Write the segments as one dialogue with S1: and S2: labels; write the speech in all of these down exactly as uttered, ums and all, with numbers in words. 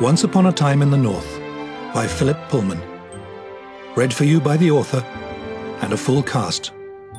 S1: Once Upon a Time in the North by Philip Pullman. Read for you by the author and a full cast.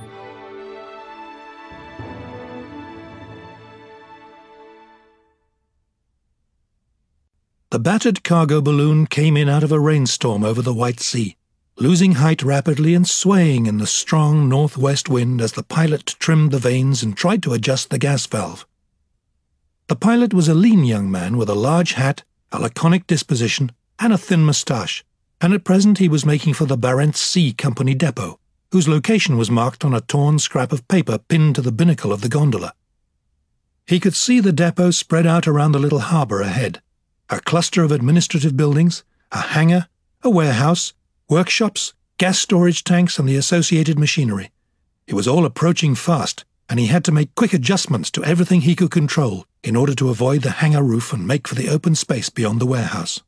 S1: The battered cargo balloon came in out of a rainstorm over the White Sea, losing height rapidly and swaying in the strong northwest wind as the pilot trimmed the vanes and tried to adjust the gas valve. The pilot was a lean young man with a large hat, a laconic disposition, and a thin moustache, and at present he was making for the Barentsz Sea Company depot, whose location was marked on a torn scrap of paper pinned to the binnacle of the gondola. He could see the depot spread out around the little harbour ahead, a cluster of administrative buildings, a hangar, a warehouse, workshops, gas storage tanks, and the associated machinery. It was all approaching fast, and he had to make quick adjustments to everything he could control in order to avoid the hangar roof and make for the open space beyond the warehouse.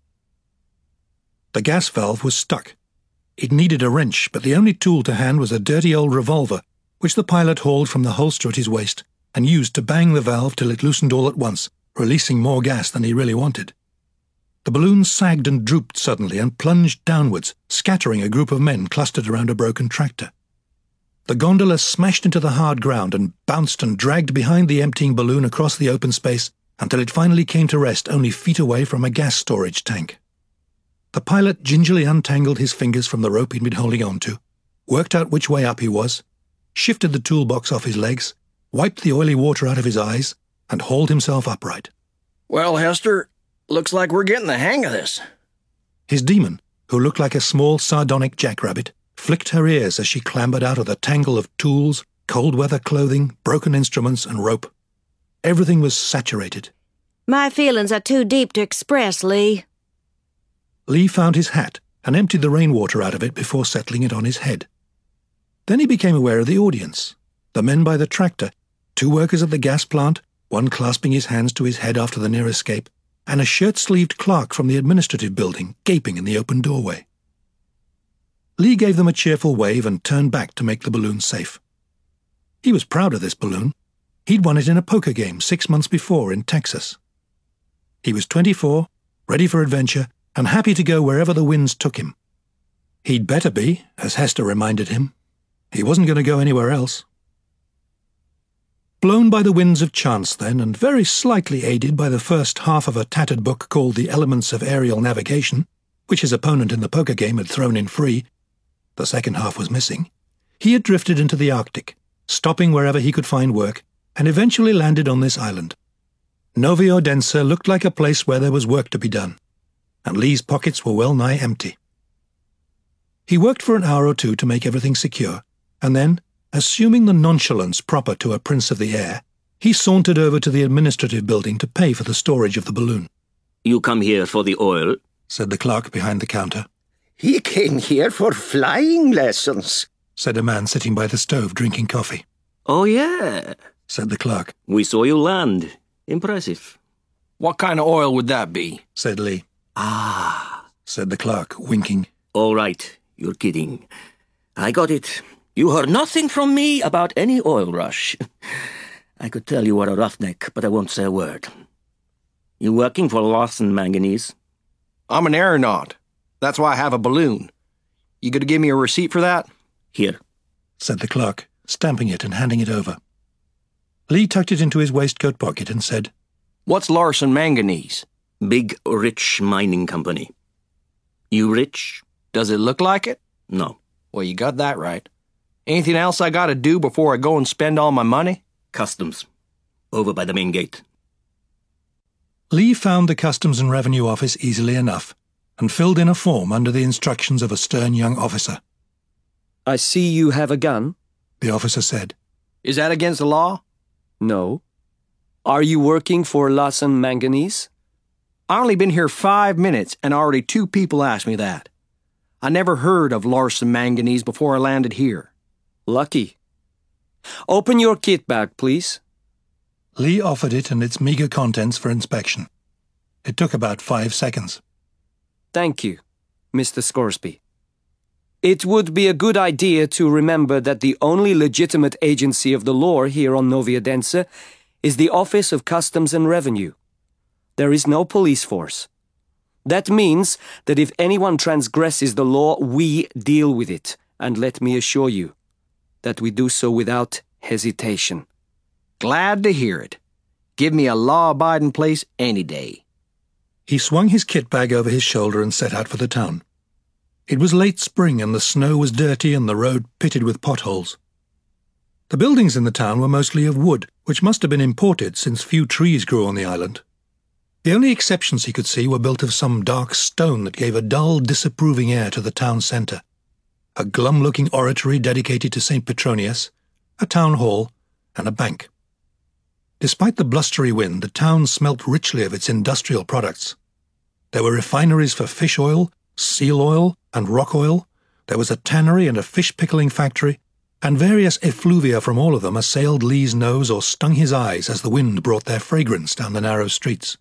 S1: The gas valve was stuck. It needed a wrench, but the only tool to hand was a dirty old revolver, which the pilot hauled from the holster at his waist and used to bang the valve till it loosened all at once, releasing more gas than he really wanted. The balloon sagged and drooped suddenly and plunged downwards, scattering a group of men clustered around a broken tractor. The gondola smashed into the hard ground and bounced and dragged behind the emptying balloon across the open space until it finally came to rest only feet away from a gas storage tank. The pilot gingerly untangled his fingers from the rope he'd been holding on to, worked out which way up he was, shifted the toolbox off his legs, wiped the oily water out of his eyes, and hauled himself upright.
S2: "Well, Hester, looks like we're getting the hang of this."
S1: His demon, who looked like a small sardonic jackrabbit, flicked her ears as she clambered out of the tangle of tools, cold-weather clothing, broken instruments, and rope. Everything was saturated.
S3: My feelings are too deep to express, Lee.
S1: Lee found his hat and emptied the rainwater out of it before settling it on his head. Then he became aware of the audience, the men by the tractor, two workers at the gas plant, one clasping his hands to his head after the near escape, and a shirt-sleeved clerk from the administrative building gaping in the open doorway. Lee gave them a cheerful wave and turned back to make the balloon safe. He was proud of this balloon. He'd won it in a poker game six months before in Texas. He was twenty-four, ready for adventure, and happy to go wherever the winds took him. He'd better be, as Hester reminded him. He wasn't going to go anywhere else. Blown by the winds of chance, then, and very slightly aided by the first half of a tattered book called The Elements of Aerial Navigation, which his opponent in the poker game had thrown in free, the second half was missing, he had drifted into the Arctic, stopping wherever he could find work, and eventually landed on this island. Novaya Odessa looked like a place where there was work to be done, and Lee's pockets were well nigh empty. He worked for an hour or two to make everything secure, and then, assuming the nonchalance proper to a prince of the air, he sauntered over to the administrative building to pay for the storage of the balloon.
S4: "You come here for the oil?"
S1: said the clerk behind the counter.
S5: "He came here for flying lessons,"
S1: said a man sitting by the stove drinking coffee.
S4: "Oh, yeah,"
S1: said the clerk.
S4: "We saw you land. Impressive."
S2: "What kind of oil would that be?"
S1: said Lee.
S4: "Ah,"
S1: said the clerk, winking.
S4: "All right, you're kidding. I got it. You heard nothing from me about any oil rush. I could tell you are a roughneck, but I won't say a word. You working for Larsen Manganese?"
S2: "I'm an aeronaut. That's why I have a balloon. You gonna give me a receipt for that?"
S4: "Here,"
S1: said the clerk, stamping it and handing it over. Lee tucked it into his waistcoat pocket and said,
S2: "What's Larsen Manganese?"
S4: "Big, rich mining company. You rich?"
S2: "Does it look like it?"
S4: "No."
S2: "Well, you got that right. Anything else I gotta do before I go and spend all my money?"
S4: "Customs. Over by the main gate."
S1: Lee found the Customs and Revenue Office easily enough and filled in a form under the instructions of a stern young officer.
S6: "I see you have a gun,"
S1: the officer said.
S2: "Is that against the law?"
S6: "No." "Are you working for Larsen Manganese?"
S2: "I only been here five minutes and already two people asked me that. I never heard of Larsen Manganese before I landed here."
S6: "Lucky. Open your kit bag, please."
S1: Lee offered it and its meager contents for inspection. It took about five seconds.
S6: "Thank you, Mister Scoresby. It would be a good idea to remember that the only legitimate agency of the law here on Novaya Odessa is the Office of Customs and Revenue. There is no police force. That means that if anyone transgresses the law, we deal with it. And let me assure you that we do so without hesitation.
S2: Glad to hear it. Give me a law-abiding place any day.
S1: He swung his kit bag over his shoulder and set out for the town. It was late spring and the snow was dirty and the road pitted with potholes. The buildings in the town were mostly of wood, which must have been imported since few trees grew on the island. The only exceptions he could see were built of some dark stone that gave a dull, disapproving air to the town centre. A glum-looking oratory dedicated to Saint Petronius, a town hall, and a bank. Despite the blustery wind, the town smelt richly of its industrial products. There were refineries for fish oil, seal oil, and rock oil. There was a tannery and a fish-pickling factory, and various effluvia from all of them assailed Lee's nose or stung his eyes as the wind brought their fragrance down the narrow streets.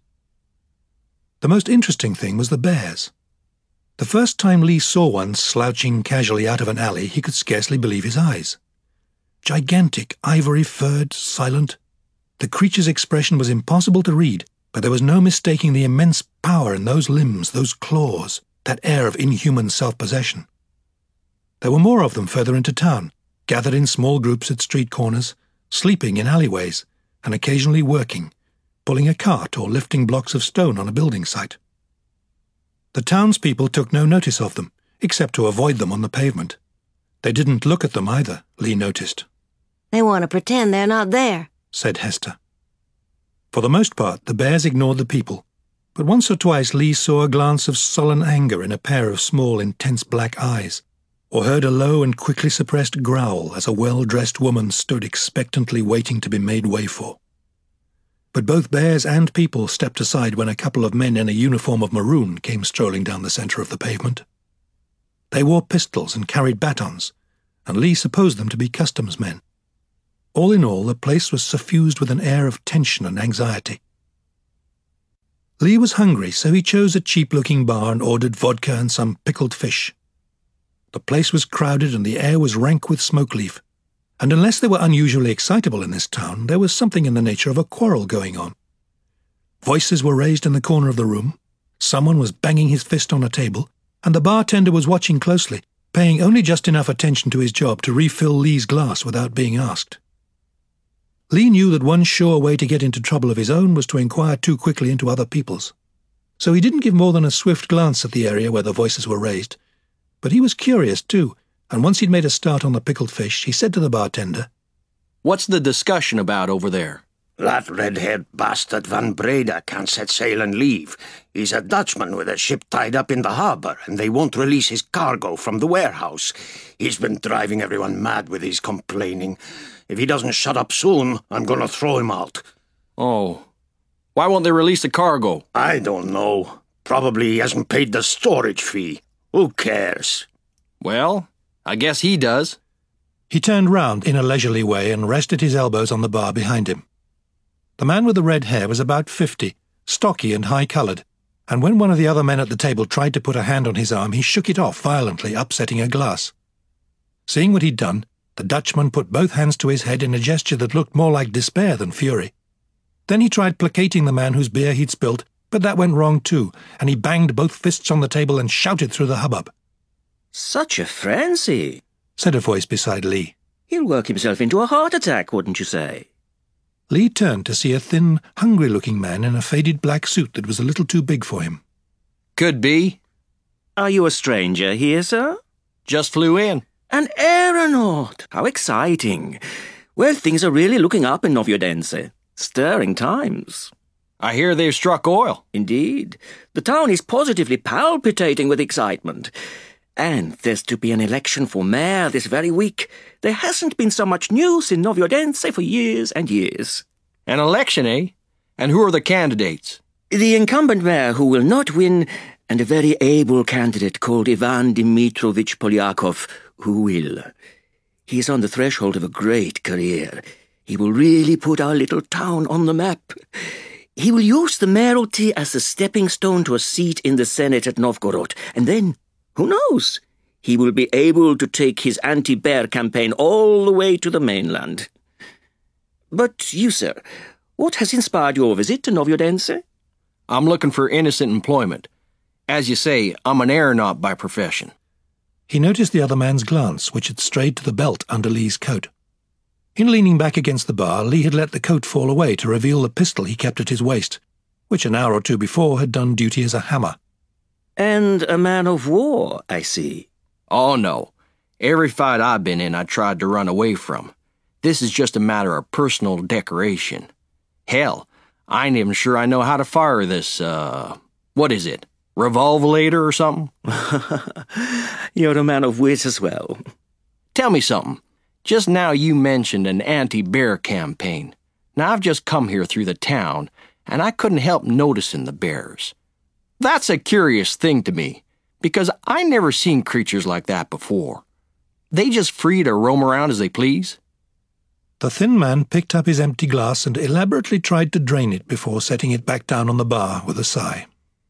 S1: The most interesting thing was the bears. The first time Lee saw one slouching casually out of an alley, he could scarcely believe his eyes. Gigantic, ivory-furred, silent. The creature's expression was impossible to read, but there was no mistaking the immense power in those limbs, those claws, that air of inhuman self-possession. There were more of them further into town, gathered in small groups at street corners, sleeping in alleyways, and occasionally working, pulling a cart or lifting blocks of stone on a building site. The townspeople took no notice of them, except to avoid them on the pavement. They didn't look at them either, Lee noticed.
S3: They want to pretend they're not there,
S1: said Hester. For the most part, the bears ignored the people, but once or twice Lee saw a glance of sullen anger in a pair of small, intense black eyes, or heard a low and quickly suppressed growl as a well-dressed woman stood expectantly waiting to be made way for. But both bears and people stepped aside when a couple of men in a uniform of maroon came strolling down the centre of the pavement. They wore pistols and carried batons, and Lee supposed them to be customs men. All in all, the place was suffused with an air of tension and anxiety. Lee was hungry, so he chose a cheap-looking bar and ordered vodka and some pickled fish. The place was crowded and the air was rank with smoke leaf, and unless they were unusually excitable in this town, there was something in the nature of a quarrel going on. Voices were raised in the corner of the room, someone was banging his fist on a table, and the bartender was watching closely, paying only just enough attention to his job to refill Lee's glass without being asked. Lee knew that one sure way to get into trouble of his own was to inquire too quickly into other people's, so he didn't give more than a swift glance at the area where the voices were raised. But he was curious too, and once he'd made a start on the pickled fish, he said to the bartender,
S2: "What's the discussion about over there?"
S5: That red-haired bastard Van Breda can't set sail and leave. He's a Dutchman with a ship tied up in the harbour, and they won't release his cargo from the warehouse. He's been driving everyone mad with his complaining. If he doesn't shut up soon, I'm going to throw him out.
S2: Oh. Why won't they release the cargo?
S5: I don't know. Probably he hasn't paid the storage fee. Who cares?
S2: Well, I guess he does.
S1: He turned round in a leisurely way and rested his elbows on the bar behind him. The man with the red hair was about fifty, stocky and high-coloured, and when one of the other men at the table tried to put a hand on his arm, he shook it off violently, upsetting a glass. Seeing what he'd done, the Dutchman put both hands to his head in a gesture that looked more like despair than fury. Then he tried placating the man whose beer he'd spilt, but that went wrong too, and he banged both fists on the table and shouted through the hubbub.
S4: "Such a frenzy,"
S1: said a voice beside Lee.
S4: "He'll work himself into a heart attack, wouldn't you say?"
S1: Lee turned to see a thin, hungry-looking man in a faded black suit that was a little too big for him.
S2: Could be.
S4: "Are you a stranger here, sir?"
S2: Just flew in.
S4: "An aeronaut! How exciting! Well, things are really looking up in Novyodense. Stirring times."
S2: I hear they've struck oil.
S4: "Indeed. The town is positively palpitating with excitement. And there's to be an election for mayor this very week. There hasn't been so much news in Novyodense for years and years."
S2: An election, eh? And who are the candidates?
S4: "The incumbent mayor who will not win, and a very able candidate called Ivan Dmitrovich Polyakov who will. He is on the threshold of a great career. He will really put our little town on the map. He will use the mayoralty as a stepping stone to a seat in the Senate at Novgorod, and then, who knows, he will be able to take his anti-bear campaign all the way to the mainland. But you, sir, what has inspired your visit to Novyodense?"
S2: I'm looking for innocent employment. As you say, I'm an aeronaut by profession.
S1: He noticed the other man's glance, which had strayed to the belt under Lee's coat. In leaning back against the bar, Lee had let the coat fall away to reveal the pistol he kept at his waist, which an hour or two before had done duty as a hammer.
S4: And a man of war, I see.
S2: Oh, no. Every fight I've been in, I tried to run away from. This is just a matter of personal decoration. Hell, I ain't even sure I know how to fire this, uh, what is it, revolverator or something?
S4: You're a man of wit as well.
S2: Tell me something. Just now you mentioned an anti-bear campaign. Now I've just come here through the town, and I couldn't help noticing the bears. That's a curious thing to me, because I never seen creatures like that before. They just free to roam around as they please?
S1: The thin man picked up his empty glass and elaborately tried to drain it before setting it back down on the bar with a sigh.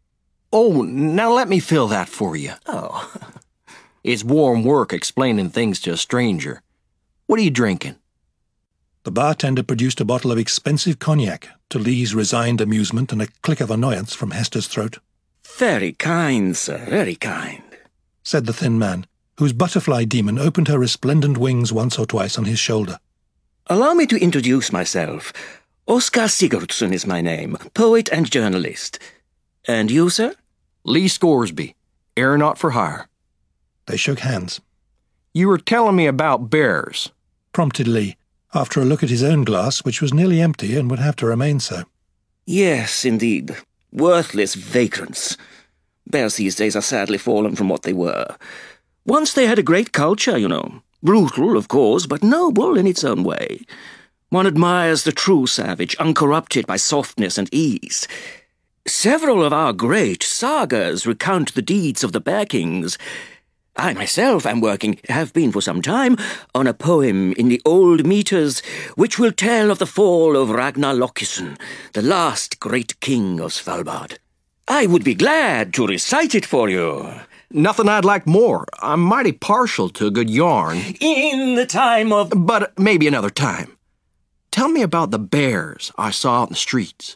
S2: Oh, now let me fill that for you.
S4: Oh.
S2: It's warm work explaining things to a stranger. What are you drinking?
S1: The bartender produced a bottle of expensive cognac, to Lee's resigned amusement and a click of annoyance from Hester's throat.
S4: Very kind, sir, very kind,
S1: said the thin man, whose butterfly demon opened her resplendent wings once or twice on his shoulder.
S4: Allow me to introduce myself. Oskar Sigurdsson is my name, poet and journalist. And you, sir?
S2: Lee Scoresby, aeronaut for hire.
S1: They shook hands.
S2: You were telling me about bears,
S1: prompted Lee, after a look at his own glass, which was nearly empty and would have to remain so.
S4: Yes, indeed. Worthless vagrants. Bears these days are sadly fallen from what they were. Once they had a great culture, you know. Brutal, of course, but noble in its own way. One admires the true savage, uncorrupted by softness and ease. Several of our great sagas recount the deeds of the Bear Kings. I myself am working, have been for some time, on a poem in the old meters which will tell of the fall of Ragnar Lokkisson, the last great king of Svalbard. I would be glad to recite it for you.
S2: Nothing I'd like more. I'm mighty partial to a good yarn.
S4: In the time of...
S2: But maybe another time. Tell me about the bears I saw out in the streets.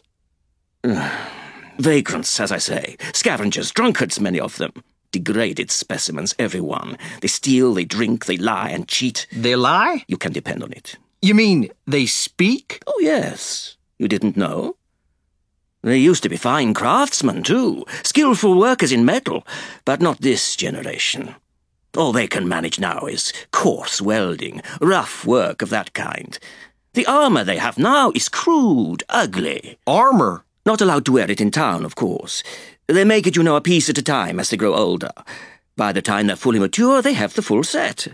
S4: Vagrants, as I say. Scavengers, drunkards, many of them. Degraded specimens, every one. They steal, they drink, they lie and cheat.
S2: They lie?
S4: You can depend on it.
S2: You mean they speak?
S4: Oh, yes. You didn't know? They used to be fine craftsmen, too. Skillful workers in metal. But not this generation. All they can manage now is coarse welding, rough work of that kind. The armor they have now is crude, ugly.
S2: Armor?
S4: Not allowed to wear it in town, of course. They make it, you know, a piece at a time as they grow older. By the time they're fully mature, they have the full set.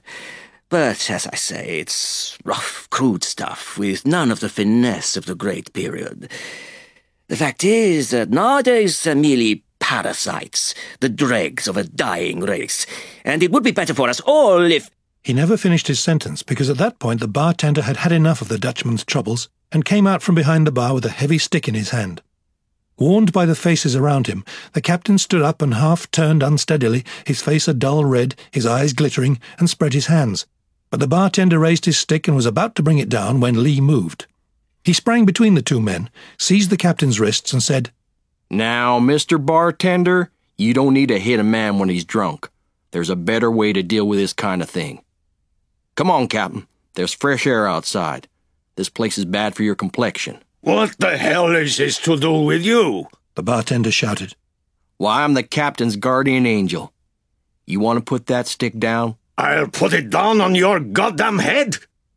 S4: But, as I say, it's rough, crude stuff, with none of the finesse of the great period. The fact is that nowadays they're merely parasites, the dregs of a dying race, and it would be better for us all if...
S1: He never finished his sentence, because at that point the bartender had had enough of the Dutchman's troubles and came out from behind the bar with a heavy stick in his hand. Warned by the faces around him, the captain stood up and half-turned unsteadily, his face a dull red, his eyes glittering, and spread his hands. But the bartender raised his stick and was about to bring it down when Lee moved. He sprang between the two men, seized the captain's wrists, and said,
S2: "Now, Mister Bartender, you don't need to hit a man when he's drunk. There's a better way to deal with this kind of thing. Come on, Captain. There's fresh air outside. This place is bad for your complexion."
S5: What the hell is this to do with you?
S1: The bartender shouted.
S2: Why, I'm the captain's guardian angel. You want to put that stick down?
S5: I'll put it down on your goddamn head!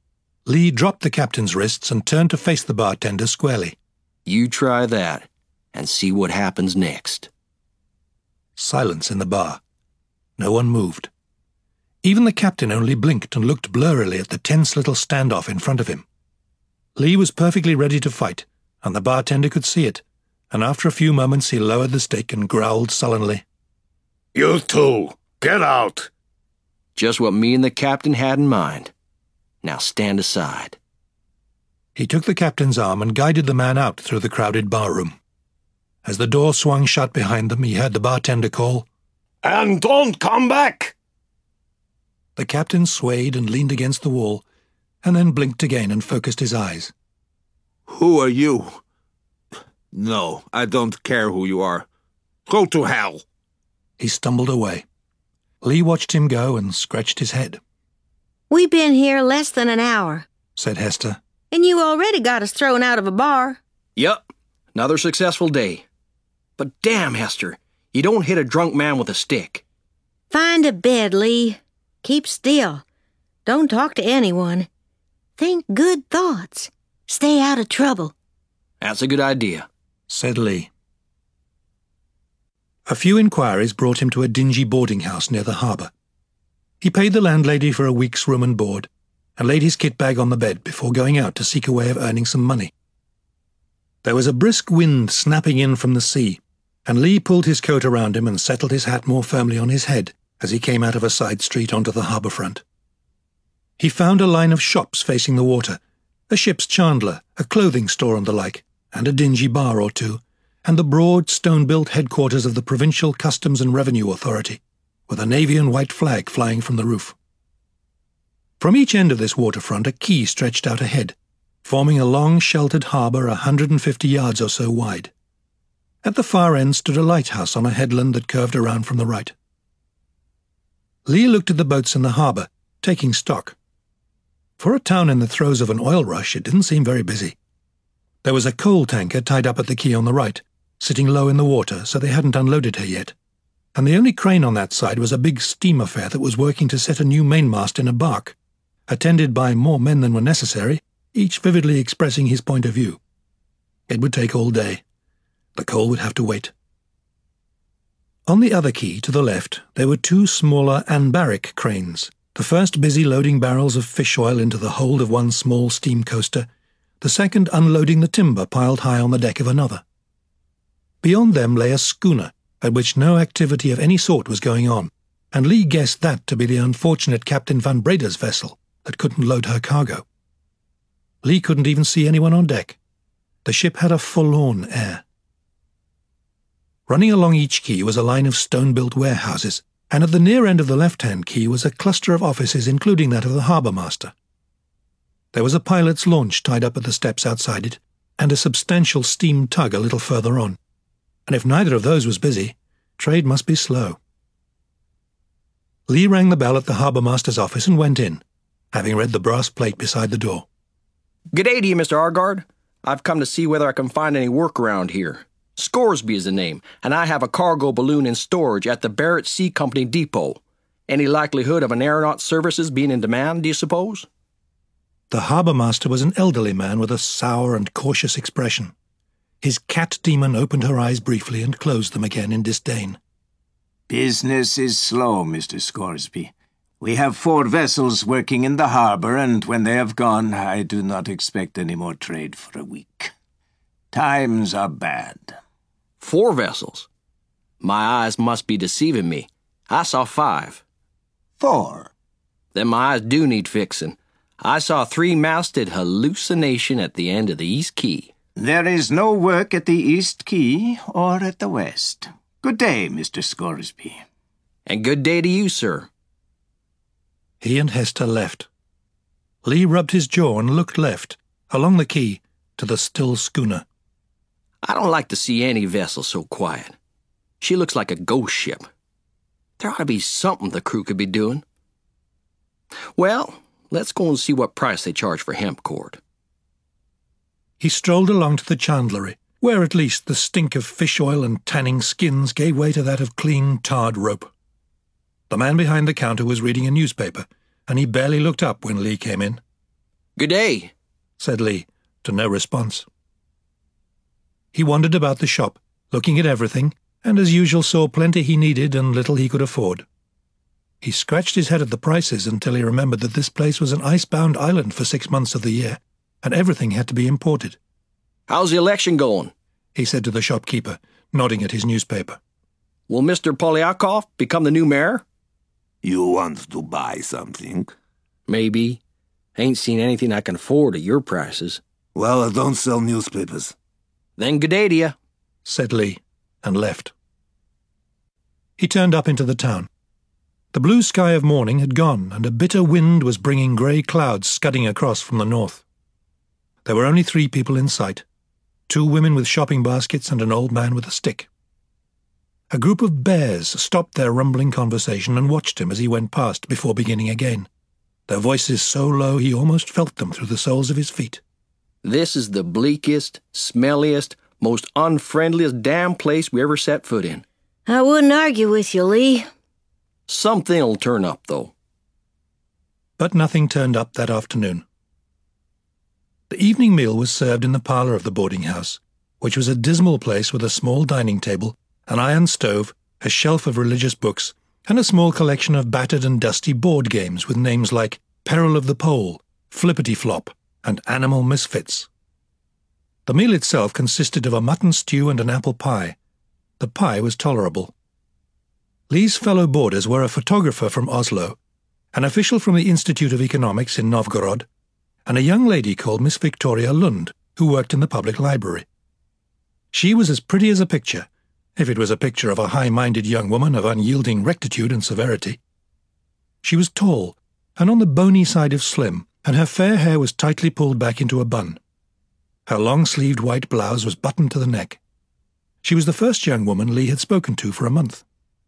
S1: Lee dropped the captain's wrists and turned to face the bartender squarely.
S2: You try that, and see what happens next.
S1: Silence in the bar. No one moved. Even the captain only blinked and looked blurrily at the tense little standoff in front of him. Lee was perfectly ready to fight, and the bartender could see it, and after a few moments he lowered the stick and growled sullenly.
S5: You two, get out!
S2: Just what me and the captain had in mind. Now stand aside.
S1: He took the captain's arm and guided the man out through the crowded barroom. As the door swung shut behind them, he heard the bartender call,
S5: "And don't come back!"
S1: The captain swayed and leaned against the wall, and then blinked again and focused his eyes.
S7: Who are you? No, I don't care who you are. Go to hell.
S1: He stumbled away. Lee watched him go and scratched his head.
S3: "We've been here less than an hour,"
S1: said Hester.
S3: "and you already got us thrown out of a bar."
S2: Yup, another successful day. But damn, Hester, you don't hit a drunk man with a stick.
S3: "Find a bed, Lee. Keep still. Don't talk to anyone. Think good thoughts. Stay out of trouble."
S2: That's a good idea,
S1: said Lee. A few inquiries brought him to a dingy boarding house near the harbour. He paid the landlady for a week's room and board, and laid his kit bag on the bed before going out to seek a way of earning some money. There was a brisk wind snapping in from the sea, and Lee pulled his coat around him and settled his hat more firmly on his head as he came out of a side street onto the harbour front. He found a line of shops facing the water, a ship's chandler, a clothing store and the like, and a dingy bar or two, and the broad, stone-built headquarters of the Provincial Customs and Revenue Authority, with a navy and white flag flying from the roof. From each end of this waterfront a quay stretched out ahead, forming a long, sheltered harbour a hundred and fifty yards or so wide. At the far end stood a lighthouse on a headland that curved around from the right. Lee looked at the boats in the harbour, taking stock. For a town in the throes of an oil rush, it didn't seem very busy. There was a coal tanker tied up at the quay on the right, sitting low in the water, so they hadn't unloaded her yet, and the only crane on that side was a big steam affair that was working to set a new mainmast in a bark, attended by more men than were necessary, each vividly expressing his point of view. It would take all day. The coal would have to wait. On the other quay, to the left, there were two smaller Anbaric cranes, the first busy loading barrels of fish oil into the hold of one small steam coaster, the second unloading the timber piled high on the deck of another. Beyond them lay a schooner, at which no activity of any sort was going on, and Lee guessed that to be the unfortunate Captain Van Breda's vessel that couldn't load her cargo. Lee couldn't even see anyone on deck. The ship had a forlorn air. Running along each quay was a line of stone-built warehouses, and at the near end of the left-hand quay was a cluster of offices including that of the harbour master. There was a pilot's launch tied up at the steps outside it, and a substantial steam tug a little further on, and if neither of those was busy, trade must be slow. Lee rang the bell at the harbour master's office and went in, having read the brass plate beside the door.
S2: "G'day to you, Mister Argard. I've come to see whether I can find any work around here. Scoresby is the name, and I have a cargo balloon in storage at the Barrett Sea Company depot. Any likelihood of an aeronaut services being in demand, do you suppose?"
S1: The harbour master was an elderly man with a sour and cautious expression. His cat demon opened her eyes briefly and closed them again in disdain.
S7: "Business is slow, Mister Scoresby. We have four vessels working in the harbour, and when they have gone, I do not expect any more trade for a week. Times are bad."
S2: Four vessels? My eyes must be deceiving me. I saw five.
S7: Four.
S2: Then my eyes do need fixing. I saw a three-masted hallucination at the end of the East Quay.
S7: There is no work at the East Quay or at the West. Good day, Mister Scoresby.
S2: And good day to you, sir.
S1: He and Hester left. Lee rubbed his jaw and looked left, along the quay, to the still schooner.
S2: I don't like to see any vessel so quiet. She looks like a ghost ship. There ought to be something the crew could be doing. Well, let's go and see what price they charge for hemp cord.
S1: He strolled along to the chandlery, where at least the stink of fish oil and tanning skins gave way to that of clean, tarred rope. The man behind the counter was reading a newspaper, and he barely looked up when Lee came in.
S2: "Good day,"
S1: said Lee, to no response. He wandered about the shop, looking at everything, and as usual saw plenty he needed and little he could afford. He scratched his head at the prices until he remembered that this place was an icebound island for six months of the year, and everything had to be imported.
S2: "How's the election going?"
S1: he said to the shopkeeper, nodding at his newspaper.
S2: "Will Mister Polyakov become the new mayor?"
S8: "You want to buy something?"
S2: "Maybe. Ain't seen anything I can afford at your prices."
S8: "Well, I don't sell newspapers."
S2: "Then good day to you,"
S1: said Lee, and left. He turned up into the town. The blue sky of morning had gone, and a bitter wind was bringing grey clouds scudding across from the north. There were only three people in sight, two women with shopping baskets and an old man with a stick. A group of bears stopped their rumbling conversation and watched him as he went past before beginning again, their voices so low he almost felt them through the soles of his feet.
S2: This is the bleakest, smelliest, most unfriendliest damn place we ever set foot in.
S3: I wouldn't argue with you, Lee.
S2: Something'll turn up, though.
S1: But nothing turned up that afternoon. The evening meal was served in the parlour of the boarding house, which was a dismal place with a small dining table, an iron stove, a shelf of religious books, and a small collection of battered and dusty board games with names like Peril of the Pole, Flippity Flop, and Animal Misfits. The meal itself consisted of a mutton stew and an apple pie. The pie was tolerable. Lee's fellow boarders were a photographer from Oslo, an official from the Institute of Economics in Novgorod, and a young lady called Miss Victoria Lund, who worked in the public library. She was as pretty as a picture, if it was a picture of a high-minded young woman of unyielding rectitude and severity. She was tall, and on the bony side of slim, and her fair hair was tightly pulled back into a bun. Her long-sleeved white blouse was buttoned to the neck. She was the first young woman Lee had spoken to for a month.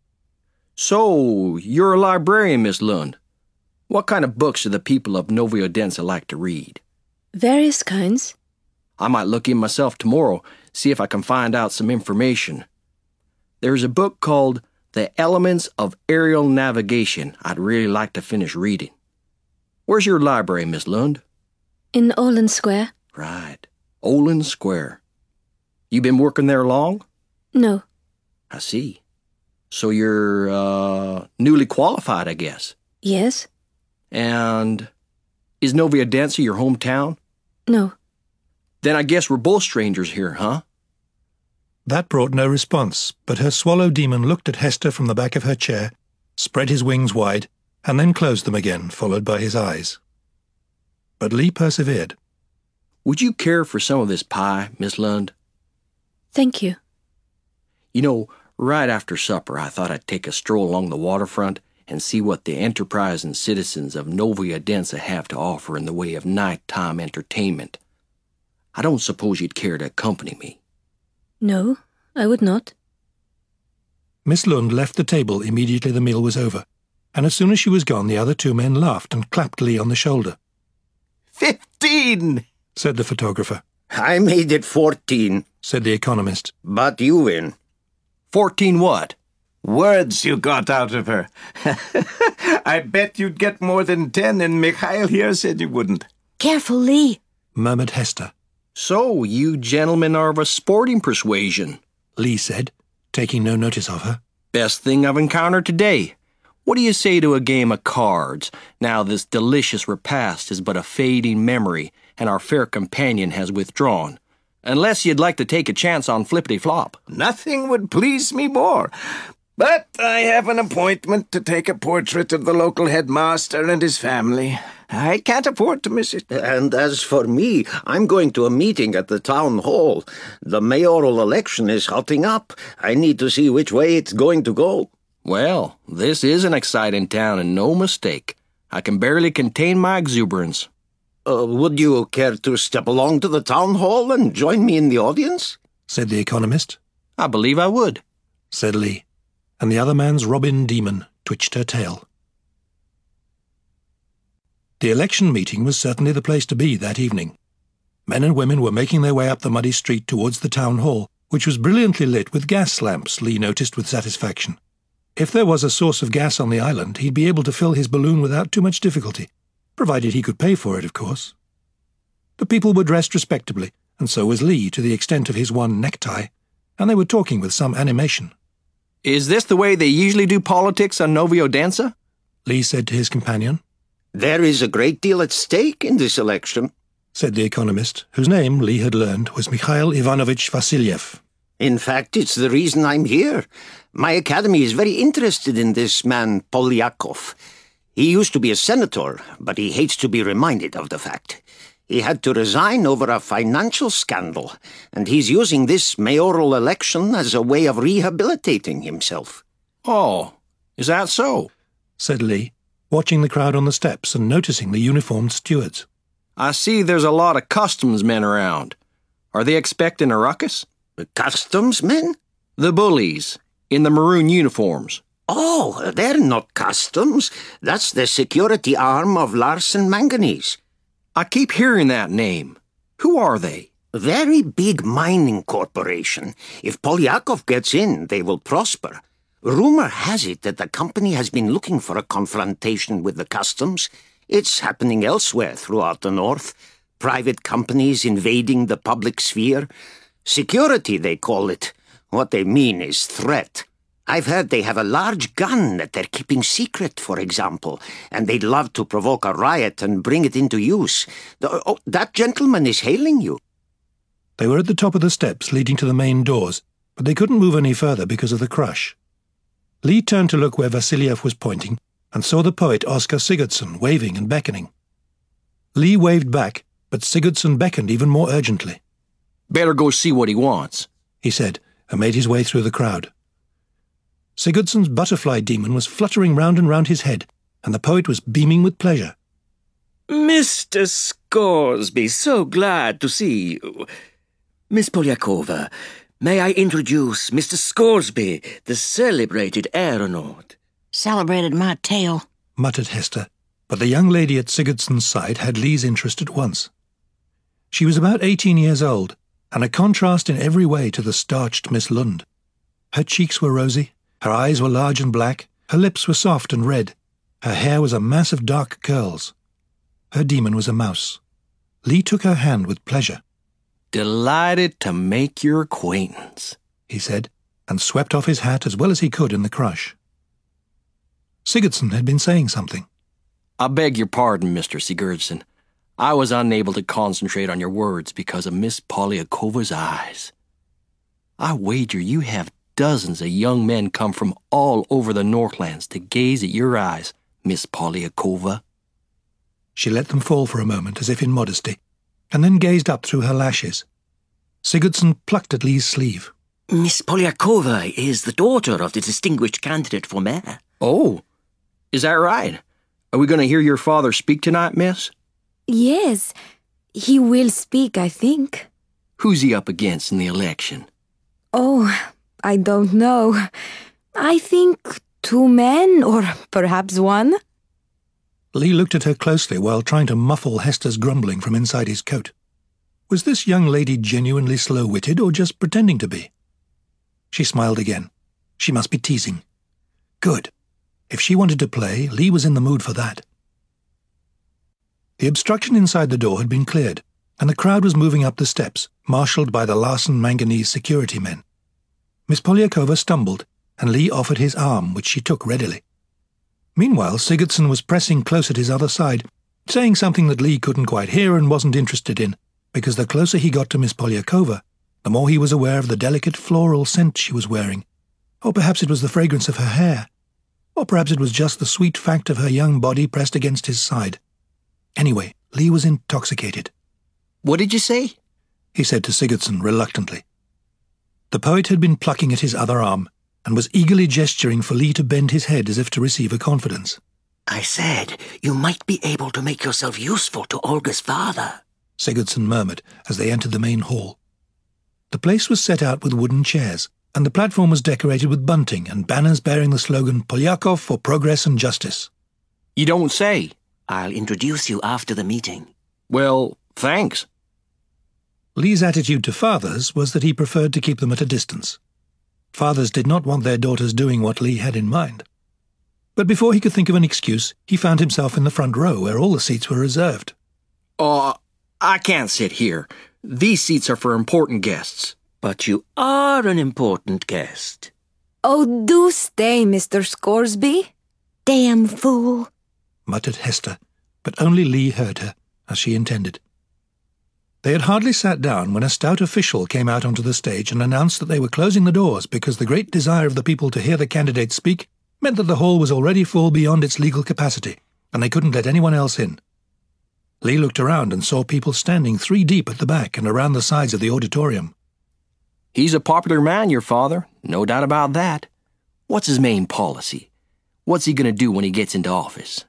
S2: So, you're a librarian, Miss Lund. What kind of books do the people of Novaya Odessa like to read?
S9: Various kinds.
S2: I might look in myself tomorrow, see if I can find out some information. There's a book called The Elements of Aerial Navigation I'd really like to finish reading. Where's your library, Miss Lund?
S9: In Olin Square.
S2: Right. Olin Square. You been working there long?
S9: No.
S2: I see. So you're, uh, newly qualified, I guess.
S9: Yes.
S2: And is Novaya Odessa your hometown?
S9: No.
S2: Then I guess we're both strangers here, huh?
S1: That brought no response, but her swallow demon looked at Hester from the back of her chair, spread his wings wide, and then closed them again, followed by his eyes. But Lee persevered.
S2: Would you care for some of this pie, Miss Lund?
S9: Thank you.
S2: You know, right after supper I thought I'd take a stroll along the waterfront and see what the enterprising citizens of Novaya Odessa have to offer in the way of nighttime entertainment. I don't suppose you'd care to accompany me.
S9: No, I would not.
S1: Miss Lund left the table immediately the meal was over, and as soon as she was gone the other two men laughed and clapped Lee on the shoulder.
S5: Fifteen,
S1: said the photographer.
S5: I made it fourteen,
S1: said the economist.
S5: But you win.
S2: Fourteen what?
S7: Words you got out of her. I bet you'd get more than ten, and Mikhail here said you wouldn't.
S3: Careful, Lee,
S1: murmured Hester.
S2: So, you gentlemen are of a sporting persuasion,
S1: Lee said, taking no notice of her.
S2: Best thing I've encountered today. What do you say to a game of cards, now this delicious repast is but a fading memory, and our fair companion has withdrawn? Unless you'd like to take a chance on Flippity Flop.
S7: Nothing would please me more. But I have an appointment to take a portrait of the local headmaster and his family. I can't afford to miss it.
S5: And as for me, I'm going to a meeting at the town hall. The mayoral election is hotting up. I need to see which way it's going to go.
S2: Well, this is an exciting town and no mistake. I can barely contain my exuberance.
S5: Uh, would you care to step along to the town hall and join me in the audience?
S1: Said the economist.
S2: I believe I would,
S1: said Lee, and the other man's Robin demon twitched her tail. The election meeting was certainly the place to be that evening. Men and women were making their way up the muddy street towards the town hall, which was brilliantly lit with gas lamps, Lee noticed with satisfaction. If there was a source of gas on the island, he'd be able to fill his balloon without too much difficulty, provided he could pay for it, of course. The people were dressed respectably, and so was Lee to the extent of his one necktie, and they were talking with some animation.
S2: Is this the way they usually do politics on Novaya Odessa?
S1: Lee said to his companion.
S5: There is a great deal at stake in this election,
S1: said the economist, whose name, Lee had learned, was Mikhail Ivanovich Vasilyev.
S5: In fact, it's the reason I'm here. My academy is very interested in this man, Polyakov. He used to be a senator, but he hates to be reminded of the fact. He had to resign over a financial scandal, and he's using this mayoral election as a way of rehabilitating himself.
S2: Oh, is that so?
S1: Said Lee, watching the crowd on the steps and noticing the uniformed stewards.
S2: I see there's a lot of customs men around. Are they expecting a ruckus?
S5: The customs men?
S2: The bullies. in the maroon uniforms.
S5: Oh, they're not customs. That's the security arm of Larsen Manganese.
S2: I keep hearing that name. Who are they?
S5: Very big mining corporation. If Polyakov gets in, they will prosper. Rumor has it that the company has been looking for a confrontation with the customs. It's happening elsewhere throughout the North. Private companies invading the public sphere. Security, they call it. What they mean is threat. I've heard they have a large gun that they're keeping secret, for example, and they'd love to provoke a riot and bring it into use. The, oh, that gentleman is hailing you.
S1: They were at the top of the steps leading to the main doors, but they couldn't move any further because of the crush. Lee turned to look where Vasiliev was pointing and saw the poet Oskar Sigurdsson waving and beckoning. Lee waved back, but Sigurdsson beckoned even more urgently.
S2: Better go see what he wants,
S1: he said, and made his way through the crowd. Sigurdsson's butterfly demon was fluttering round and round his head, and the poet was beaming with pleasure.
S4: Mister Scoresby, so glad to see you. Miss Polyakova, may I introduce Mister Scoresby, the celebrated aeronaut?
S3: Celebrated my tail,
S1: muttered Hester, but the young lady at Sigurdsson's side had Lee's interest at once. She was about eighteen years old, and a contrast in every way to the starched Miss Lund. Her cheeks were rosy, her eyes were large and black, her lips were soft and red, her hair was a mass of dark curls. Her demon was a mouse. Lee took her hand with pleasure.
S2: Delighted to make your acquaintance,
S1: he said, and swept off his hat as well as he could in the crush. Sigurdsson had been saying something.
S2: I beg your pardon, Mister Sigurdsson. I was unable to concentrate on your words because of Miss Polyakova's eyes. I wager you have dozens of young men come from all over the Northlands to gaze at your eyes, Miss Polyakova.
S1: She let them fall for a moment as if in modesty, and then gazed up through her lashes. Sigurdsson plucked at Lee's sleeve.
S4: Miss Polyakova is the daughter of the distinguished candidate for mayor.
S2: Oh, is that right? Are we going to hear your father speak tonight, miss?
S10: Yes, he will speak, I think.
S2: Who's he up against in the election?
S10: Oh, I don't know. I think two men, or perhaps one.
S1: Lee looked at her closely while trying to muffle Hester's grumbling from inside his coat. Was this young lady genuinely slow-witted or just pretending to be? She smiled again. She must be teasing. Good. If she wanted to play, Lee was in the mood for that. The obstruction inside the door had been cleared, and the crowd was moving up the steps, marshalled by the Larsen Manganese security men. Miss Polyakova stumbled, and Lee offered his arm, which she took readily. Meanwhile, Sigurdsson was pressing close at his other side, saying something that Lee couldn't quite hear and wasn't interested in, because the closer he got to Miss Polyakova, the more he was aware of the delicate floral scent she was wearing. Or perhaps it was the fragrance of her hair. Or perhaps it was just the sweet fact of her young body pressed against his side. Anyway, Lee was intoxicated.
S2: What did you say?
S1: He said to Sigurdsson reluctantly. The poet had been plucking at his other arm, and was eagerly gesturing for Lee to bend his head as if to receive a confidence.
S4: I said you might be able to make yourself useful to Olga's father,
S1: Sigurdsson murmured as they entered the main hall. The place was set out with wooden chairs, and the platform was decorated with bunting and banners bearing the slogan Polyakov for Progress and Justice.
S2: You don't say.
S4: I'll introduce you after the meeting.
S2: Well, thanks.
S1: Lee's attitude to fathers was that he preferred to keep them at a distance. Fathers did not want their daughters doing what Lee had in mind. But before he could think of an excuse, he found himself in the front row where all the seats were reserved.
S2: Uh, I can't sit here. These seats are for important guests.
S4: But you are an important guest.
S10: Oh, do stay, Mister Scoresby.
S3: Damn fool,
S1: muttered Hester, but only Lee heard her, as she intended. They had hardly sat down when a stout official came out onto the stage and announced that they were closing the doors because the great desire of the people to hear the candidates speak meant that the hall was already full beyond its legal capacity, and they couldn't let anyone else in. Lee looked around and saw people standing three deep at the back and around the sides of the auditorium.
S2: He's a popular man, your father, no doubt about that. What's his main policy? What's he going to do when he gets into office?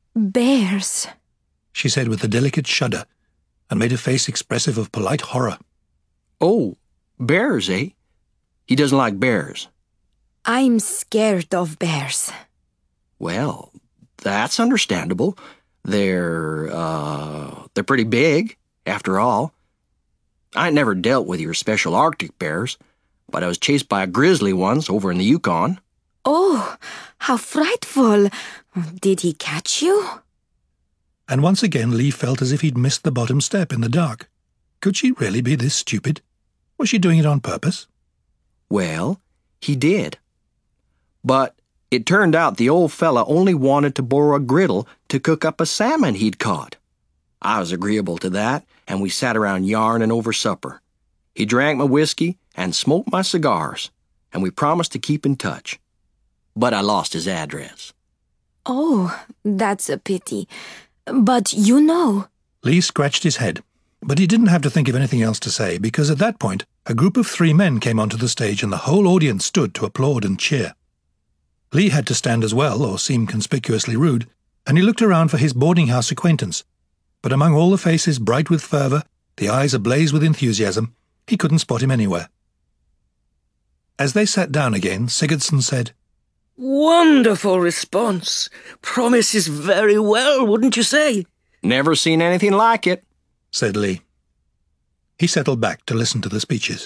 S10: Bears,
S1: she said with a delicate shudder, and made a face expressive of polite horror.
S2: Oh, bears, eh? He doesn't like bears.
S10: I'm scared of bears.
S2: Well, that's understandable. They're, uh, they're pretty big, after all. I never dealt with your special Arctic bears, but I was chased by a grizzly once over in the Yukon.
S10: Oh, how frightful. Did he catch you?
S1: And once again Lee felt as if he'd missed the bottom step in the dark. Could she really be this stupid? Was she doing it on purpose?
S2: Well, he did. But it turned out the old fella only wanted to borrow a griddle to cook up a salmon he'd caught. I was agreeable to that, and we sat around yarning over supper. He drank my whiskey and smoked my cigars, and we promised to keep in touch. But I lost his address.
S10: Oh, that's a pity. But you know...
S1: Lee scratched his head, but he didn't have to think of anything else to say, because at that point a group of three men came onto the stage and the whole audience stood to applaud and cheer. Lee had to stand as well, or seem conspicuously rude, and he looked around for his boarding-house acquaintance. But among all the faces bright with fervour, the eyes ablaze with enthusiasm, he couldn't spot him anywhere. As they sat down again, Sigurdsson said,
S4: Wonderful response. Promises very well, wouldn't you say?
S2: Never seen anything like it,
S1: said Lee. He settled back to listen to the speeches.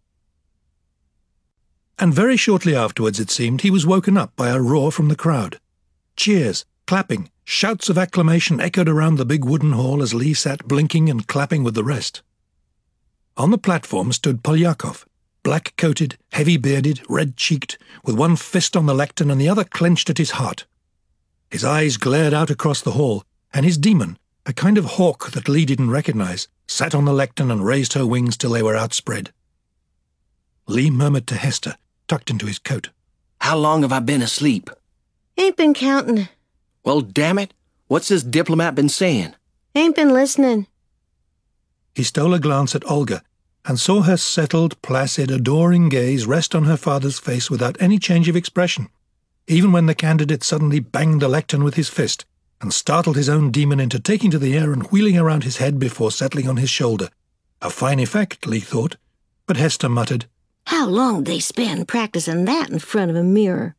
S1: And very shortly afterwards, it seemed, he was woken up by a roar from the crowd. Cheers, clapping, shouts of acclamation echoed around the big wooden hall as Lee sat blinking and clapping with the rest. On the platform stood Polyakov, black-coated, heavy-bearded, red-cheeked, with one fist on the lectern and the other clenched at his heart. His eyes glared out across the hall, and his demon, a kind of hawk that Lee didn't recognize, sat on the lectern and raised her wings till they were outspread. Lee murmured to Hester, tucked into his coat,
S2: How long have I been asleep?
S3: Ain't been counting.
S2: Well, damn it, what's this diplomat been saying?
S3: Ain't been listening.
S1: He stole a glance at Olga and saw her settled, placid, adoring gaze rest on her father's face without any change of expression, even when the candidate suddenly banged the lectern with his fist and startled his own demon into taking to the air and wheeling around his head before settling on his shoulder. A fine effect, Lee thought, but Hester muttered,
S3: How long they spend practicing that in front of a mirror?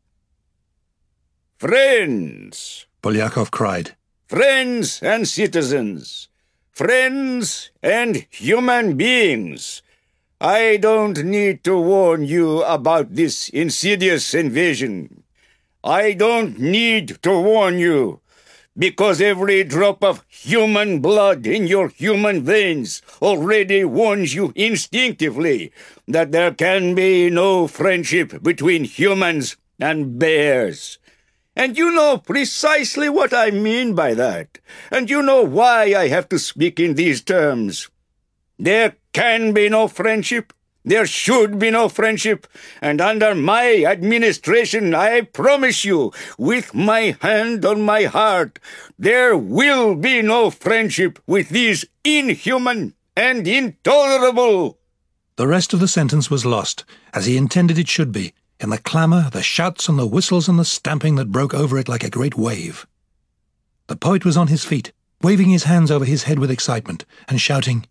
S11: Friends!
S1: Polyakov cried.
S11: Friends and citizens! Friends and human beings! I don't need to warn you about this insidious invasion. I don't need to warn you, because every drop of human blood in your human veins already warns you instinctively that there can be no friendship between humans and bears. And you know precisely what I mean by that. And you know why I have to speak in these terms. There can be no friendship. There should be no friendship. And under my administration, I promise you, with my hand on my heart, there will be no friendship with these inhuman and intolerable.
S1: The rest of the sentence was lost, as he intended it should be, in the clamour, the shouts and the whistles and the stamping that broke over it like a great wave. The poet was on his feet, waving his hands over his head with excitement, and shouting,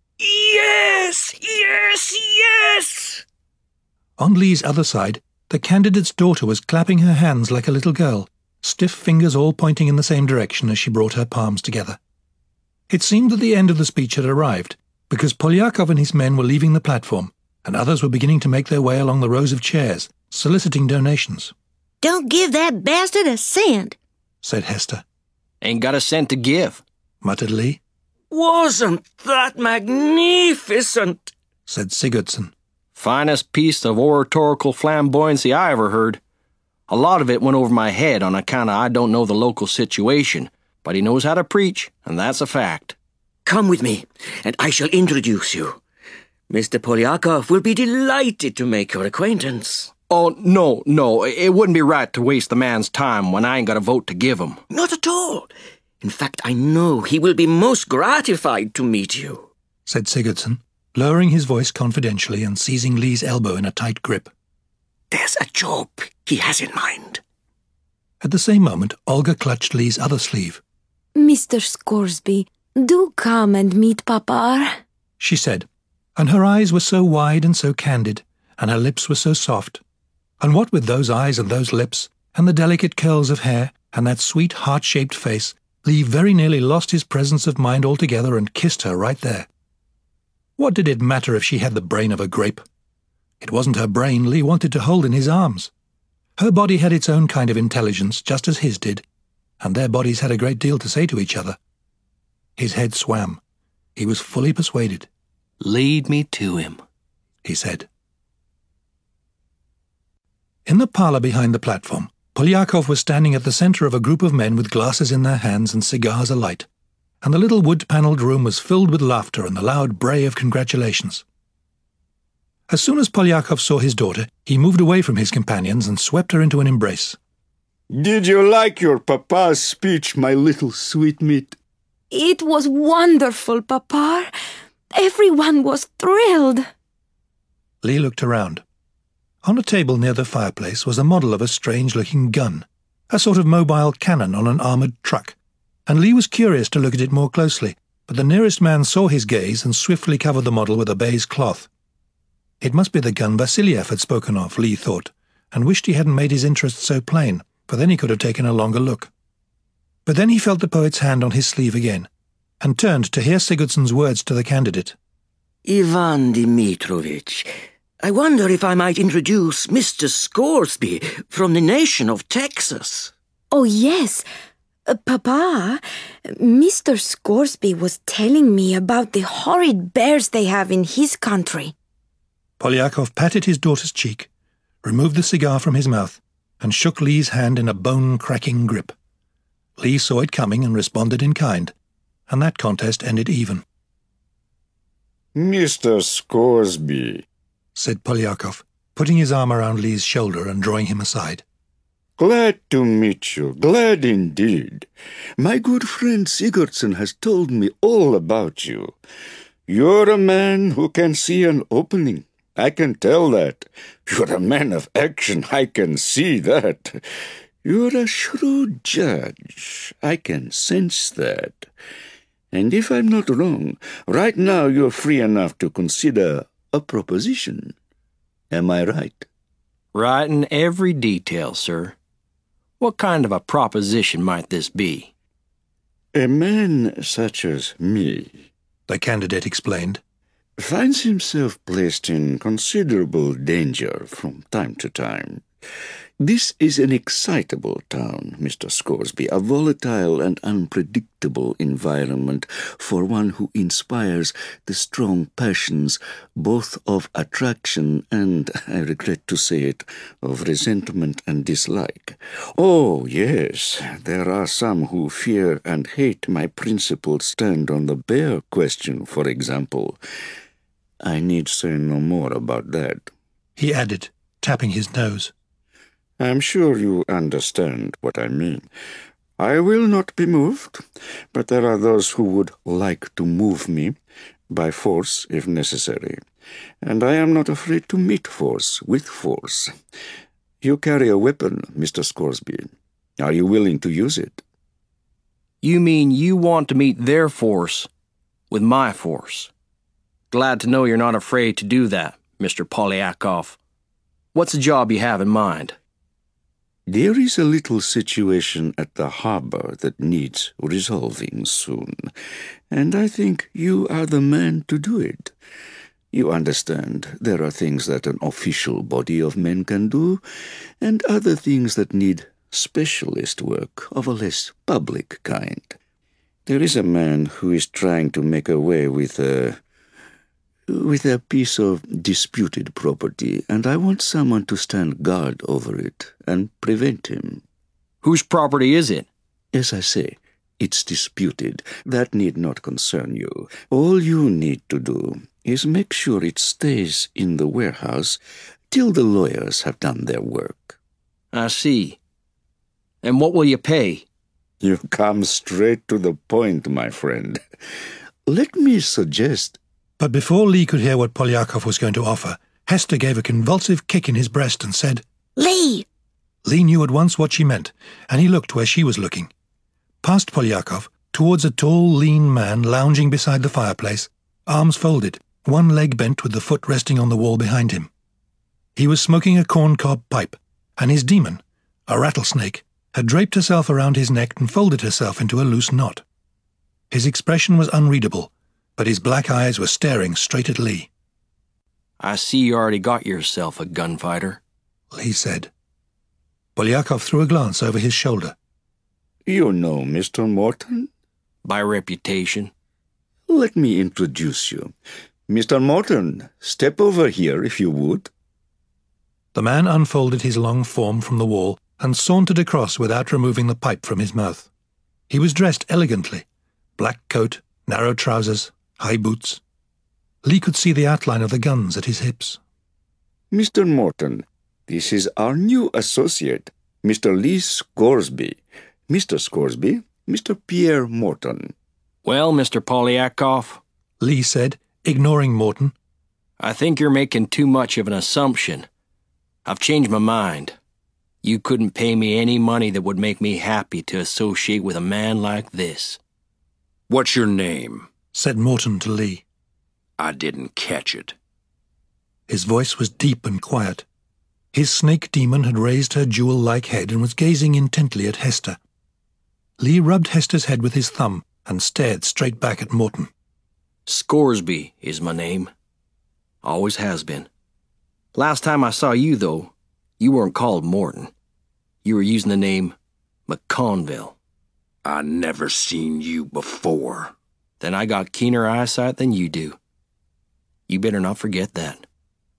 S4: Yes! Yes! Yes!
S1: On Lee's other side, the candidate's daughter was clapping her hands like a little girl, stiff fingers all pointing in the same direction as she brought her palms together. It seemed that the end of the speech had arrived, because Polyakov and his men were leaving the platform, and others were beginning to make their way along the rows of chairs, soliciting donations.
S3: Don't give that bastard a cent,
S1: said Hester.
S2: Ain't got a cent to give,
S1: muttered Lee.
S4: Wasn't that magnificent?
S1: said Sigurdsson.
S2: Finest piece of oratorical flamboyancy I ever heard. A lot of it went over my head on account of I don't know the local situation, but he knows how to preach, and that's a fact.
S4: Come with me, and I shall introduce you. Mister Polyakov will be delighted to make your acquaintance.
S2: Oh, no, no, it wouldn't be right to waste the man's time when I ain't got a vote to give him.
S4: Not at all. In fact, I know he will be most gratified to meet you,
S1: said Sigurdsson, lowering his voice confidentially and seizing Lee's elbow in a tight grip.
S4: There's a job he has in mind.
S1: At the same moment, Olga clutched Lee's other sleeve.
S10: Mister Scoresby, do come and meet Papa,
S1: she said, and her eyes were so wide and so candid, and her lips were so soft. And what with those eyes and those lips, and the delicate curls of hair, and that sweet heart-shaped face, Lee very nearly lost his presence of mind altogether and kissed her right there. What did it matter if she had the brain of a grape? It wasn't her brain Lee wanted to hold in his arms. Her body had its own kind of intelligence, just as his did, and their bodies had a great deal to say to each other. His head swam. He was fully persuaded.
S2: "Lead me to him,"
S1: he said. In the parlour behind the platform, Polyakov was standing at the centre of a group of men with glasses in their hands and cigars alight, and the little wood-panelled room was filled with laughter and the loud bray of congratulations. As soon as Polyakov saw his daughter, he moved away from his companions and swept her into an embrace.
S11: Did you like your papa's speech, my little sweetmeat?
S10: It was wonderful, Papa. Everyone was thrilled.
S1: Lee looked around. On a table near the fireplace was a model of a strange-looking gun, a sort of mobile cannon on an armoured truck, and Lee was curious to look at it more closely, but the nearest man saw his gaze and swiftly covered the model with a baize cloth. It must be the gun Vasiliev had spoken of, Lee thought, and wished he hadn't made his interest so plain, for then he could have taken a longer look. But then he felt the poet's hand on his sleeve again, and turned to hear Sigurdsson's words to the candidate.
S4: Ivan Dmitrovich, I wonder if I might introduce Mister Scoresby from the nation of Texas.
S10: Oh, yes. Uh, Papa, Mister Scoresby was telling me about the horrid bears they have in his country.
S1: Polyakov patted his daughter's cheek, removed the cigar from his mouth, and shook Lee's hand in a bone-cracking grip. Lee saw it coming and responded in kind, and that contest ended even.
S11: Mister Scoresby,
S1: said Polyakov, putting his arm around Lee's shoulder and drawing him aside.
S11: Glad to meet you, glad indeed. My good friend Sigurdsson has told me all about you. You're a man who can see an opening. I can tell that. You're a man of action. I can see that. You're a shrewd judge. I can sense that. And if I'm not wrong, right now you're free enough to consider a proposition. Am I right?
S2: Right in every detail, sir. What kind of a proposition might this be?
S11: A man such as me,
S1: the candidate explained,
S11: finds himself placed in considerable danger from time to time. This is an excitable town, Mister Scoresby, a volatile and unpredictable environment for one who inspires the strong passions both of attraction and, I regret to say it, of resentment and dislike. Oh, yes, there are some who fear and hate my principled stand on the bear question, for example. I need say no more about that,
S1: he added, tapping his nose.
S11: I'm sure you understand what I mean. I will not be moved, but there are those who would like to move me, by force if necessary, and I am not afraid to meet force with force. You carry a weapon, Mister Scoresby. Are you willing to use it?
S2: You mean you want to meet their force with my force? Glad to know you're not afraid to do that, Mister Polyakov. What's the job you have in mind?
S11: There is a little situation at the harbor that needs resolving soon, and I think you are the man to do it. You understand, there are things that an official body of men can do, and other things that need specialist work of a less public kind. There is a man who is trying to make away with a... with a piece of disputed property, and I want someone to stand guard over it and prevent him.
S2: Whose property is it?
S11: As I say, it's disputed. That need not concern you. All you need to do is make sure it stays in the warehouse till the lawyers have done their work.
S2: I see. And what will you pay?
S11: You come straight to the point, my friend. Let me suggest...
S1: But before Lee could hear what Polyakov was going to offer, Hester gave a convulsive kick in his breast and said,
S3: Lee!
S1: Lee knew at once what she meant, and he looked where she was looking. Past Polyakov, towards a tall, lean man lounging beside the fireplace, arms folded, one leg bent with the foot resting on the wall behind him. He was smoking a corncob pipe, and his demon, a rattlesnake, had draped herself around his neck and folded herself into a loose knot. His expression was unreadable, but his black eyes were staring straight at Lee.
S2: I see you already got yourself a gunfighter,
S1: Lee said. Polyakov threw a glance over his shoulder.
S11: You know Mister Morton?
S2: By reputation.
S11: Let me introduce you. Mister Morton, step over here if you would.
S1: The man unfolded his long form from the wall and sauntered across without removing the pipe from his mouth. He was dressed elegantly. Black coat, narrow trousers, high boots. Lee could see the outline of the guns at his hips.
S11: Mister Morton, this is our new associate, Mister Lee Scoresby. Mister Scoresby, Mister Pierre Morton.
S2: Well, Mister Polyakov,
S1: Lee said, ignoring Morton,
S2: I think you're making too much of an assumption. I've changed my mind. You couldn't pay me any money that would make me happy to associate with a man like this.
S12: What's your name?
S1: Said Morton to Lee.
S12: I didn't catch it.
S1: His voice was deep and quiet. His snake demon had raised her jewel-like head and was gazing intently at Hester. Lee rubbed Hester's head with his thumb and stared straight back at Morton.
S2: Scoresby is my name. Always has been. Last time I saw you, though, you weren't called Morton. You were using the name McConville.
S12: I never seen you before.
S2: Then I got keener eyesight than you do. You better not forget that.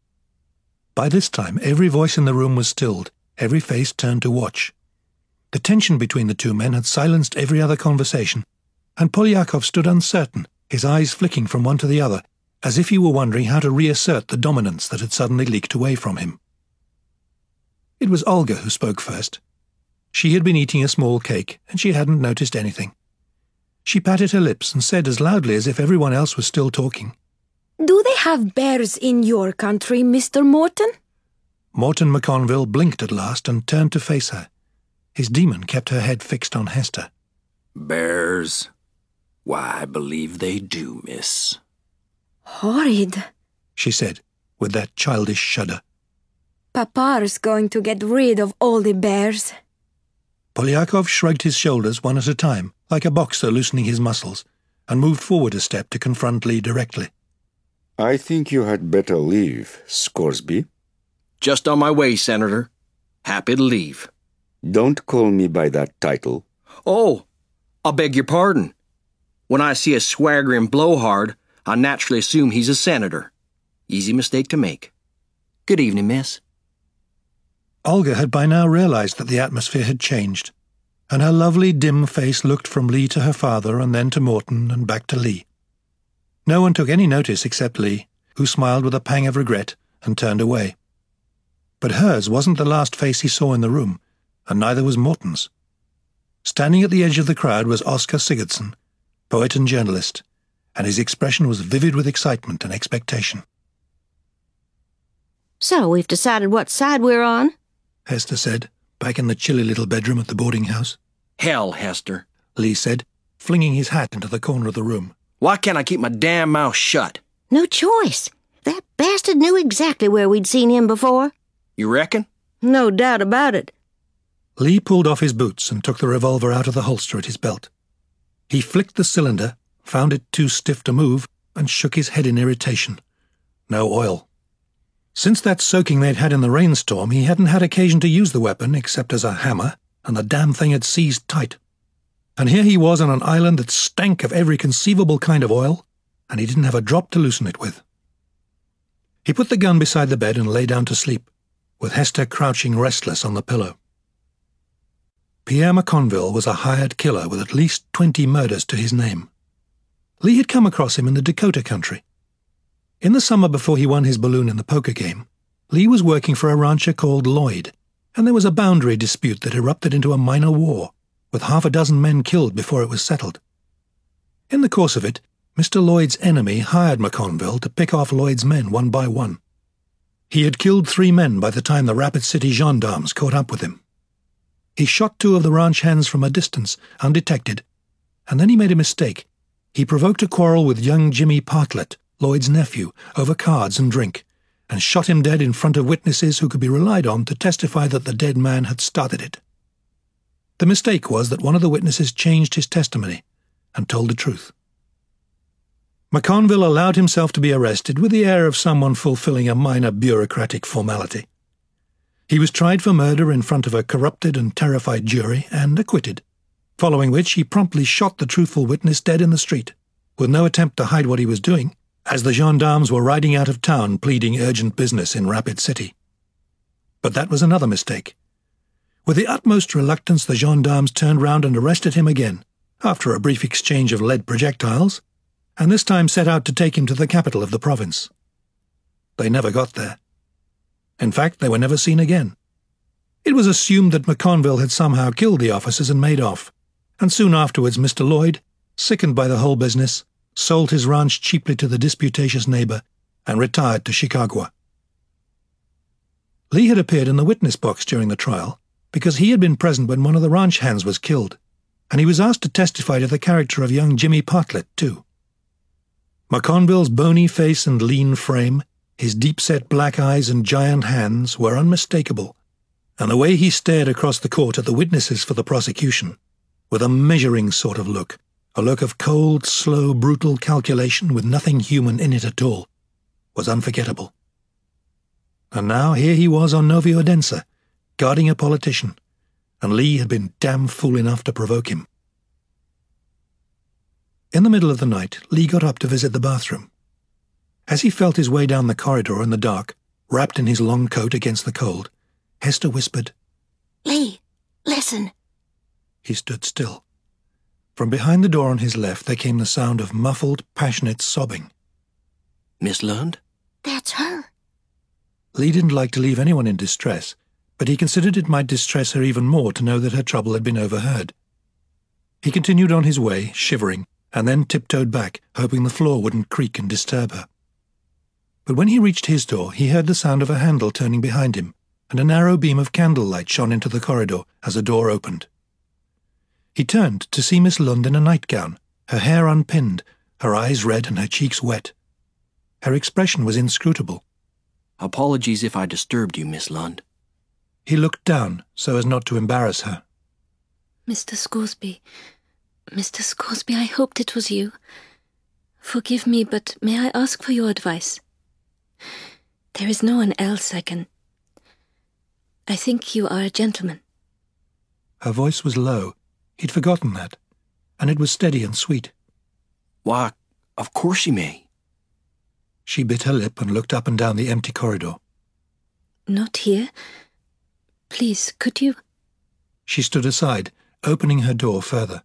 S1: By this time, every voice in the room was stilled, every face turned to watch. The tension between the two men had silenced every other conversation, and Polyakov stood uncertain, his eyes flicking from one to the other, as if he were wondering how to reassert the dominance that had suddenly leaked away from him. It was Olga who spoke first. She had been eating a small cake, and she hadn't noticed anything. She patted her lips and said as loudly as if everyone else was still talking,
S10: Do they have bears in your country, Mister Morton?
S1: Morton McConville blinked at last and turned to face her. His demon kept her head fixed on Hester.
S12: Bears? Why, I believe they do, miss.
S10: Horrid,
S1: she said, with that childish shudder.
S10: Papa's going to get rid of all the bears.
S1: Polyakov shrugged his shoulders one at a time, like a boxer loosening his muscles, and moved forward a step to confront Lee directly.
S11: I think you had better leave, Scoresby.
S2: Just on my way, Senator. Happy to leave.
S11: Don't call me by that title.
S2: Oh, I beg your pardon. When I see a swaggering blowhard, I naturally assume he's a senator. Easy mistake to make. Good evening, miss.
S1: Olga had by now realized that the atmosphere had changed, and her lovely dim face looked from Lee to her father and then to Morton and back to Lee. No one took any notice except Lee, who smiled with a pang of regret and turned away. But hers wasn't the last face he saw in the room, and neither was Morton's. Standing at the edge of the crowd was Oscar Sigurdsson, poet and journalist, and his expression was vivid with excitement and expectation.
S3: So we've decided what side we're on?
S1: Hester said, back in the chilly little bedroom at the boarding house.
S2: Hell, Hester,
S1: Lee said, flinging his hat into the corner of the room.
S2: Why can't I keep my damn mouth shut?
S3: No choice. That bastard knew exactly where we'd seen him before.
S2: You reckon?
S3: No doubt about it.
S1: Lee pulled off his boots and took the revolver out of the holster at his belt. He flicked the cylinder, found it too stiff to move, and shook his head in irritation. No oil. Since that soaking they'd had in the rainstorm, he hadn't had occasion to use the weapon except as a hammer, and the damn thing had seized tight. And here he was on an island that stank of every conceivable kind of oil, and he didn't have a drop to loosen it with. He put the gun beside the bed and lay down to sleep, with Hester crouching restless on the pillow. Pierre McConville was a hired killer with at least twenty murders to his name. Lee had come across him in the Dakota country. In the summer before he won his balloon in the poker game, Lee was working for a rancher called Lloyd, and there was a boundary dispute that erupted into a minor war, with half a dozen men killed before it was settled. In the course of it, Mister Lloyd's enemy hired McConville to pick off Lloyd's men one by one. He had killed three men by the time the Rapid City gendarmes caught up with him. He shot two of the ranch hands from a distance, undetected, and then he made a mistake. He provoked a quarrel with young Jimmy Partlett, Lloyd's nephew, over cards and drink, and shot him dead in front of witnesses who could be relied on to testify that the dead man had started it. The mistake was that one of the witnesses changed his testimony and told the truth. McConville allowed himself to be arrested with the air of someone fulfilling a minor bureaucratic formality. He was tried for murder in front of a corrupted and terrified jury and acquitted, following which he promptly shot the truthful witness dead in the street, with no attempt to hide what he was doing, as the gendarmes were riding out of town pleading urgent business in Rapid City. But that was another mistake. With the utmost reluctance, the gendarmes turned round and arrested him again, after a brief exchange of lead projectiles, and this time set out to take him to the capital of the province. They never got there. In fact, they were never seen again. It was assumed that McConville had somehow killed the officers and made off, and soon afterwards Mister Lloyd, sickened by the whole business, sold his ranch cheaply to the disputatious neighbour and retired to Chicago. Lee had appeared in the witness box during the trial because he had been present when one of the ranch hands was killed, and he was asked to testify to the character of young Jimmy Partlett, too. McConville's bony face and lean frame, his deep-set black eyes and giant hands were unmistakable, and the way he stared across the court at the witnesses for the prosecution, with a measuring sort of look, a look of cold, slow, brutal calculation with nothing human in it at all, was unforgettable. And now here he was on Novio Densa, guarding a politician, and Lee had been damn fool enough to provoke him. In the middle of the night, Lee got up to visit the bathroom. As he felt his way down the corridor in the dark, wrapped in his long coat against the cold, Hester whispered,
S3: "Lee, listen."
S1: He stood still. From behind the door on his left there came the sound of muffled, passionate sobbing.
S2: Miss Lund?
S3: That's her.
S1: Lee didn't like to leave anyone in distress, but he considered it might distress her even more to know that her trouble had been overheard. He continued on his way, shivering, and then tiptoed back, hoping the floor wouldn't creak and disturb her. But when he reached his door, he heard the sound of a handle turning behind him, and a narrow beam of candlelight shone into the corridor as a door opened. He turned to see Miss Lund in a nightgown, her hair unpinned, her eyes red and her cheeks wet. Her expression was inscrutable.
S2: "Apologies if I disturbed you, Miss Lund."
S1: He looked down so as not to embarrass her.
S9: Mister Scoresby, Mister Scoresby, I hoped it was you. Forgive me, but may I ask for your advice? There is no one else I can... I think you are a gentleman.
S1: Her voice was low. He'd forgotten that, and it was steady and sweet.
S2: "Why, of course you may."
S1: She bit her lip and looked up and down the empty corridor.
S9: Not here? Please, could you...
S1: She stood aside, opening her door further.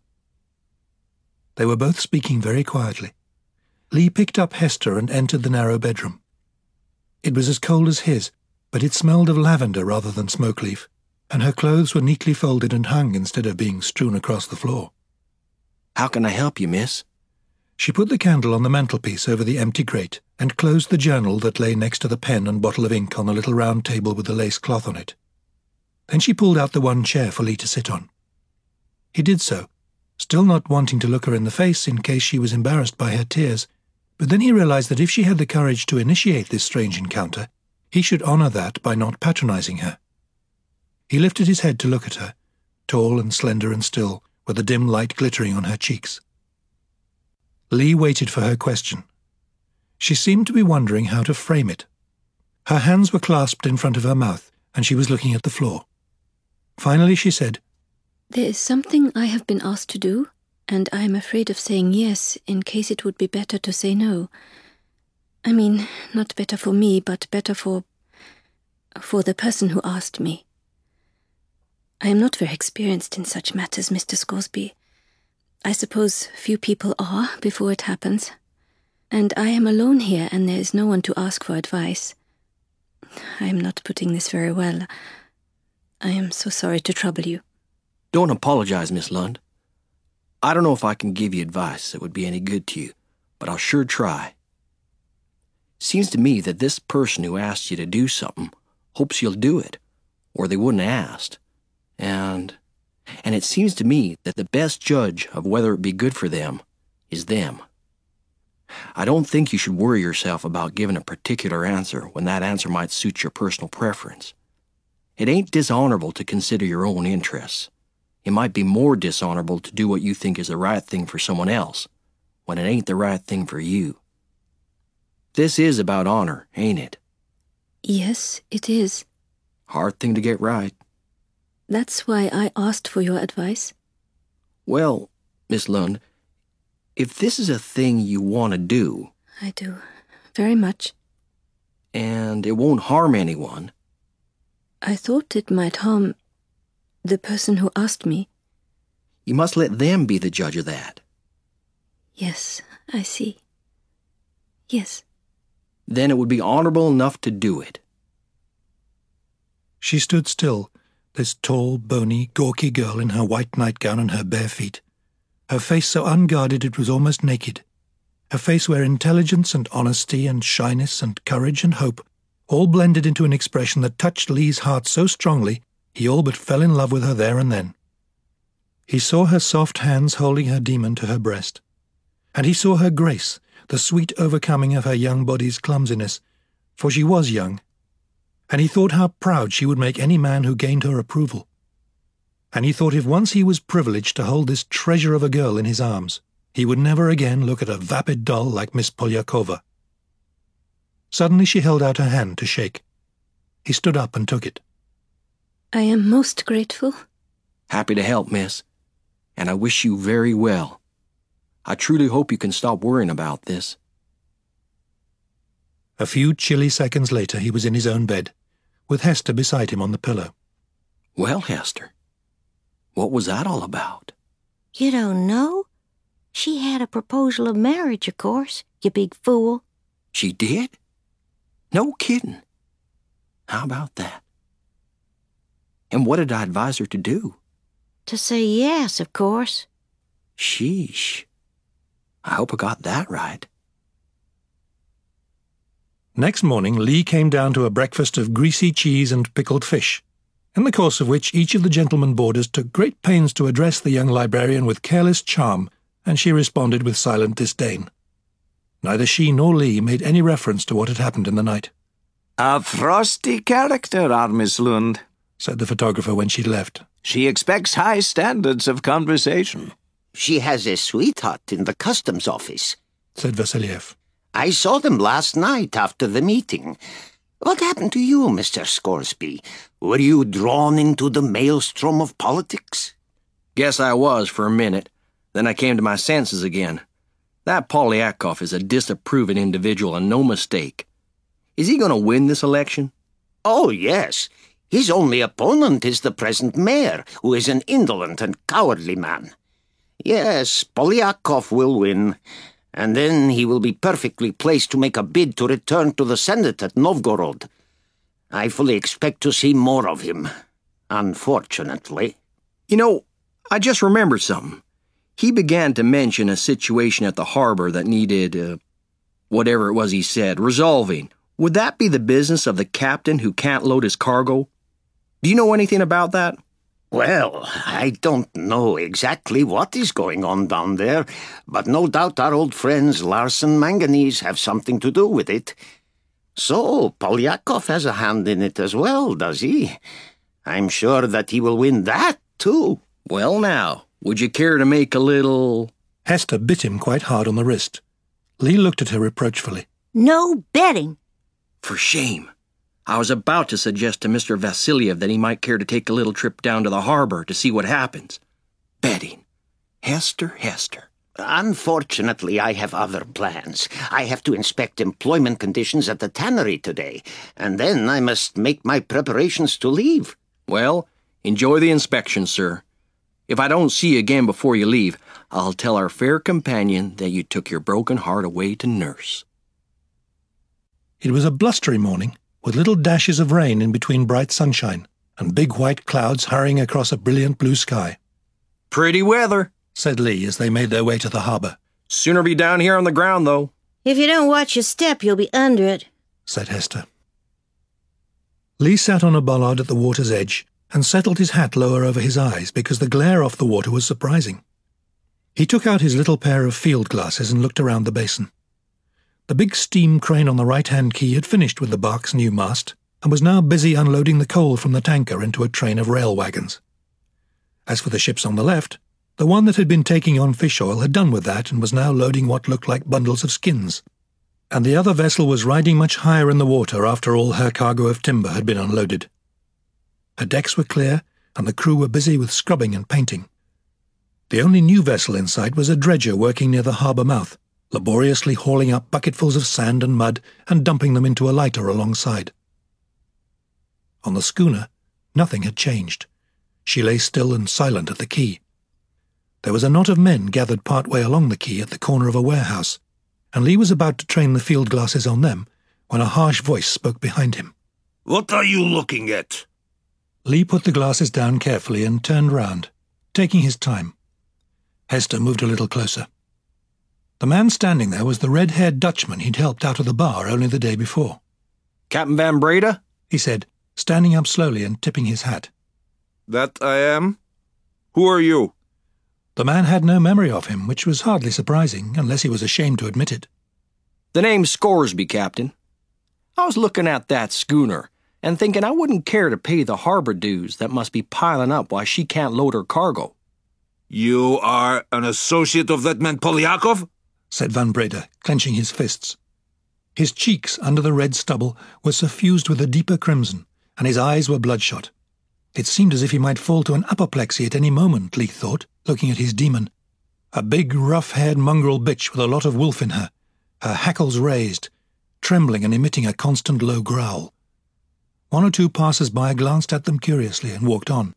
S1: They were both speaking very quietly. Lee picked up Hester and entered the narrow bedroom. It was as cold as his, but it smelled of lavender rather than smoke leaf, and her clothes were neatly folded and hung instead of being strewn across the floor.
S2: "How can I help you, miss?"
S1: She put the candle on the mantelpiece over the empty grate and closed the journal that lay next to the pen and bottle of ink on the little round table with the lace cloth on it. Then she pulled out the one chair for Lee to sit on. He did so, still not wanting to look her in the face in case she was embarrassed by her tears, but then he realized that if she had the courage to initiate this strange encounter, he should honor that by not patronizing her. He lifted his head to look at her, tall and slender and still, with the dim light glittering on her cheeks. Lee waited for her question. She seemed to be wondering how to frame it. Her hands were clasped in front of her mouth, and she was looking at the floor. Finally she said,
S9: There is something I have been asked to do, and I am afraid of saying yes in case it would be better to say no. I mean, not better for me, but better for... for the person who asked me. I am not very experienced in such matters, Mister Scoresby. I suppose few people are before it happens. And I am alone here, and there is no one to ask for advice. I am not putting this very well. I am so sorry to trouble you.
S2: Don't apologize, Miss Lund. I don't know if I can give you advice that would be any good to you, but I'll sure try. Seems to me that this person who asked you to do something hopes you'll do it, or they wouldn't have asked. And... and it seems to me that the best judge of whether it be good for them is them. I don't think you should worry yourself about giving a particular answer when that answer might suit your personal preference. It ain't dishonorable to consider your own interests. It might be more dishonorable to do what you think is the right thing for someone else, when it ain't the right thing for you. This is about honor, ain't it?
S9: Yes, it is.
S2: Hard thing to get right.
S9: That's why I asked for your advice.
S2: Well, Miss Lund, if this is a thing you want to do...
S9: I do. Very much.
S2: And it won't harm anyone...
S9: I thought it might harm the person who asked me.
S2: You must let them be the judge of that.
S9: Yes, I see. Yes.
S2: Then it would be honorable enough to do it.
S1: She stood still, this tall, bony, gawky girl in her white nightgown and her bare feet. Her face so unguarded it was almost naked. Her face where intelligence and honesty and shyness and courage and hope all blended into an expression that touched Lee's heart so strongly he all but fell in love with her there and then. He saw her soft hands holding her demon to her breast, and he saw her grace, the sweet overcoming of her young body's clumsiness, for she was young, and he thought how proud she would make any man who gained her approval. And he thought if once he was privileged to hold this treasure of a girl in his arms, he would never again look at a vapid doll like Miss Polyakova. Suddenly she held out her hand to shake. He stood up and took it.
S9: I am most grateful.
S2: Happy to help, miss. And I wish you very well. I truly hope you can stop worrying about this.
S1: A few chilly seconds later he was in his own bed, with Hester beside him on the pillow.
S2: Well, Hester, what was that all about?
S3: You don't know? She had a proposal of marriage, of course, you big fool.
S2: She did? No kidding. How about that? And what did I advise her to do?
S3: To say yes, of course.
S2: Sheesh. I hope I got that right.
S1: Next morning, Lee came down to a breakfast of greasy cheese and pickled fish, in the course of which each of the gentlemen boarders took great pains to address the young librarian with careless charm, and she responded with silent disdain. Neither she nor Lee made any reference to what had happened in the night.
S7: A frosty character, our Miss Lund,
S1: said the photographer when she'd left.
S7: She expects high standards of conversation.
S5: She has a sweetheart in the customs office,
S1: said Vasiliev.
S5: I saw them last night after the meeting. What happened to you, Mister Scoresby? Were you drawn into the maelstrom of politics?
S2: Guess I was for a minute. Then I came to my senses again. That Polyakov is a disapproving individual and no mistake. Is he going to win this election?
S5: Oh, yes. His only opponent is the present mayor, who is an indolent and cowardly man. Yes, Polyakov will win, and then he will be perfectly placed to make a bid to return to the Senate at Novgorod. I fully expect to see more of him, unfortunately.
S2: You know, I just remembered something. He began to mention a situation at the harbor that needed, uh, whatever it was he said, resolving. Would that be the business of the captain who can't load his cargo? Do you know anything about that?
S5: Well, I don't know exactly what is going on down there, but no doubt our old friends Larsen Manganese have something to do with it. So, Polyakov has a hand in it as well, does he? I'm sure that he will win that, too.
S2: Well, now, would you care to make a little...
S1: Hester bit him quite hard on the wrist. Lee looked at her reproachfully.
S3: No betting.
S2: For shame. I was about to suggest to Mister Vasiliev that he might care to take a little trip down to the harbor to see what happens. Betting. Hester, Hester.
S5: Unfortunately, I have other plans. I have to inspect employment conditions at the tannery today, and then I must make my preparations to leave.
S2: Well, enjoy the inspection, sir. If I don't see you again before you leave, I'll tell our fair companion that you took your broken heart away to nurse.
S1: It was a blustery morning, with little dashes of rain in between bright sunshine, and big white clouds hurrying across a brilliant blue sky.
S2: Pretty weather,
S1: said Lee as they made their way to the harbor.
S2: Sooner be down here on the ground, though.
S3: If you don't watch your step, you'll be under it,
S1: said Hester. Lee sat on a bollard at the water's edge and settled his hat lower over his eyes because the glare off the water was surprising. He took out his little pair of field glasses and looked around the basin. The big steam crane on the right-hand quay had finished with the bark's new mast and was now busy unloading the coal from the tanker into a train of rail wagons. As for the ships on the left, the one that had been taking on fish oil had done with that and was now loading what looked like bundles of skins. And the other vessel was riding much higher in the water after all her cargo of timber had been unloaded. Her decks were clear, and the crew were busy with scrubbing and painting. The only new vessel in sight was a dredger working near the harbour mouth, laboriously hauling up bucketfuls of sand and mud and dumping them into a lighter alongside. On the schooner, nothing had changed. She lay still and silent at the quay. There was a knot of men gathered part way along the quay at the corner of a warehouse, and Lee was about to train the field glasses on them when a harsh voice spoke behind him.
S8: What are you looking at?
S1: Lee put the glasses down carefully and turned round, taking his time. Hester moved a little closer. The man standing there was the red-haired Dutchman he'd helped out of the bar only the day before.
S2: Captain Van Breda?
S1: He said, standing up slowly and tipping his hat.
S13: That I am? Who are you?
S1: The man had no memory of him, which was hardly surprising, unless he was ashamed to admit it.
S2: The name's Scoresby, Captain. I was looking at that schooner and thinking I wouldn't care to pay the harbor dues that must be piling up while she can't load her cargo.
S8: You are an associate of that man Polyakov?
S1: Said Van Breda, clenching his fists. His cheeks, under the red stubble, were suffused with a deeper crimson, and his eyes were bloodshot. It seemed as if he might fall to an apoplexy at any moment, Lee thought, looking at his demon. A big, rough-haired mongrel bitch with a lot of wolf in her, her hackles raised, trembling and emitting a constant low growl. One or two passers-by glanced at them curiously and walked on.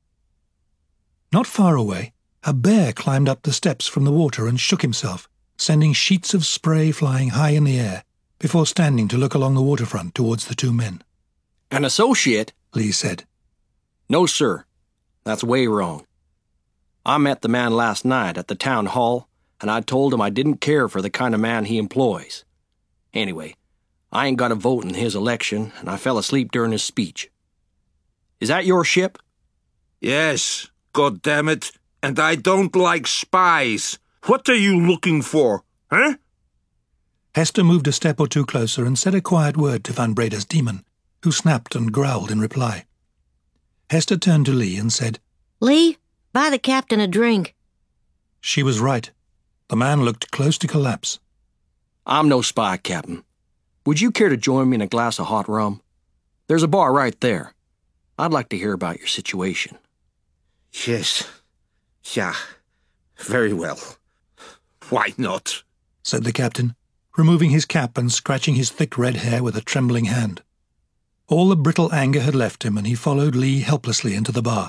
S1: Not far away, a bear climbed up the steps from the water and shook himself, sending sheets of spray flying high in the air, before standing to look along the waterfront towards the two men.
S2: An associate?
S1: Lee said.
S2: No, sir. That's way wrong. I met the man last night at the town hall, and I told him I didn't care for the kind of man he employs. Anyway, I ain't got a vote in his election, and I fell asleep during his speech. Is that your ship?
S8: Yes, God damn it, and I don't like spies. What are you looking for, huh?
S1: Hester moved a step or two closer and said a quiet word to Van Breda's demon, who snapped and growled in reply. Hester turned to Lee and said,
S3: Lee, buy the captain a drink.
S1: She was right. The man looked close to collapse.
S2: I'm no spy, Captain. Would you care to join me in a glass of hot rum? There's a bar right there. I'd like to hear about your situation.
S8: Yes. Yeah. Very well. Why not?
S1: Said the captain, removing his cap and scratching his thick red hair with a trembling hand. All the brittle anger had left him, and he followed Lee helplessly into the bar.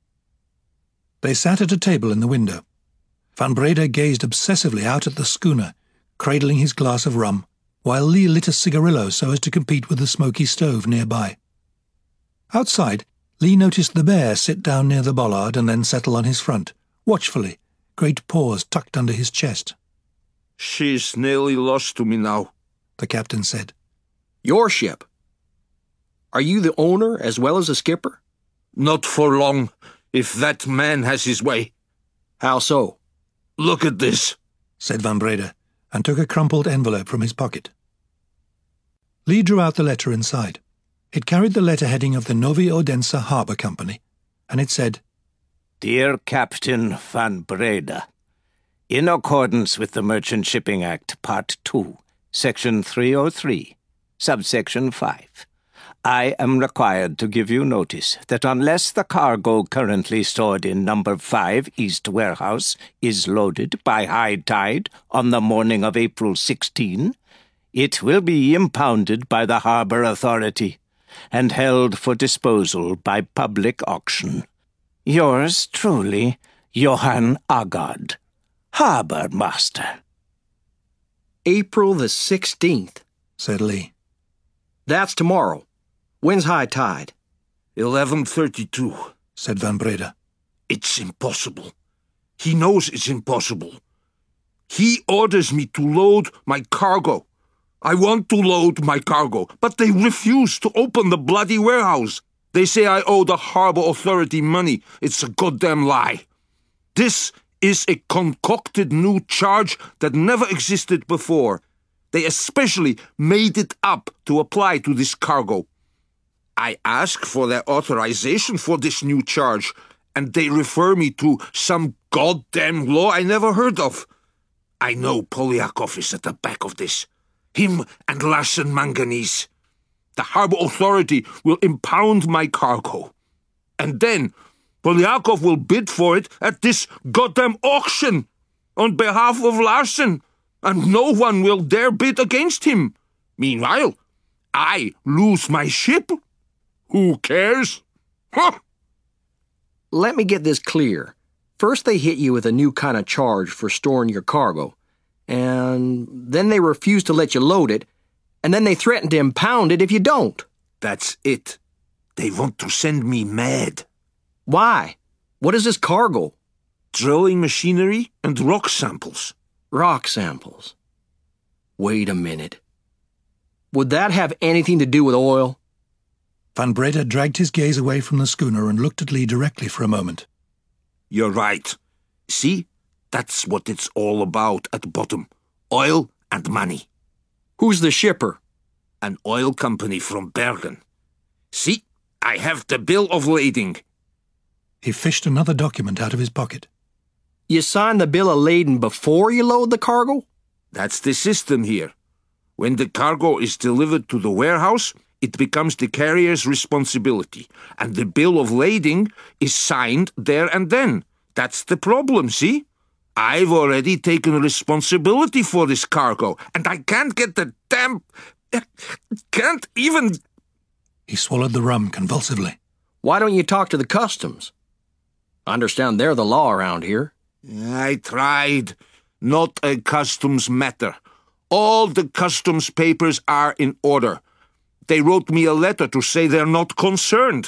S1: They sat at a table in the window. Van Breda gazed obsessively out at the schooner, cradling his glass of rum, while Lee lit a cigarillo so as to compete with the smoky stove nearby. Outside, Lee noticed the bear sit down near the bollard and then settle on his front, watchfully, great paws tucked under his chest.
S8: She's nearly lost to me now,
S1: the captain said.
S2: Your ship? Are you the owner as well as the skipper?
S8: Not for long, if that man has his way.
S2: How so?
S8: Look at this,
S1: said Van Breda, and took a crumpled envelope from his pocket. Lee drew out the letter inside. It carried the letter-heading of the Novi Odense Harbour Company, and it said,
S7: Dear Captain Van Breda, in accordance with the Merchant Shipping Act, Part two, Section three oh three, Subsection five, I am required to give you notice that unless the cargo currently stored in Number five East Warehouse is loaded by high tide on the morning of April sixteenth, it will be impounded by the Harbour Authority and held for disposal by public auction. Yours truly, Johann Agard, Harbour Master.
S2: April the sixteenth,
S1: said Lee.
S2: That's tomorrow. When's high tide?
S8: eleven thirty-two,
S1: said Van Breda.
S8: It's impossible. He knows it's impossible. He orders me to load my cargo. I want to load my cargo, but they refuse to open the bloody warehouse. They say I owe the Harbour Authority money. It's a goddamn lie. This is a concocted new charge that never existed before. They especially made it up to apply to this cargo. I ask for their authorization for this new charge, and they refer me to some goddamn law I never heard of. I know Polyakov is at the back of this. Him and Larsen Manganese. The harbor authority will impound my cargo. And then Polyakov will bid for it at this goddamn auction on behalf of Larsen, and no one will dare bid against him. Meanwhile, I lose my ship. Who cares? Huh?
S2: Let me get this clear. First they hit you with a new kind of charge for storing your cargo, and then they refuse to let you load it, and then they threaten to impound it if you don't.
S8: That's it. They want to send me mad.
S2: Why? What is this cargo?
S8: Drilling machinery and rock samples.
S2: Rock samples? Wait a minute. Would that have anything to do with oil?
S1: Van Breda dragged his gaze away from the schooner and looked at Lee directly for a moment.
S8: You're right. See? That's what it's all about at the bottom. Oil and money.
S2: Who's the shipper?
S8: An oil company from Bergen. See? I have the bill of lading.
S1: He fished another document out of his pocket.
S2: You sign the bill of lading before you load the cargo?
S8: That's the system here. When the cargo is delivered to the warehouse, it becomes the carrier's responsibility, and the bill of lading is signed there and then. That's the problem, see? I've already taken responsibility for this cargo, and I can't get the damn... can't even...
S1: He swallowed the rum convulsively.
S2: Why don't you talk to the customs? I understand they're the law around here.
S8: I tried. Not a customs matter. All the customs papers are in order. They wrote me a letter to say they're not concerned.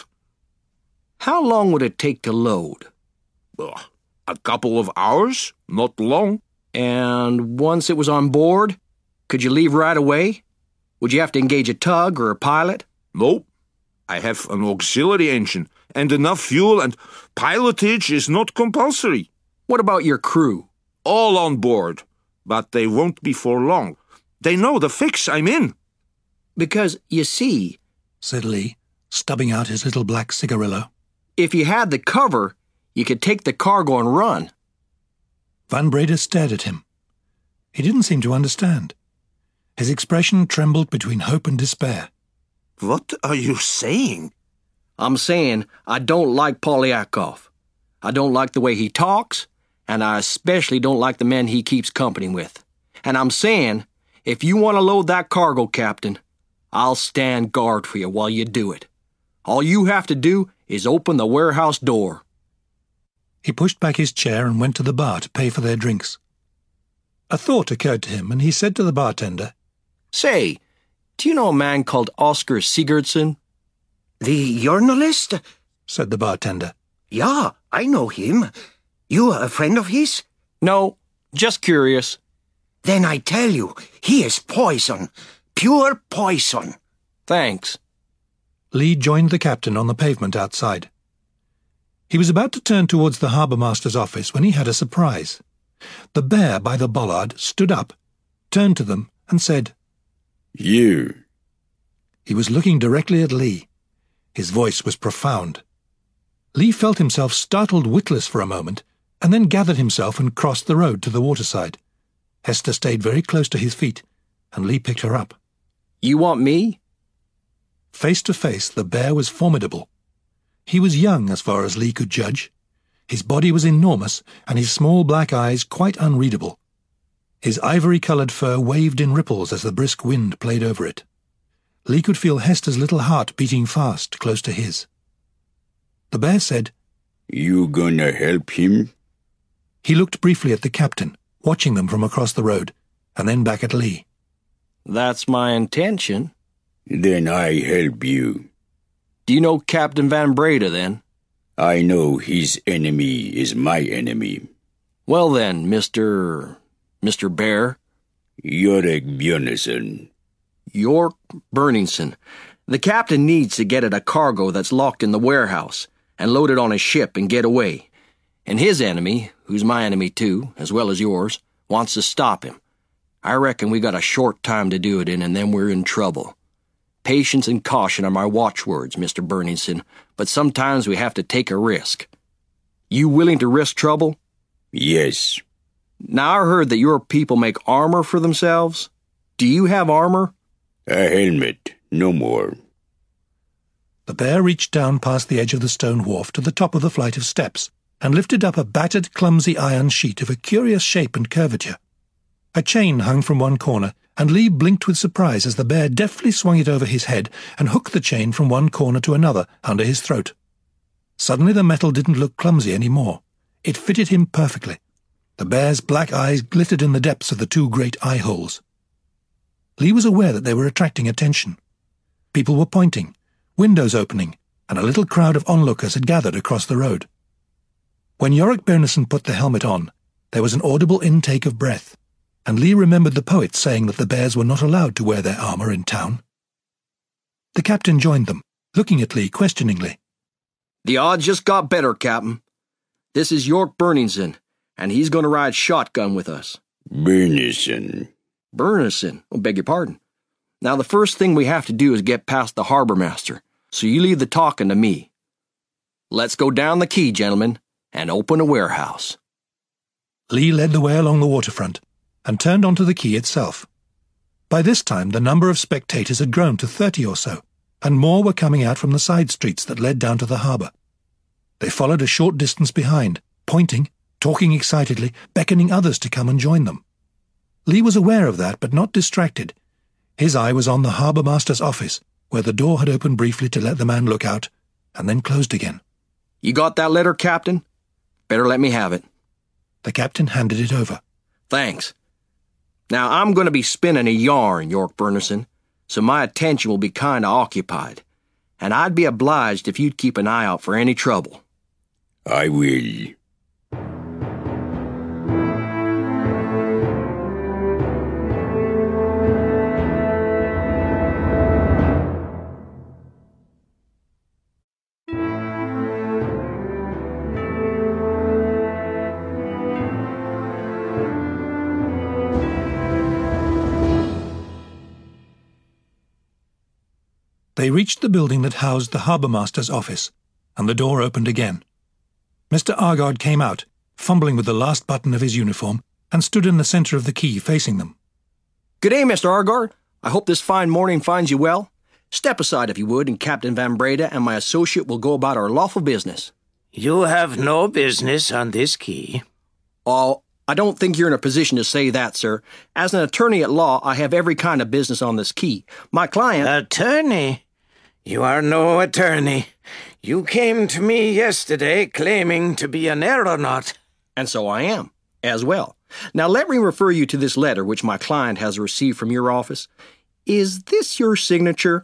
S2: How long would it take to load?
S8: Ugh, a couple of hours, not long.
S2: And once it was on board, could you leave right away? Would you have to engage a tug or a pilot?
S8: Nope. I have an auxiliary engine and enough fuel, and pilotage is not compulsory.
S2: What about your crew?
S8: All on board, but they won't be for long. They know the fix I'm in.
S2: Because, you see,
S1: said Lee, stubbing out his little black cigarillo,
S2: if you had the cover, you could take the cargo and run.
S1: Van Breda stared at him. He didn't seem to understand. His expression trembled between hope and despair.
S8: What are you saying?
S2: I'm saying I don't like Polyakov. I don't like the way he talks, and I especially don't like the men he keeps company with. And I'm saying, if you want to load that cargo, Captain, I'll stand guard for you while you do it. All you have to do is open the warehouse door.
S1: He pushed back his chair and went to the bar to pay for their drinks. A thought occurred to him, and he said to the bartender,
S2: Say, do you know a man called Oscar Sigurdsson?
S5: The journalist?
S1: Said the bartender.
S5: Yeah, I know him. You a friend of his?
S2: No, just curious.
S5: Then I tell you, he is poison. Pure poison.
S2: Thanks.
S1: Lee joined the captain on the pavement outside. He was about to turn towards the harbour master's office when he had a surprise. The bear by the bollard stood up, turned to them, and said,
S11: You.
S1: He was looking directly at Lee. His voice was profound. Lee felt himself startled witless for a moment, and then gathered himself and crossed the road to the waterside. Hester stayed very close to his feet, and Lee picked her up.
S2: You want me?
S1: Face to face, the bear was formidable. He was young as far as Lee could judge. His body was enormous, and his small black eyes quite unreadable. His ivory-coloured fur waved in ripples as the brisk wind played over it. Lee could feel Hester's little heart beating fast close to his. The bear said,
S11: You gonna help him?
S1: He looked briefly at the captain, watching them from across the road, and then back at Lee.
S2: That's my intention.
S11: Then I help you.
S2: Do you know Captain Van Breda, then?
S11: I know his enemy is my enemy.
S2: Well then, Mister... Mister Bear?
S11: Jorek Björnesson.
S2: York Burningson. The captain needs to get at a cargo that's locked in the warehouse and load it on his ship and get away. And his enemy, who's my enemy too, as well as yours, wants to stop him. I reckon we got a short time to do it in, and then we're in trouble. Patience and caution are my watchwords, Mister Burningson, but sometimes we have to take a risk. You willing to risk trouble?
S11: Yes.
S2: Now I heard that your people make armor for themselves. Do you have armor?
S11: A helmet, no more.
S1: The bear reached down past the edge of the stone wharf to the top of the flight of steps and lifted up a battered, clumsy iron sheet of a curious shape and curvature. A chain hung from one corner, and Lee blinked with surprise as the bear deftly swung it over his head and hooked the chain from one corner to another under his throat. Suddenly the metal didn't look clumsy any more. It fitted him perfectly. The bear's black eyes glittered in the depths of the two great eye holes. Lee was aware that they were attracting attention. People were pointing, windows opening, and a little crowd of onlookers had gathered across the road. When Yorick Bernison put the helmet on, there was an audible intake of breath, and Lee remembered the poet saying that the bears were not allowed to wear their armor in town. The captain joined them, looking at Lee questioningly.
S2: The odds just got better, Captain. This is York Bernison, and he's going to ride shotgun with us.
S11: Bernison.
S2: Bernison, oh, beg your pardon. Now the first thing we have to do is get past the harbor master, so you leave the talking to me. Let's go down the quay, gentlemen, and open a warehouse.
S1: Lee led the way along the waterfront and turned onto the quay itself. By this time the number of spectators had grown to thirty or so, and more were coming out from the side streets that led down to the harbour. They followed a short distance behind, pointing, talking excitedly, beckoning others to come and join them. Lee was aware of that, but not distracted. His eye was on the harbour master's office, where the door had opened briefly to let the man look out, and then closed again.
S2: You got that letter, Captain? Better let me have it.
S1: The captain handed it over.
S2: Thanks. Now, I'm going to be spinning a yarn, York Bernison, so my attention will be kind of occupied, and I'd be obliged if you'd keep an eye out for any trouble.
S11: I will.
S1: They reached the building that housed the harbour master's office, and the door opened again. Mister Argard came out, fumbling with the last button of his uniform, and stood in the centre of the quay facing them.
S2: Good day, Mister Argard. I hope this fine morning finds you well. Step aside, if you would, and Captain Van Breda and my associate will go about our lawful business.
S7: You have no business on this quay.
S2: Oh, I don't think you're in a position to say that, sir. As an attorney at law, I have every kind of business on this quay. My client—
S7: Attorney? You are no attorney. You came to me yesterday claiming to be an aeronaut.
S2: And so I am, as well. Now let me refer you to this letter which my client has received from your office. Is this your signature?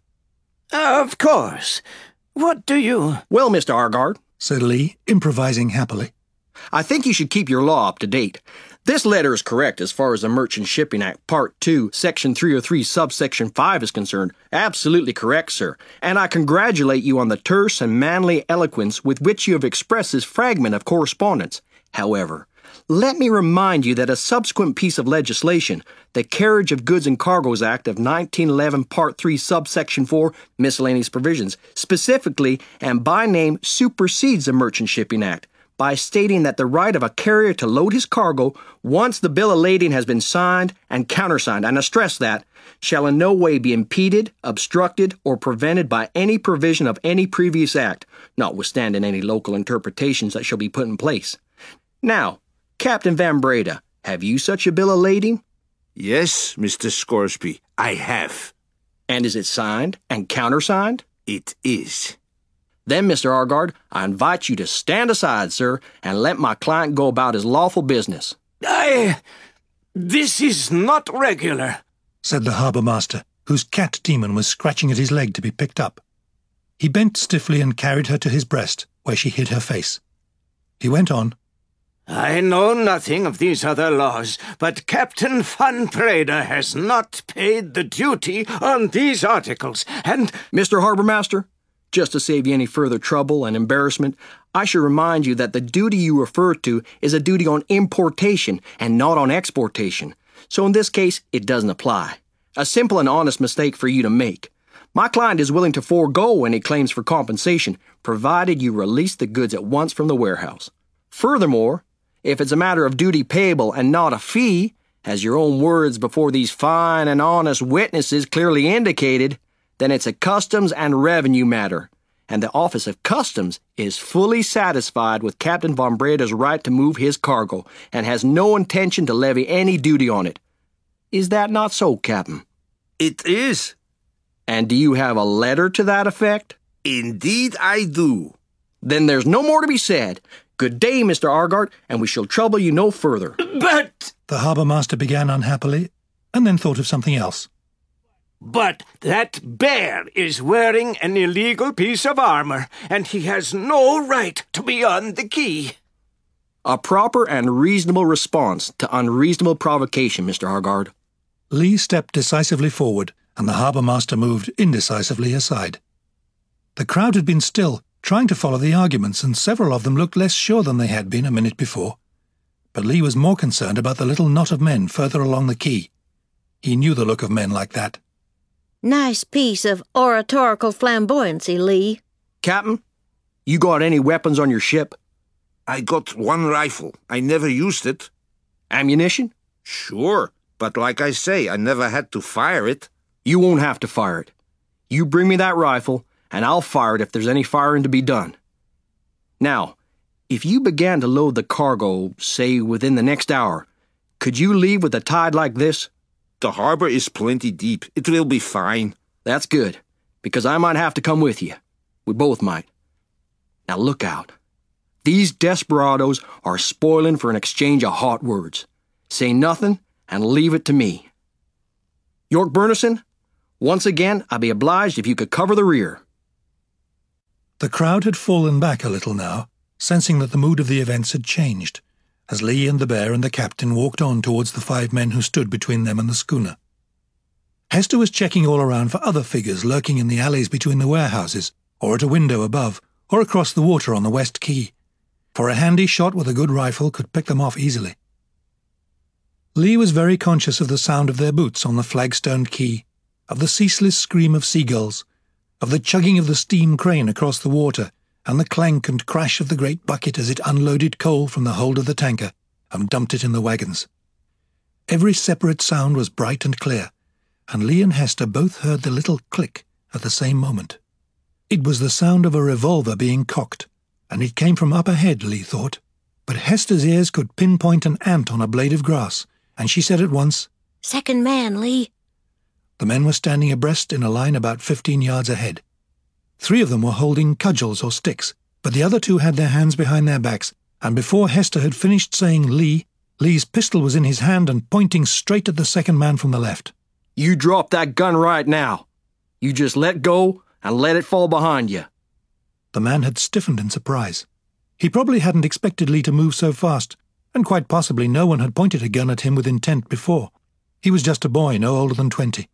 S7: Of course. What do you—
S2: Well, Mister Argard,
S1: said Lee, improvising happily,
S2: I think you should keep your law up to date. This letter is correct as far as the Merchant Shipping Act, Part two, Section three oh three, Subsection five is concerned. Absolutely correct, sir. And I congratulate you on the terse and manly eloquence with which you have expressed this fragment of correspondence. However, let me remind you that a subsequent piece of legislation, the Carriage of Goods and Cargoes Act of nineteen eleven, Part three, Subsection four, Miscellaneous Provisions, specifically and by name supersedes the Merchant Shipping Act, by stating that the right of a carrier to load his cargo, once the bill of lading has been signed and countersigned, and I stress that, shall in no way be impeded, obstructed, or prevented by any provision of any previous act, notwithstanding any local interpretations that shall be put in place. Now, Captain Van Breda, have you such a bill of lading?
S8: Yes, Mister Scoresby, I have.
S2: And is it signed and countersigned?
S8: It is.
S2: Then, Mister Argard, I invite you to stand aside, sir, and let my client go about his lawful business.
S7: I... This is not regular,
S1: said the harbour master, whose cat demon was scratching at his leg to be picked up. He bent stiffly and carried her to his breast, where she hid her face. He went on.
S7: I know nothing of these other laws, but Captain Van Breda has not paid the duty on these articles, and—
S2: Mister Harbour Master, just to save you any further trouble and embarrassment, I should remind you that the duty you refer to is a duty on importation and not on exportation. so in this case, it doesn't apply. A simple and honest mistake for you to make. My client is willing to forego any claims for compensation, provided you release the goods at once from the warehouse. Furthermore, if it's a matter of duty payable and not a fee, as your own words before these fine and honest witnesses clearly indicated, then it's a customs and revenue matter, and the Office of Customs is fully satisfied with Captain Von Breda's right to move his cargo and has no intention to levy any duty on it. Is that not so, Captain?
S8: It is.
S2: And do you have a letter to that effect?
S8: Indeed I do.
S2: Then there's no more to be said. Good day, Mister Argart, and we shall trouble you no further.
S11: But...
S1: The harbour master began unhappily, and then thought of something else.
S7: But that bear is wearing an illegal piece of armour, and he has no right to be on the quay.
S2: A proper and reasonable response to unreasonable provocation, Mister Argard.
S1: Lee stepped decisively forward, and the harbour master moved indecisively aside. The crowd had been still, trying to follow the arguments, and several of them looked less sure than they had been a minute before. But Lee was more concerned about the little knot of men further along the quay. He knew the look of men like that.
S3: Nice piece of oratorical flamboyancy, Lee.
S2: Captain, you got any weapons on your ship?
S8: I got one rifle. I never used it.
S2: Ammunition?
S8: Sure, but like I say, I never had to fire it.
S2: You won't have to fire it. You bring me that rifle, and I'll fire it if there's any firing to be done. Now, if you began to load the cargo, say, within the next hour, could you leave with a tide like this?
S8: The harbor is plenty deep. It will be fine.
S2: That's good, because I might have to come with you. We both might. Now look out. These desperados are spoiling for an exchange of hot words. Say nothing and leave it to me. York Burnison, once again, I'd be obliged if you could cover the rear.
S1: The crowd had fallen back a little now, sensing that the mood of the events had changed, as Lee and the bear and the captain walked on towards the five men who stood between them and the schooner. Hester was checking all around for other figures lurking in the alleys between the warehouses, or at a window above, or across the water on the west quay, for a handy shot with a good rifle could pick them off easily. Lee was very conscious of the sound of their boots on the flagstoned quay, of the ceaseless scream of seagulls, of the chugging of the steam crane across the water, and the clank and crash of the great bucket as it unloaded coal from the hold of the tanker and dumped it in the wagons. Every separate sound was bright and clear, and Lee and Hester both heard the little click at the same moment. It was the sound of a revolver being cocked, and it came from up ahead, Lee thought. But Hester's ears could pinpoint an ant on a blade of grass, and she said at once,
S3: "Second man, Lee."
S1: The men were standing abreast in a line about fifteen yards ahead. Three of them were holding cudgels or sticks, but the other two had their hands behind their backs, and before Hester had finished saying Lee, Lee's pistol was in his hand and pointing straight at the second man from the left.
S2: You drop that gun right now. You just let go and let it fall behind you.
S1: The man had stiffened in surprise. He probably hadn't expected Lee to move so fast, and quite possibly no one had pointed a gun at him with intent before. He was just a boy, no older than twenty.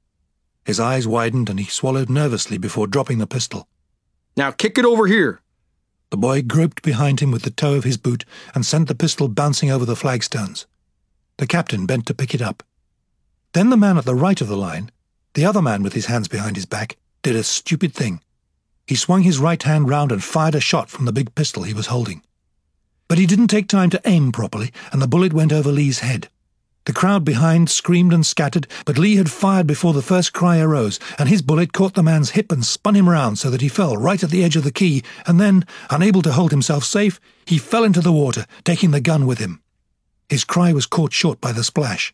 S1: His eyes widened and he swallowed nervously before dropping the pistol.
S2: Now kick it over here.
S1: The boy groped behind him with the toe of his boot and sent the pistol bouncing over the flagstones. The captain bent to pick it up. Then the man at the right of the line, the other man with his hands behind his back, did a stupid thing. He swung his right hand round and fired a shot from the big pistol he was holding. But he didn't take time to aim properly, and the bullet went over Lee's head. The crowd behind screamed and scattered, but Lee had fired before the first cry arose, and his bullet caught the man's hip and spun him round so that he fell right at the edge of the quay, and then, unable to hold himself safe, he fell into the water, taking the gun with him. His cry was caught short by the splash.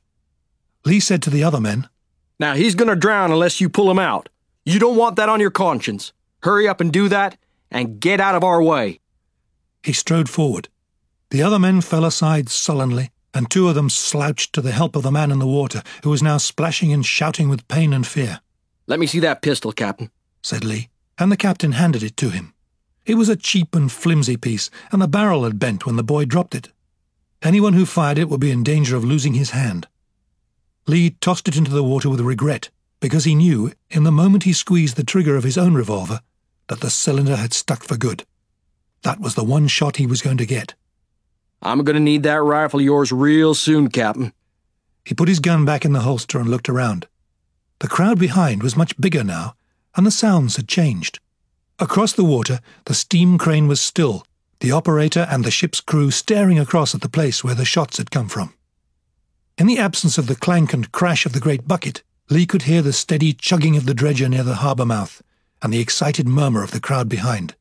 S1: Lee said to the other men,
S2: "Now he's going to drown unless you pull him out. You don't want that on your conscience. Hurry up and do that, and get out of our way."
S1: He strode forward. The other men fell aside sullenly, and two of them slouched to the help of the man in the water, who was now splashing and shouting with pain and fear.
S2: "Let me see that pistol, Captain,"
S1: said Lee, and the captain handed it to him. It was a cheap and flimsy piece, and the barrel had bent when the boy dropped it. Anyone who fired it would be in danger of losing his hand. Lee tossed it into the water with regret, because he knew, in the moment he squeezed the trigger of his own revolver, that the cylinder had stuck for good. That was the one shot he was going to get.
S2: "I'm going to need that rifle of yours real soon, Captain."
S1: He put his gun back in the holster and looked around. The crowd behind was much bigger now, and the sounds had changed. Across the water, the steam crane was still, the operator and the ship's crew staring across at the place where the shots had come from. In the absence of the clank and crash of the great bucket, Lee could hear the steady chugging of the dredger near the harbour mouth and the excited murmur of the crowd behind.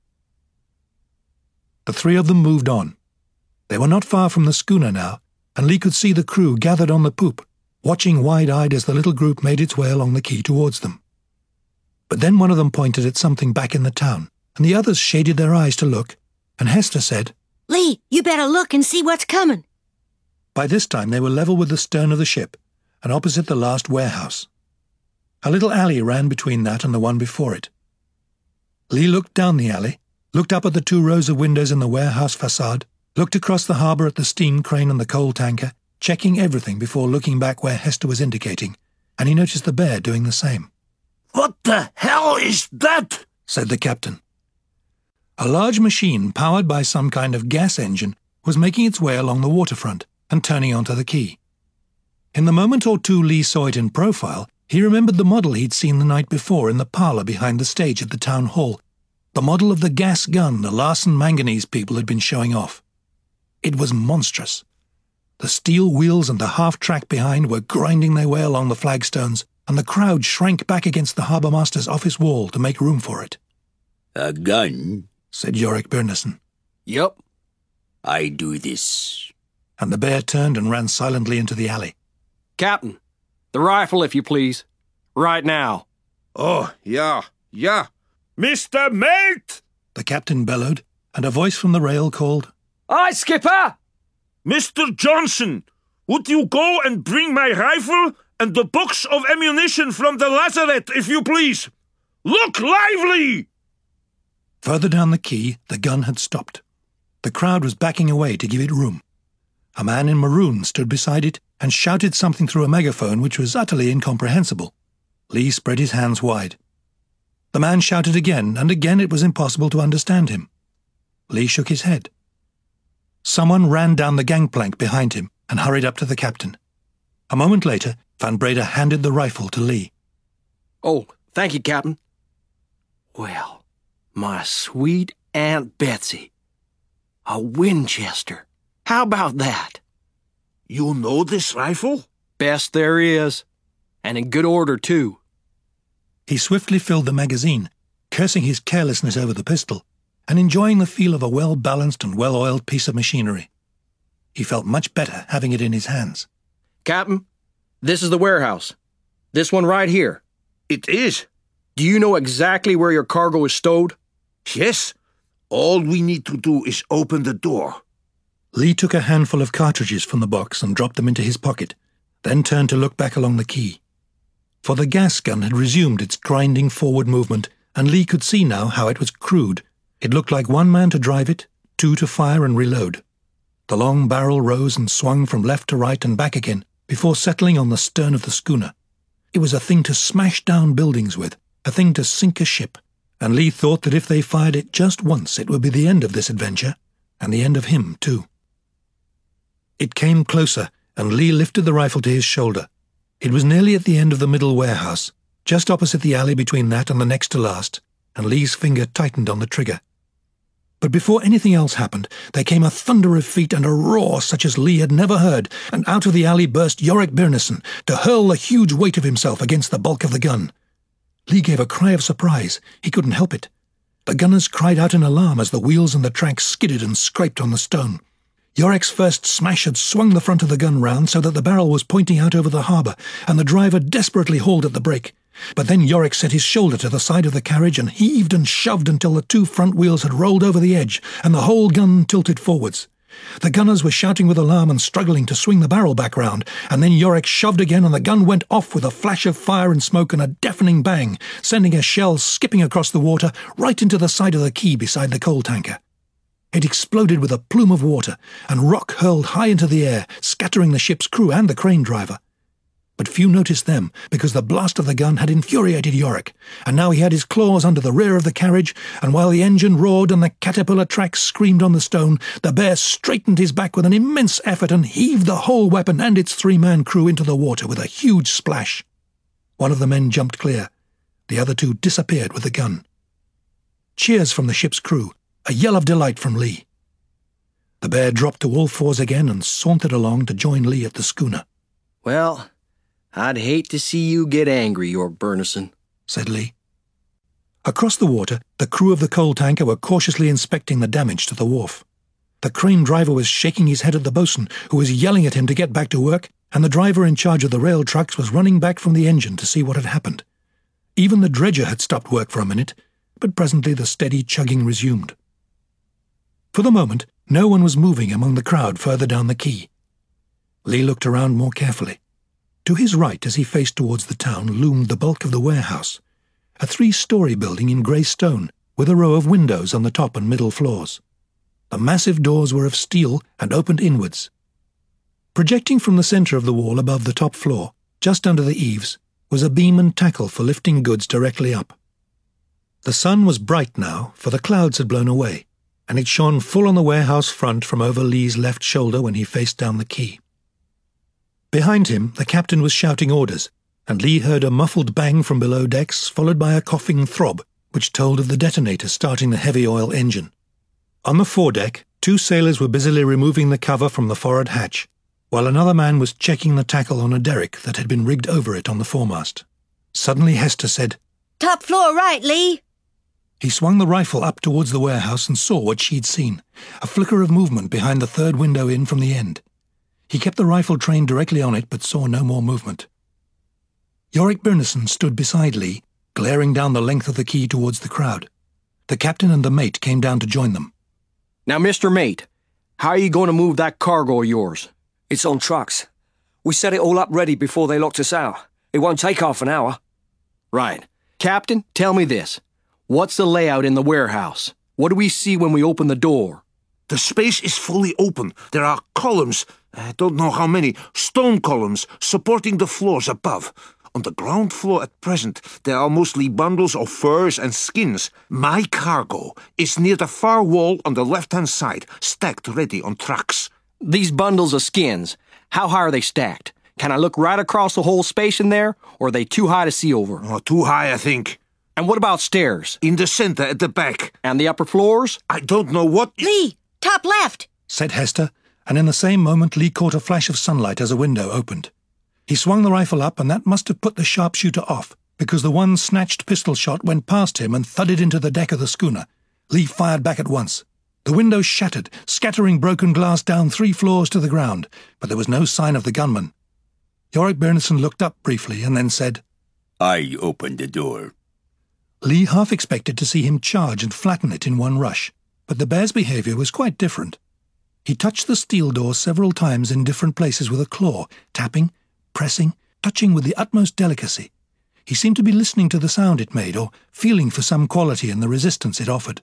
S1: The three of them moved on. They were not far from the schooner now, and Lee could see the crew gathered on the poop, watching wide-eyed as the little group made its way along the quay towards them. But then one of them pointed at something back in the town, and the others shaded their eyes to look, and Hester said,
S3: "Lee, you better look and see what's coming."
S1: By this time they were level with the stern of the ship, and opposite the last warehouse. A little alley ran between that and the one before it. Lee looked down the alley, looked up at the two rows of windows in the warehouse facade, looked across the harbour at the steam crane and the coal tanker, checking everything before looking back where Hester was indicating, and he noticed the bear doing the same.
S8: "What the hell is that?"
S1: said the captain. A large machine powered by some kind of gas engine was making its way along the waterfront and turning onto the quay. In the moment or two Lee saw it in profile, he remembered the model he'd seen the night before in the parlour behind the stage at the town hall, the model of the gas gun the Larsen Manganese people had been showing off. It was monstrous. The steel wheels and the half-track behind were grinding their way along the flagstones, and the crowd shrank back against the harbour master's office wall to make room for it.
S11: "A gun?"
S1: said Yorick Byrnison.
S2: "Yup.
S11: I do this."
S1: And the bear turned and ran silently into the alley.
S2: "Captain, the rifle, if you please. Right now."
S8: "Oh, yeah, yeah. Mister Mate!"
S1: the captain bellowed, and a voice from the rail called,
S6: "Aye, skipper!"
S8: "Mister Johnson, would you go and bring my rifle and the box of ammunition from the lazarette, if you please? Look lively!"
S1: Further down the quay, the gun had stopped. The crowd was backing away to give it room. A man in maroon stood beside it and shouted something through a megaphone which was utterly incomprehensible. Lee spread his hands wide. The man shouted again, and again it was impossible to understand him. Lee shook his head. Someone ran down the gangplank behind him and hurried up to the captain. A moment later, Van Breda handed the rifle to Lee.
S2: "Oh, thank you, Captain." "Well, my sweet Aunt Betsy. A Winchester. How about that?"
S8: "You know this rifle?"
S2: "Best there is. And in good order, too."
S1: He swiftly filled the magazine, cursing his carelessness over the pistol, and enjoying the feel of a well-balanced and well-oiled piece of machinery. He felt much better having it in his hands.
S2: "Captain, this is the warehouse. This one right here."
S8: "It is."
S2: "Do you know exactly where your cargo is stowed?"
S8: "Yes. All we need to do is open the door."
S1: Lee took a handful of cartridges from the box and dropped them into his pocket, then turned to look back along the quay. For the gas gun had resumed its grinding forward movement, and Lee could see now how it was crewed. It looked like one man to drive it, two to fire and reload. The long barrel rose and swung from left to right and back again before settling on the stern of the schooner. It was a thing to smash down buildings with, a thing to sink a ship, and Lee thought that if they fired it just once it would be the end of this adventure, and the end of him, too. It came closer, and Lee lifted the rifle to his shoulder. It was nearly at the end of the middle warehouse, just opposite the alley between that and the next to last, and Lee's finger tightened on the trigger. But before anything else happened, there came a thunder of feet and a roar such as Lee had never heard, and out of the alley burst Yorick Byrnison to hurl the huge weight of himself against the bulk of the gun. Lee gave a cry of surprise. He couldn't help it. The gunners cried out in alarm as the wheels and the tracks skidded and scraped on the stone. Yorick's first smash had swung the front of the gun round so that the barrel was pointing out over the harbour, and the driver desperately hauled at the brake. But then Yorick set his shoulder to the side of the carriage and heaved and shoved until the two front wheels had rolled over the edge, and the whole gun tilted forwards. The gunners were shouting with alarm and struggling to swing the barrel back round, and then Yorick shoved again and the gun went off with a flash of fire and smoke and a deafening bang, sending a shell skipping across the water right into the side of the quay beside the coal tanker. It exploded with a plume of water, and rock hurled high into the air, scattering the ship's crew and the crane driver. but few noticed them, because the blast of the gun had infuriated Yorick, and now he had his claws under the rear of the carriage, and while the engine roared and the caterpillar tracks screamed on the stone, the bear straightened his back with an immense effort and heaved the whole weapon and its three-man crew into the water with a huge splash. One of the men jumped clear. The other two disappeared with the gun. Cheers from the ship's crew, a yell of delight from Lee. The bear dropped to all fours again and sauntered along to join Lee at the schooner.
S2: Well, I'd hate to see you get angry, York Burnison,
S1: said Lee. Across the water, the crew of the coal tanker were cautiously inspecting the damage to the wharf. The crane driver was shaking his head at the boatswain, who was yelling at him to get back to work, and the driver in charge of the rail trucks was running back from the engine to see what had happened. Even the dredger had stopped work for a minute, but presently the steady chugging resumed. For the moment, no one was moving among the crowd further down the quay. Lee looked around more carefully. To his right, as he faced towards the town, loomed the bulk of the warehouse, a three-story building in grey stone, with a row of windows on the top and middle floors. The massive doors were of steel and opened inwards. Projecting from the centre of the wall above the top floor, just under the eaves, was a beam and tackle for lifting goods directly up. The sun was bright now, for the clouds had blown away, and it shone full on the warehouse front from over Lee's left shoulder when he faced down the quay. Behind him, the captain was shouting orders, and Lee heard a muffled bang from below decks, followed by a coughing throb, which told of the detonator starting the heavy oil engine. On the foredeck, two sailors were busily removing the cover from the forward hatch, while another man was checking the tackle on a derrick that had been rigged over it on the foremast. Suddenly Hester said,
S3: "Top floor right, Lee."
S1: He swung the rifle up towards the warehouse and saw what she'd seen, a flicker of movement behind the third window in from the end. He kept the rifle trained directly on it, but saw no more movement. Yorick Burnison stood beside Lee, glaring down the length of the quay towards the crowd. The captain and the mate came down to join them.
S2: Now, Mister Mate, how are you going to move that cargo of yours?
S6: It's on trucks. We set it all up ready before they locked us out. It won't take half an hour.
S2: Right. Captain, tell me this. What's the layout in the warehouse? What do we see when we open the door?
S8: The space is fully open. There are columns, I don't know how many, stone columns supporting the floors above. On the ground floor at present, there are mostly bundles of furs and skins. My cargo is near the far wall on the left-hand side, stacked ready on trucks.
S2: These bundles of skins, how high are they stacked? Can I look right across the whole space in there, or are they too high to see over?
S8: Oh, too high, I think.
S2: And what about stairs?
S8: In the center, at the back.
S2: And the upper floors?
S8: I don't know what...
S3: Lee, top left,
S1: said Hester, and in the same moment Lee caught a flash of sunlight as a window opened. He swung the rifle up, and that must have put the sharpshooter off, because the one snatched pistol shot went past him and thudded into the deck of the schooner. Lee fired back at once. The window shattered, scattering broken glass down three floors to the ground, but there was no sign of the gunman. Yorick Burnison looked up briefly and then said,
S12: I opened the door.
S1: Lee half expected to see him charge and flatten it in one rush, but the bear's behaviour was quite different. He touched the steel door several times in different places with a claw, tapping, pressing, touching with the utmost delicacy. He seemed to be listening to the sound it made, or feeling for some quality in the resistance it offered.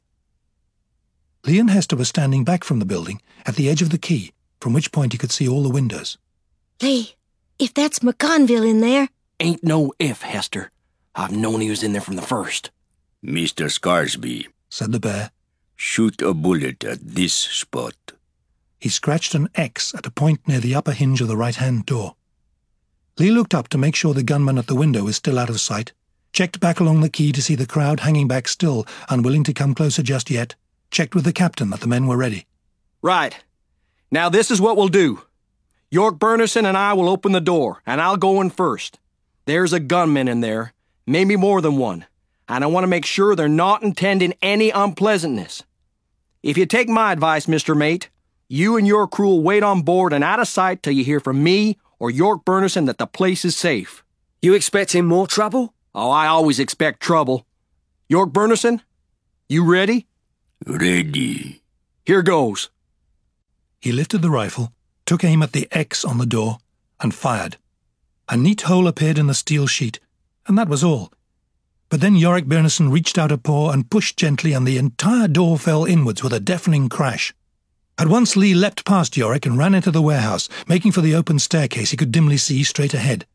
S1: Lee and Hester were standing back from the building, at the edge of the quay, from which point he could see all the windows.
S3: Lee, if that's McConville in there...
S2: Ain't no if, Hester. I've known he was in there from the first.
S12: Mister Scaresby,
S1: said the bear,
S12: shoot a bullet at this spot.
S1: He scratched an X at a point near the upper hinge of the right-hand door. Lee looked up to make sure the gunman at the window was still out of sight, checked back along the quay to see the crowd hanging back still, unwilling to come closer just yet, checked with the captain that the men were ready.
S2: Right. Now this is what we'll do. York Burnison and I will open the door, and I'll go in first. There's a gunman in there, maybe more than one, and I want to make sure they're not intending any unpleasantness. If you take my advice, Mister Mate, you and your crew will wait on board and out of sight till you hear from me or York Burnison that the place is safe.
S6: You expecting more trouble?
S2: Oh, I always expect trouble. York Burnison, you ready?
S12: Ready.
S2: Here goes.
S1: He lifted the rifle, took aim at the X on the door, and fired. A neat hole appeared in the steel sheet, and that was all. But then Yorick Burnison reached out a paw and pushed gently, and the entire door fell inwards with a deafening crash. At once Lee leapt past Yorick and ran into the warehouse, making for the open staircase he could dimly see straight ahead.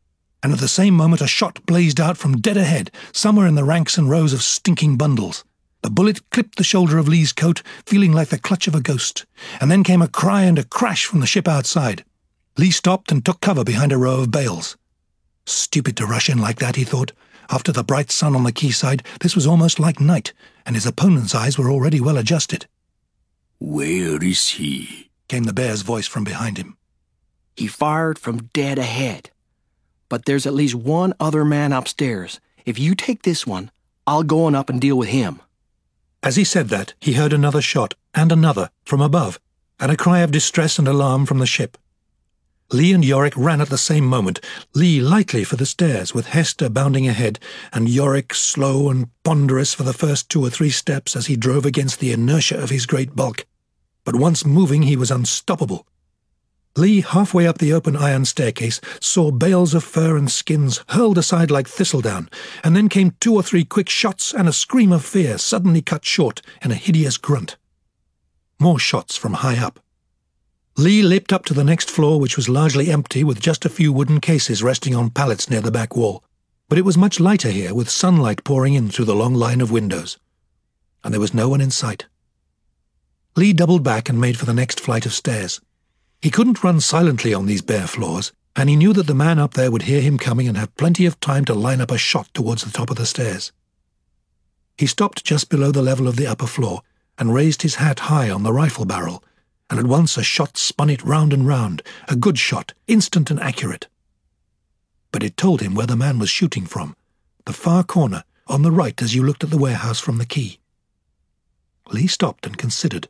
S1: and at the same moment a shot blazed out from dead ahead, somewhere in the ranks and rows of stinking bundles. The bullet clipped the shoulder of Lee's coat, feeling like the clutch of a ghost, and then came a cry and a crash from the ship outside. Lee stopped and took cover behind a row of bales. Stupid to rush in like that, he thought. After the bright sun on the quayside, this was almost like night, and his opponent's eyes were already well adjusted.
S12: "Where is he?"
S1: came the bear's voice from behind him.
S2: He fired from dead ahead. But there's at least one other man upstairs. If you take this one, I'll go on up and deal with him.
S1: As he said that, he heard another shot, and another, from above, and a cry of distress and alarm from the ship. Lee and Yorick ran at the same moment, Lee lightly for the stairs, with Hester bounding ahead, and Yorick slow and ponderous for the first two or three steps as he drove against the inertia of his great bulk. But once moving, he was unstoppable. Lee, halfway up the open iron staircase, saw bales of fur and skins hurled aside like thistledown, and then came two or three quick shots and a scream of fear suddenly cut short in a hideous grunt. More shots from high up. Lee leapt up to the next floor, which was largely empty, with just a few wooden cases resting on pallets near the back wall. But it was much lighter here, with sunlight pouring in through the long line of windows. And there was no one in sight. Lee doubled back and made for the next flight of stairs. He couldn't run silently on these bare floors, and he knew that the man up there would hear him coming and have plenty of time to line up a shot towards the top of the stairs. He stopped just below the level of the upper floor and raised his hat high on the rifle barrel, and at once a shot spun it round and round, a good shot, instant and accurate. But it told him where the man was shooting from, the far corner, on the right as you looked at the warehouse from the quay. Lee stopped and considered.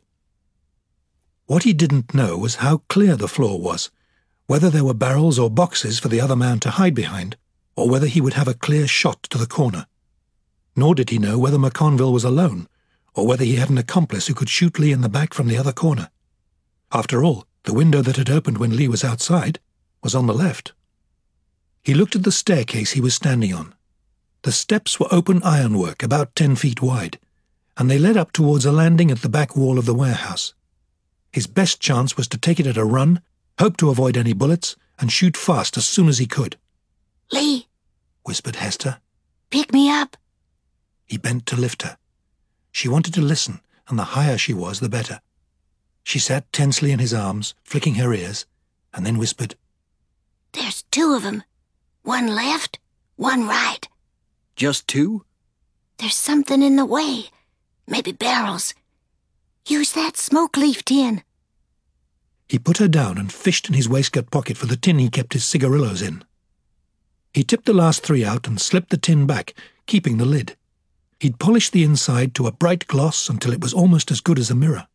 S1: What he didn't know was how clear the floor was, whether there were barrels or boxes for the other man to hide behind, or whether he would have a clear shot to the corner. Nor did he know whether McConville was alone, or whether he had an accomplice who could shoot Lee in the back from the other corner. After all, the window that had opened when Lee was outside was on the left. He looked at the staircase he was standing on. The steps were open ironwork, about ten feet wide, and they led up towards a landing at the back wall of the warehouse. His best chance was to take it at a run, hope to avoid any bullets, and shoot fast as soon as he could.
S3: "Lee,"
S1: whispered Hester.
S3: "pick me up."
S1: He bent to lift her. She wanted to listen, and the higher she was, the better. She sat tensely in his arms, flicking her ears, and then whispered,
S3: "There's two of 'em. One left, one right.
S2: Just two?
S3: There's something in the way. Maybe barrels. Use that smoke leaf tin."
S1: He put her down and fished in his waistcoat pocket for the tin he kept his cigarillos in. He tipped the last three out and slipped the tin back, keeping the lid. He'd polished the inside to a bright gloss until it was almost as good as a mirror.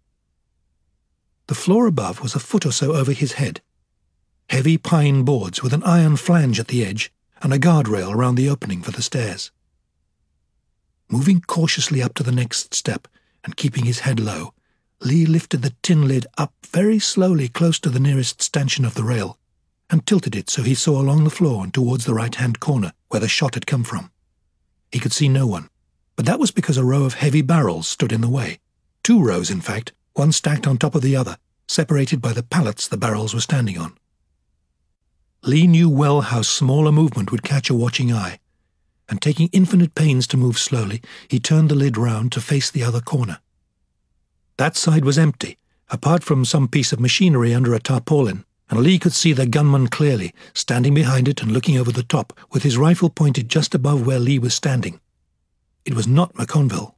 S1: The floor above was a foot or so over his head. Heavy pine boards with an iron flange at the edge and a guardrail around the opening for the stairs. Moving cautiously up to the next step and keeping his head low, Lee lifted the tin lid up very slowly close to the nearest stanchion of the rail and tilted it so he saw along the floor and towards the right-hand corner where the shot had come from. He could see no one, but that was because a row of heavy barrels stood in the way. Two rows, in fact, one stacked on top of the other, separated by the pallets the barrels were standing on. Lee knew well how small a movement would catch a watching eye, and taking infinite pains to move slowly, he turned the lid round to face the other corner. That side was empty, apart from some piece of machinery under a tarpaulin, and Lee could see the gunman clearly, standing behind it and looking over the top, with his rifle pointed just above where Lee was standing. It was not McConville.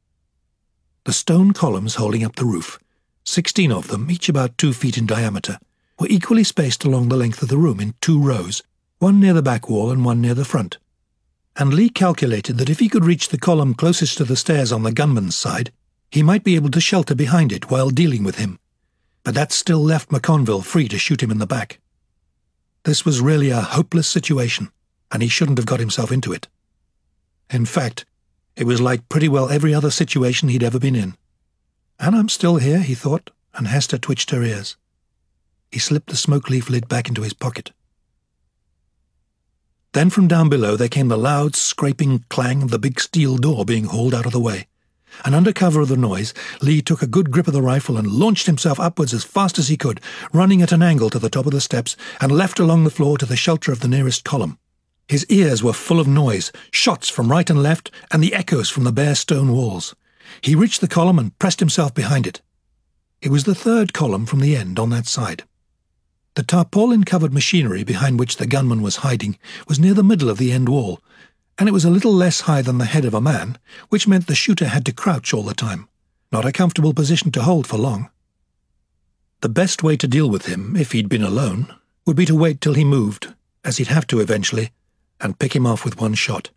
S1: The stone columns holding up the roof, sixteen of them, each about two feet in diameter, were equally spaced along the length of the room in two rows, one near the back wall and one near the front. And Lee calculated that if he could reach the column closest to the stairs on the gunman's side, he might be able to shelter behind it while dealing with him. But that still left McConville free to shoot him in the back. This was really a hopeless situation, and he shouldn't have got himself into it. In fact, it was like pretty well every other situation he'd ever been in. And I'm still here, he thought, and Hester twitched her ears. He slipped the smoke leaf lid back into his pocket. Then from down below there came the loud, scraping clang of the big steel door being hauled out of the way, and under cover of the noise, Lee took a good grip of the rifle and launched himself upwards as fast as he could, running at an angle to the top of the steps and left along the floor to the shelter of the nearest column. His ears were full of noise, shots from right and left, and the echoes from the bare stone walls. He reached the column and pressed himself behind it. It was the third column from the end on that side. The tarpaulin-covered machinery behind which the gunman was hiding was near the middle of the end wall, and it was a little less high than the head of a man, which meant the shooter had to crouch all the time. Not a comfortable position to hold for long. The best way to deal with him, if he'd been alone, would be to wait till he moved, as he'd have to eventually, and pick him off with one shot.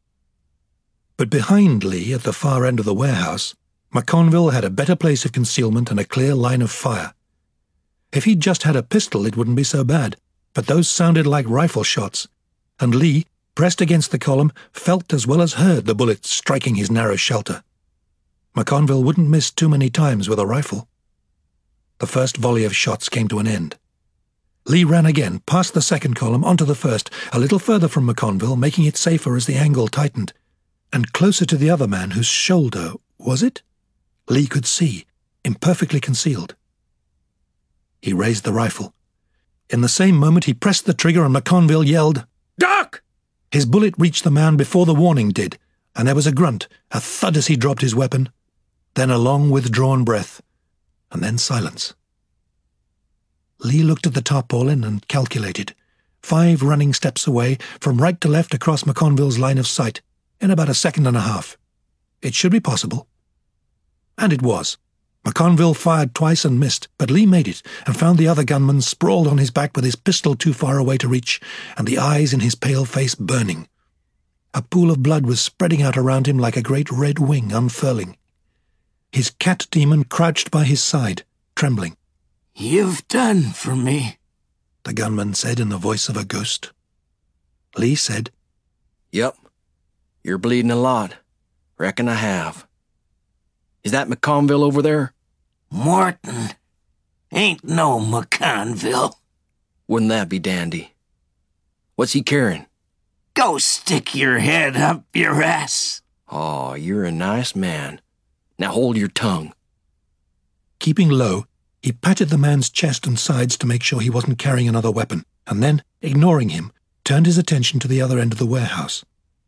S1: But behind Lee, at the far end of the warehouse, McConville had a better place of concealment and a clear line of fire. If he'd just had a pistol, it wouldn't be so bad, but those sounded like rifle shots, and Lee, pressed against the column, felt as well as heard the bullets striking his narrow shelter. McConville wouldn't miss too many times with a rifle. The first volley of shots came to an end. Lee ran again, past the second column, onto the first, a little further from McConville, making it safer as the angle tightened, and closer to the other man whose shoulder, was it? Lee could see, imperfectly concealed. He raised the rifle. In the same moment he pressed the trigger and McConville yelled, "Duck!" His bullet reached the man before the warning did, and there was a grunt, a thud as he dropped his weapon, then a long withdrawn breath, and then silence. Lee looked at the tarpaulin and calculated, five running steps away, from right to left across McConville's line of sight, in about a second and a half. It should be possible. And it was. McConville fired twice and missed, but Lee made it and found the other gunman sprawled on his back with his pistol too far away to reach, and the eyes in his pale face burning. A pool of blood was spreading out around him like a great red wing unfurling. His cat demon crouched by his side, trembling.
S7: "You've done for me,"
S1: the gunman said in the voice of a ghost. Lee said,
S2: "Yep. You're bleeding a lot. Reckon I have. Is that McConville over there?"
S7: "Morton. Ain't no McConville."
S2: "Wouldn't that be dandy? What's he carrying?"
S7: "Go stick your head up your ass."
S2: "Aw, you're a nice man. Now hold your tongue."
S1: Keeping low, he patted the man's chest and sides to make sure he wasn't carrying another weapon, and then, ignoring him, turned his attention to the other end of the warehouse.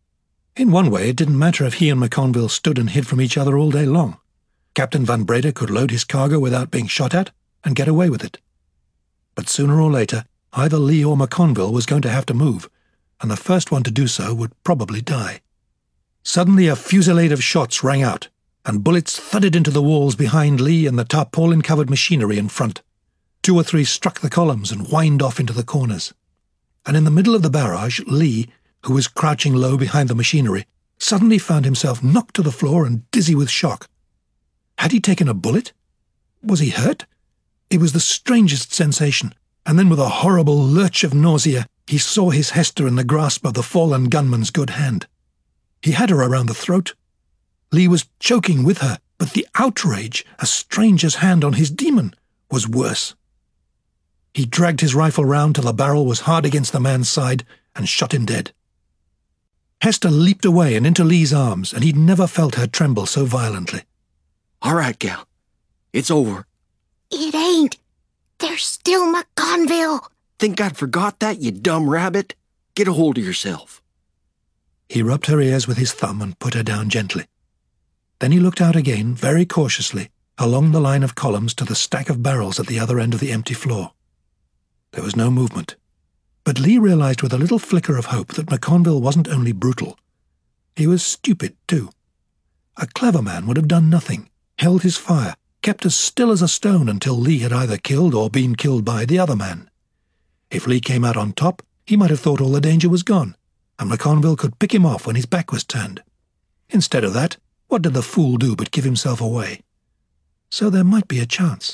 S1: In one way, it didn't matter if he and McConville stood and hid from each other all day long. Captain Van Breda could load his cargo without being shot at and get away with it. But sooner or later, either Lee or McConville was going to have to move, and the first one to do so would probably die. Suddenly a fusillade of shots rang out, and bullets thudded into the walls behind Lee and the tarpaulin-covered machinery in front. Two or three struck the columns and whined off into the corners. And in the middle of the barrage, Lee, who was crouching low behind the machinery, suddenly found himself knocked to the floor and dizzy with shock. Had he taken a bullet? Was he hurt? It was the strangest sensation, and then with a horrible lurch of nausea, he saw his Hester in the grasp of the fallen gunman's good hand. He had her around the throat. Lee was choking with her, but the outrage, a stranger's hand on his demon, was worse. He dragged his rifle round till the barrel was hard against the man's side and shot him dead. Hester leaped away and into Lee's arms, and he'd never felt her tremble so violently.
S2: "All right, gal. It's over."
S3: It ain't. There's still McConville.
S2: "Think I'd forgot that, you dumb rabbit? Get a hold of yourself."
S1: He rubbed her ears with his thumb and put her down gently. Then he looked out again, very cautiously, along the line of columns to the stack of barrels at the other end of the empty floor. There was no movement. But Lee realized with a little flicker of hope that McConville wasn't only brutal. He was stupid, too. A clever man would have done nothing, held his fire, kept as still as a stone until Lee had either killed or been killed by the other man. If Lee came out on top, he might have thought all the danger was gone, and McConville could pick him off when his back was turned. Instead of that, what did the fool do but give himself away? So there might be a chance.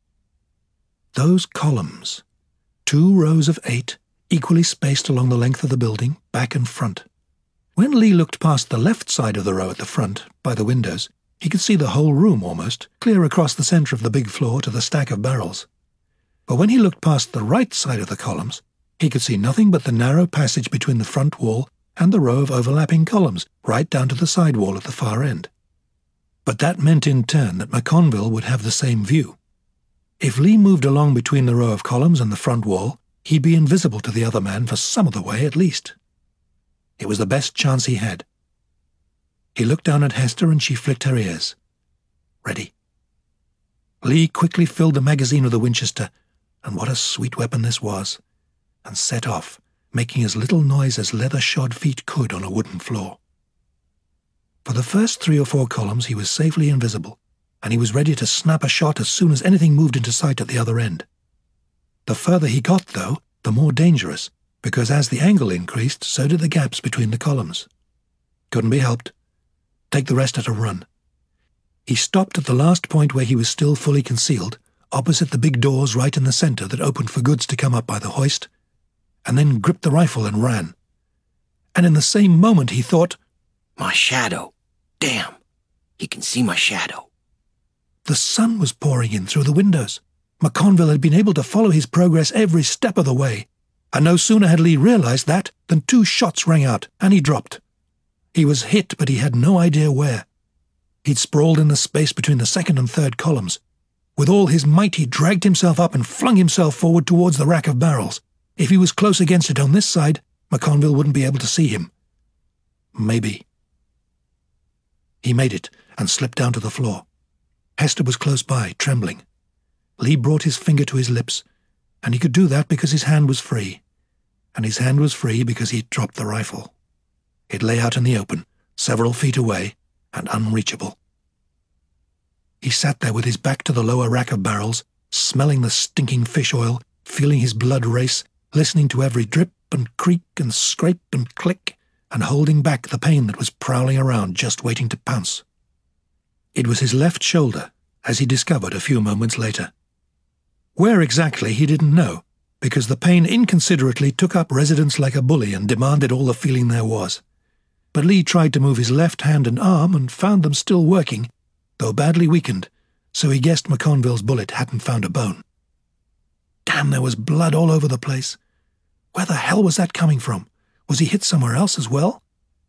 S1: Those columns, two rows of eight, equally spaced along the length of the building, back and front. When Lee looked past the left side of the row at the front, by the windows, he could see the whole room almost, clear across the centre of the big floor to the stack of barrels. But when he looked past the right side of the columns, he could see nothing but the narrow passage between the front wall and the row of overlapping columns, right down to the side wall at the far end. But that meant in turn that McConville would have the same view. If Lee moved along between the row of columns and the front wall, he'd be invisible to the other man for some of the way at least. It was the best chance he had. He looked down at Hester and she flicked her ears. Ready. Lee quickly filled the magazine of the Winchester, and what a sweet weapon this was, and set off, making as little noise as leather-shod feet could on a wooden floor. For the first three or four columns he was safely invisible, and he was ready to snap a shot as soon as anything moved into sight at the other end. The further he got, though, the more dangerous, because as the angle increased, so did the gaps between the columns. Couldn't be helped. Take the rest at a run. He stopped at the last point where he was still fully concealed, opposite the big doors right in the center that opened for goods to come up by the hoist, and then gripped the rifle and ran. And in the same moment he thought,
S2: My shadow. Damn. He can see my shadow.
S1: The sun was pouring in through the windows. McConville had been able to follow his progress every step of the way, and no sooner had Lee realized that than two shots rang out, and he dropped. He was hit, but he had no idea where. He'd sprawled in the space between the second and third columns. With all his might he dragged himself up and flung himself forward towards the rack of barrels. If he was close against it on this side, McConville wouldn't be able to see him. Maybe. He made it and slipped down to the floor. Hester was close by, trembling. Lee brought his finger to his lips, and he could do that because his hand was free. And his hand was free because he'd dropped the rifle. It lay out in the open, several feet away, and unreachable. He sat there with his back to the lower rack of barrels, smelling the stinking fish oil, feeling his blood race, listening to every drip and creak and scrape and click, and holding back the pain that was prowling around just waiting to pounce. It was his left shoulder, as he discovered a few moments later. Where exactly he didn't know, because the pain inconsiderately took up residence like a bully and demanded all the feeling there was. But Lee tried to move his left hand and arm and found them still working, though badly weakened, so he guessed McConville's bullet hadn't found a bone. Damn, there was blood all over the place. Where the hell was that coming from? Was he hit somewhere else as well?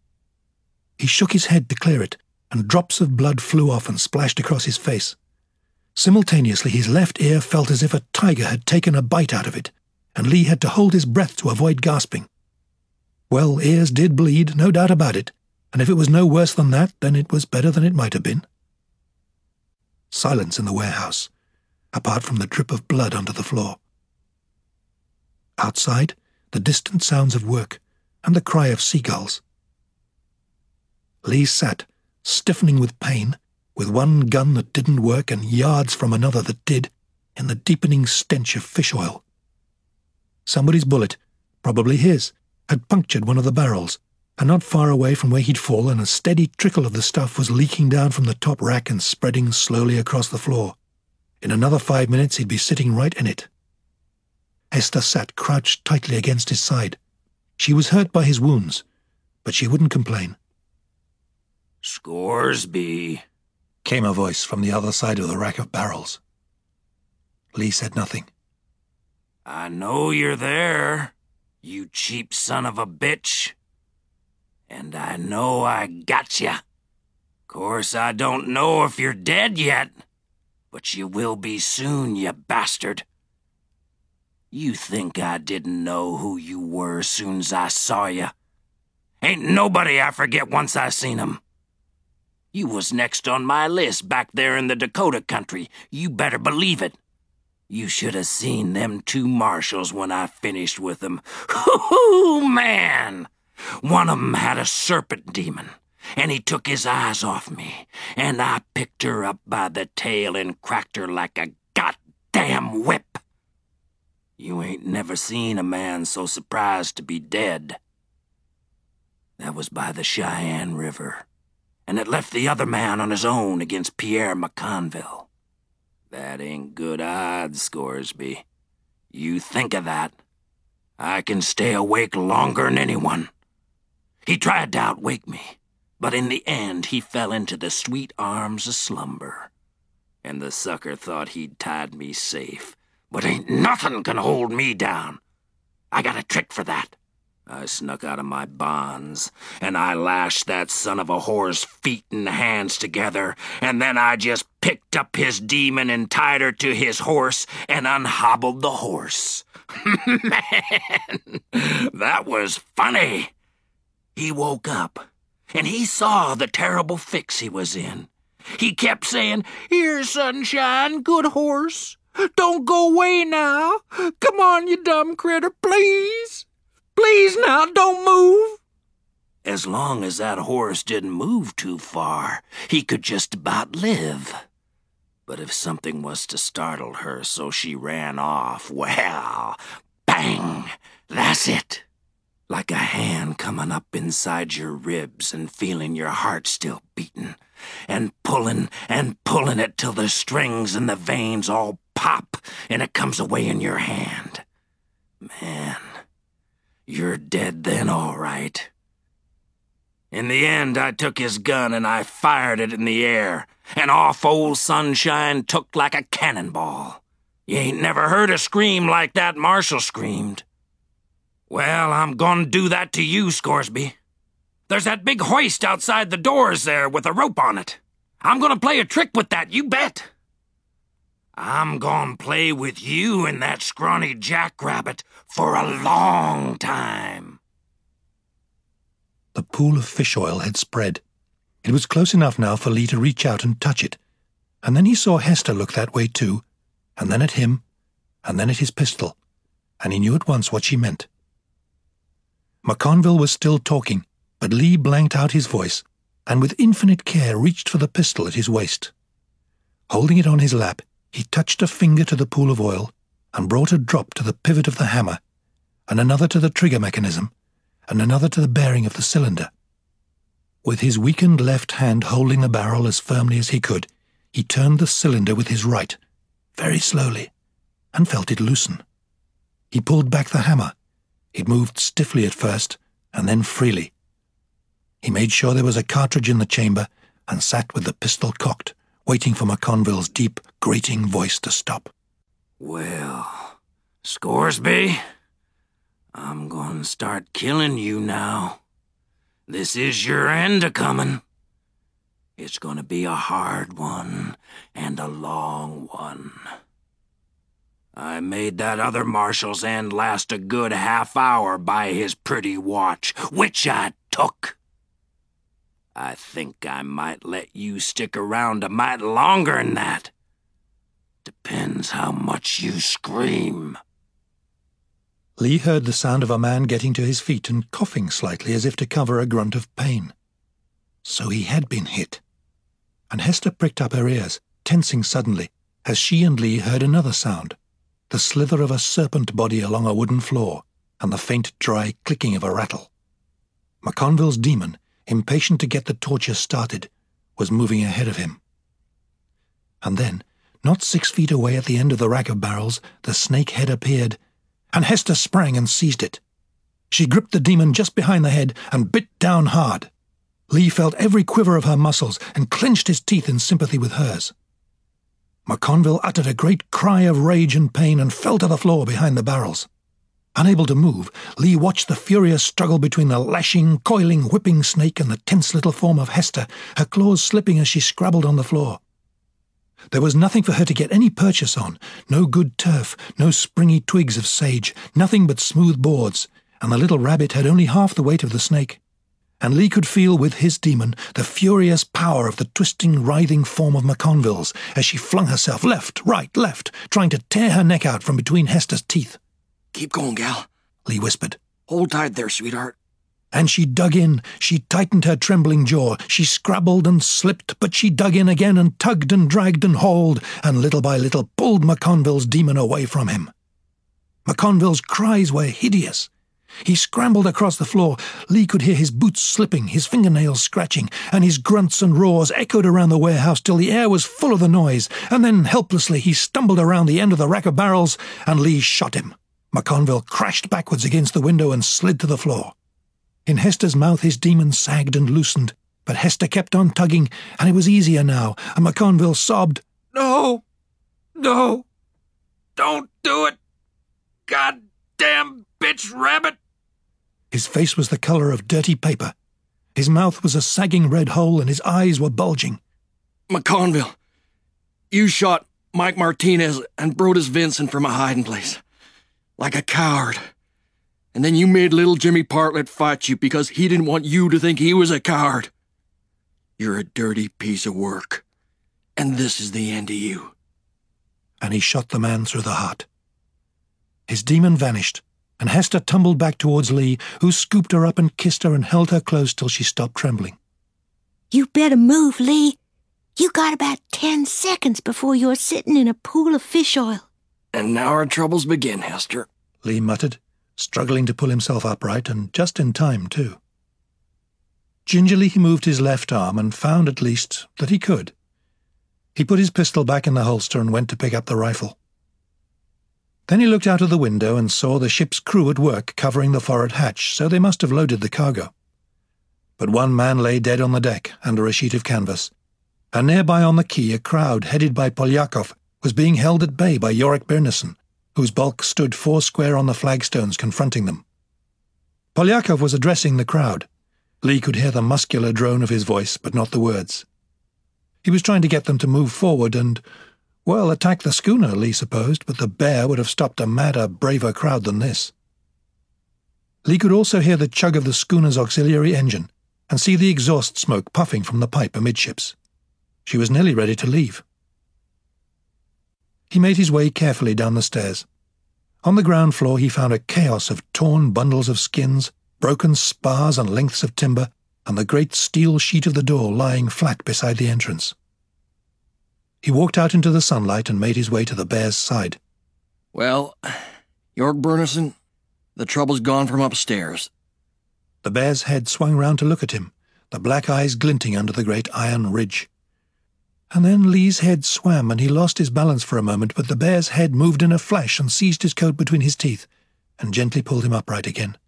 S1: He shook his head to clear it, and drops of blood flew off and splashed across his face. Simultaneously, his left ear felt as if a tiger had taken a bite out of it, and Lee had to hold his breath to avoid gasping. Well, ears did bleed, no doubt about it, and if it was no worse than that, then it was better than it might have been. Silence in the warehouse, apart from the drip of blood onto the floor. Outside, the distant sounds of work, and the cry of seagulls. Lee sat, stiffening with pain, with one gun that didn't work and yards from another that did, in the deepening stench of fish oil. Somebody's bullet, probably his, had punctured one of the barrels, and not far away from where he'd fallen a steady trickle of the stuff was leaking down from the top rack and spreading slowly across the floor. In another five minutes he'd be sitting right in it. Hester sat crouched tightly against his side. She was hurt by his wounds, but she wouldn't complain.
S12: "Scoresby,"
S1: came a voice from the other side of the rack of barrels. Lee said nothing.
S12: "I know you're there, you cheap son of a bitch. And I know I gotcha. Course I don't know if you're dead yet, but you will be soon, you bastard. You think I didn't know who you were soon's I saw you? Ain't nobody I forget once I seen him. You was next on my list back there in the Dakota country, you better believe it. You should have seen them two marshals when I finished with them. Hoo-hoo, man! One of 'em had a serpent demon, and he took his eyes off me, and I picked her up by the tail and cracked her like a goddamn whip. You ain't never seen a man so surprised to be dead. That was by the Cheyenne River, and it left the other man on his own against Pierre McConville. That ain't good odds, Scoresby. You think of that. I can stay awake longer'n anyone. He tried to outwake me, but in the end he fell into the sweet arms of slumber. And the sucker thought he'd tied me safe, but ain't nothing can hold me down. I got a trick for that. I snuck out of my bonds, and I lashed that son of a whore's feet and hands together, and then I just picked up his demon and tied her to his horse and unhobbled the horse. Man, that was funny. He woke up, and he saw the terrible fix he was in. He kept saying, "Here, Sunshine, good horse. Don't go away now. Come on, you dumb critter, please. Please now, don't move." As long as that horse didn't move too far, he could just about live. But if something was to startle her so she ran off, well, bang, that's it. Like a hand coming up inside your ribs and feeling your heart still beating, and pulling and pulling it till the strings and the veins all pop and it comes away in your hand. Man, you're dead then, all right. In the end, I took his gun and I fired it in the air, and off old Sunshine took like a cannonball. You ain't never heard a scream like that Marshall screamed. Well, I'm gonna do that to you, Scoresby. There's that big hoist outside the doors there with a rope on it. I'm gonna play a trick with that, you bet. I'm gonna play with you and that scrawny jackrabbit for a long time.
S1: The pool of fish oil had spread. It was close enough now for Lee to reach out and touch it. And then he saw Hester look that way too, and then at him, and then at his pistol, and he knew at once what she meant. McConville was still talking, but Lee blanked out his voice, and with infinite care reached for the pistol at his waist. Holding it on his lap, he touched a finger to the pool of oil, and brought a drop to the pivot of the hammer, and another to the trigger mechanism, and another to the bearing of the cylinder. With his weakened left hand holding the barrel as firmly as he could, he turned the cylinder with his right, very slowly, and felt it loosen. He pulled back the hammer. It moved stiffly at first, and then freely. He made sure there was a cartridge in the chamber, and sat with the pistol cocked, waiting for McConville's deep, grating voice to stop.
S12: Well, Scoresby, I'm gonna start killing you now. This is your end a-comin'. It's gonna be a hard one, and a long one. I made that other Marshal's end last a good half hour by his pretty watch, which I took. I think I might let you stick around a mite longer'n that. Depends how much you scream.
S1: Lee heard the sound of a man getting to his feet and coughing slightly as if to cover a grunt of pain. So he had been hit. And Hester pricked up her ears, tensing suddenly, as she and Lee heard another sound, the slither of a serpent body along a wooden floor, and the faint, dry clicking of a rattle. McConville's demon, impatient to get the torture started, was moving ahead of him. And then, not six feet away at the end of the rack of barrels, the snake head appeared, and Hester sprang and seized it. She gripped the demon just behind the head and bit down hard. Lee felt every quiver of her muscles and clenched his teeth in sympathy with hers. McConville uttered a great cry of rage and pain and fell to the floor behind the barrels. Unable to move, Lee watched the furious struggle between the lashing, coiling, whipping snake and the tense little form of Hester, her claws slipping as she scrabbled on the floor. There was nothing for her to get any purchase on, no good turf, no springy twigs of sage, nothing but smooth boards, and the little rabbit had only half the weight of the snake. And Lee could feel with his demon the furious power of the twisting, writhing form of McConville's as she flung herself left, right, left, trying to tear her neck out from between Hester's teeth.
S2: "Keep going, gal,"
S1: Lee whispered.
S2: "Hold tight there, sweetheart."
S1: And she dug in, she tightened her trembling jaw, she scrabbled and slipped, but she dug in again and tugged and dragged and hauled, and little by little pulled McConville's demon away from him. McConville's cries were hideous. He scrambled across the floor. Lee could hear his boots slipping, his fingernails scratching, and his grunts and roars echoed around the warehouse till the air was full of the noise, and then helplessly he stumbled around the end of the rack of barrels, and Lee shot him. McConville crashed backwards against the window and slid to the floor. In Hester's mouth his demon sagged and loosened, but Hester kept on tugging, and it was easier now, and McConville sobbed,
S12: "No! No! Don't do it! Goddamn bitch rabbit!"
S1: His face was the color of dirty paper. His mouth was a sagging red hole, and his eyes were bulging.
S2: "McConville, you shot Mike Martinez and Brodus Vincent from a hiding place. Like a coward. And then you made little Jimmy Bartlett fight you because he didn't want you to think he was a coward. You're a dirty piece of work. And this is the end of you.
S1: And he shot the man through the heart. His demon vanished, and Hester tumbled back towards Lee, who scooped her up and kissed her and held her close till she stopped trembling.
S3: You better move, Lee. You got about ten seconds before you're sitting in a pool of fish oil.
S2: And now our troubles begin, Hester,
S1: Lee muttered, struggling to pull himself upright, and just in time, too. Gingerly he moved his left arm and found, at least, that he could. He put his pistol back in the holster and went to pick up the rifle. Then he looked out of the window and saw the ship's crew at work covering the forward hatch, so they must have loaded the cargo. But one man lay dead on the deck under a sheet of canvas, and nearby on the quay a crowd headed by Polyakov was being held at bay by Yorick Bernison, whose bulk stood four square on the flagstones confronting them. Polyakov was addressing the crowd. Lee could hear the muscular drone of his voice, but not the words. He was trying to get them to move forward and, well, attack the schooner, Lee supposed, but the bear would have stopped a madder, braver crowd than this. Lee could also hear the chug of the schooner's auxiliary engine and see the exhaust smoke puffing from the pipe amidships. She was nearly ready to leave. He made his way carefully down the stairs. On the ground floor he found a chaos of torn bundles of skins, broken spars and lengths of timber, and the great steel sheet of the door lying flat beside the entrance. He walked out into the sunlight and made his way to the bear's side.
S2: Well, York Bernison, the trouble's gone from upstairs.
S1: The bear's head swung round to look at him, the black eyes glinting under the great iron ridge. And then Lee's head swam and he lost his balance for a moment, but the bear's head moved in a flash and seized his coat between his teeth and gently pulled him upright again.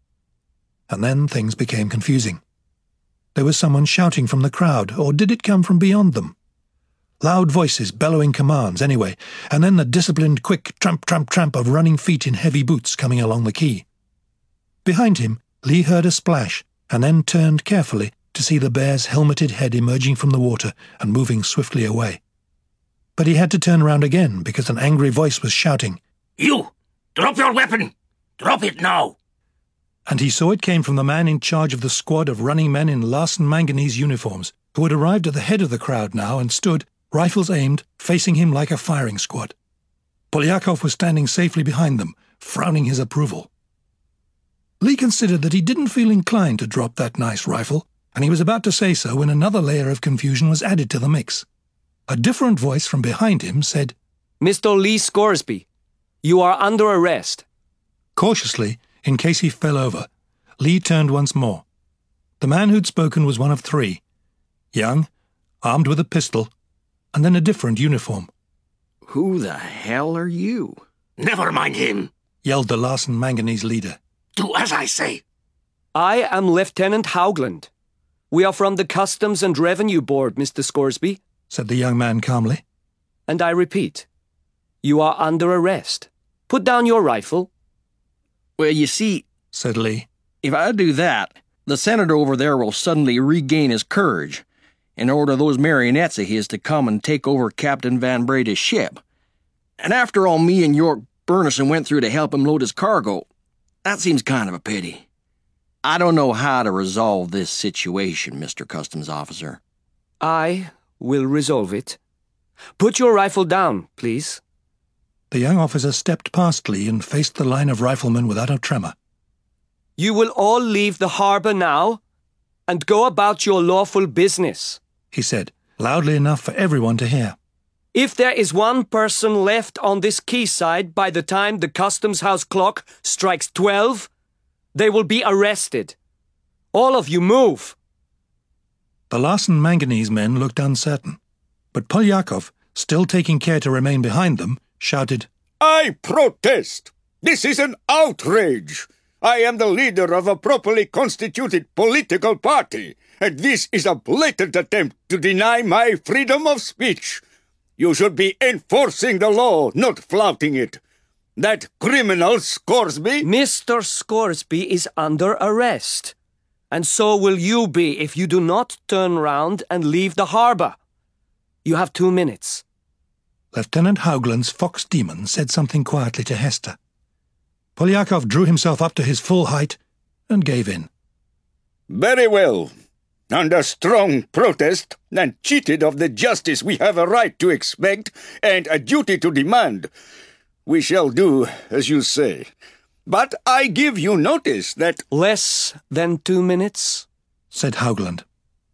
S1: And then things became confusing. There was someone shouting from the crowd, or did it come from beyond them? Loud voices bellowing commands, anyway, and then the disciplined, quick tramp-tramp-tramp of running feet in heavy boots coming along the quay. Behind him, Lee heard a splash, and then turned carefully to see the bear's helmeted head emerging from the water and moving swiftly away. But he had to turn round again, because an angry voice was shouting,
S5: "You! Drop your weapon! Drop it now!"
S1: And he saw it came from the man in charge of the squad of running men in Larsen Manganese uniforms, who had arrived at the head of the crowd now and stood, rifles aimed, facing him like a firing squad. Polyakov was standing safely behind them, frowning his approval. Lee considered that he didn't feel inclined to drop that nice rifle, and he was about to say so when another layer of confusion was added to the mix. A different voice from behind him said,
S6: "Mister Lee Scoresby, you are under arrest."
S1: Cautiously, in case he fell over, Lee turned once more. The man who'd spoken was one of three, young, armed with a pistol, and then a different uniform.
S2: Who the hell are you?
S5: "Never mind him,"
S1: yelled the Larsen Manganese leader.
S5: "Do as I say."
S6: I am Lieutenant Haugland. We are from the Customs and Revenue Board, Mister Scoresby,
S1: said the young man calmly.
S6: And I repeat, you are under arrest. Put down your rifle.
S2: Well, you see,
S1: said Lee,
S2: if I do that, the senator over there will suddenly regain his courage and order those marionettes of his to come and take over Captain Van Breda's ship. And after all me and York Bernison went through to help him load his cargo, that seems kind of a pity. I don't know how to resolve this situation, Mister Customs Officer.
S6: I will resolve it. Put your rifle down, please.
S1: The young officer stepped past Lee and faced the line of riflemen without a tremor.
S6: You will all leave the harbor now and go about your lawful business,
S1: he said, loudly enough for everyone to hear.
S6: If there is one person left on this quayside by the time the Customs House clock strikes twelve, they will be arrested. All of you move.
S1: The Larsen Manganese men looked uncertain, but Polyakov, still taking care to remain behind them, shouted,
S11: I protest! This is an outrage! I am the leader of a properly constituted political party, and this is a blatant attempt to deny my freedom of speech. You should be enforcing the law, not flouting it. That criminal Scoresby...
S6: Mister Scoresby is under arrest, and so will you be if you do not turn round and leave the harbor. You have two minutes.
S1: Lieutenant Haugland's fox demon said something quietly to Hester. Polyakov drew himself up to his full height and gave in.
S11: Very well. Under strong protest, and cheated of the justice we have a right to expect and a duty to demand, we shall do as you say. But I give you notice that—
S6: Less than two minutes,
S1: said Haugland.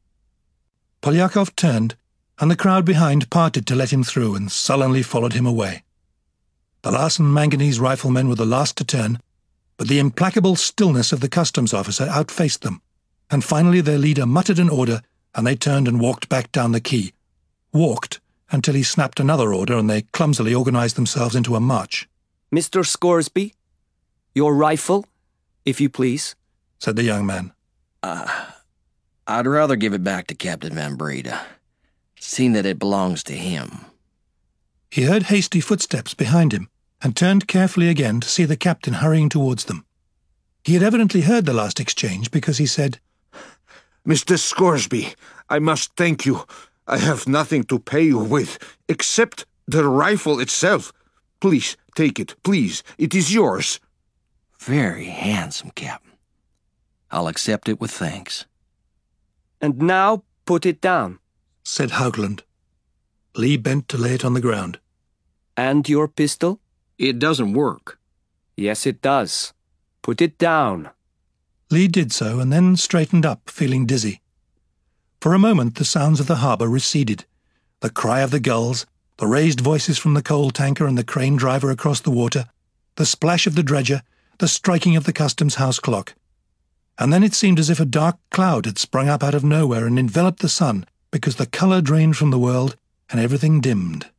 S1: Polyakov turned, and the crowd behind parted to let him through and sullenly followed him away. The Larsen Manganese riflemen were the last to turn, but the implacable stillness of the customs officer outfaced them, and finally their leader muttered an order, and they turned and walked back down the quay. Walked until he snapped another order, and they clumsily organized themselves into a march.
S6: Mister Scoresby, your rifle, if you please,
S1: said the young man.
S2: Uh, I'd rather give it back to Captain Van Breda, seeing that it belongs to him.
S1: He heard hasty footsteps behind him, and turned carefully again to see the captain hurrying towards them. He had evidently heard the last exchange, because he said,
S8: Mister Scoresby, I must thank you. I have nothing to pay you with, except the rifle itself. Please, take it, please. It is yours.
S2: Very handsome, Captain. I'll accept it with thanks.
S6: And now put it down,
S1: said Haugland. Lee bent to lay it on the ground.
S6: And your pistol?
S2: It doesn't work.
S6: Yes, it does. Put it down.
S1: Lee did so, and then straightened up, feeling dizzy. For a moment the sounds of the harbour receded. The cry of the gulls, the raised voices from the coal tanker and the crane driver across the water, the splash of the dredger, the striking of the customs house clock. And then it seemed as if a dark cloud had sprung up out of nowhere and enveloped the sun, because the colour drained from the world and everything dimmed.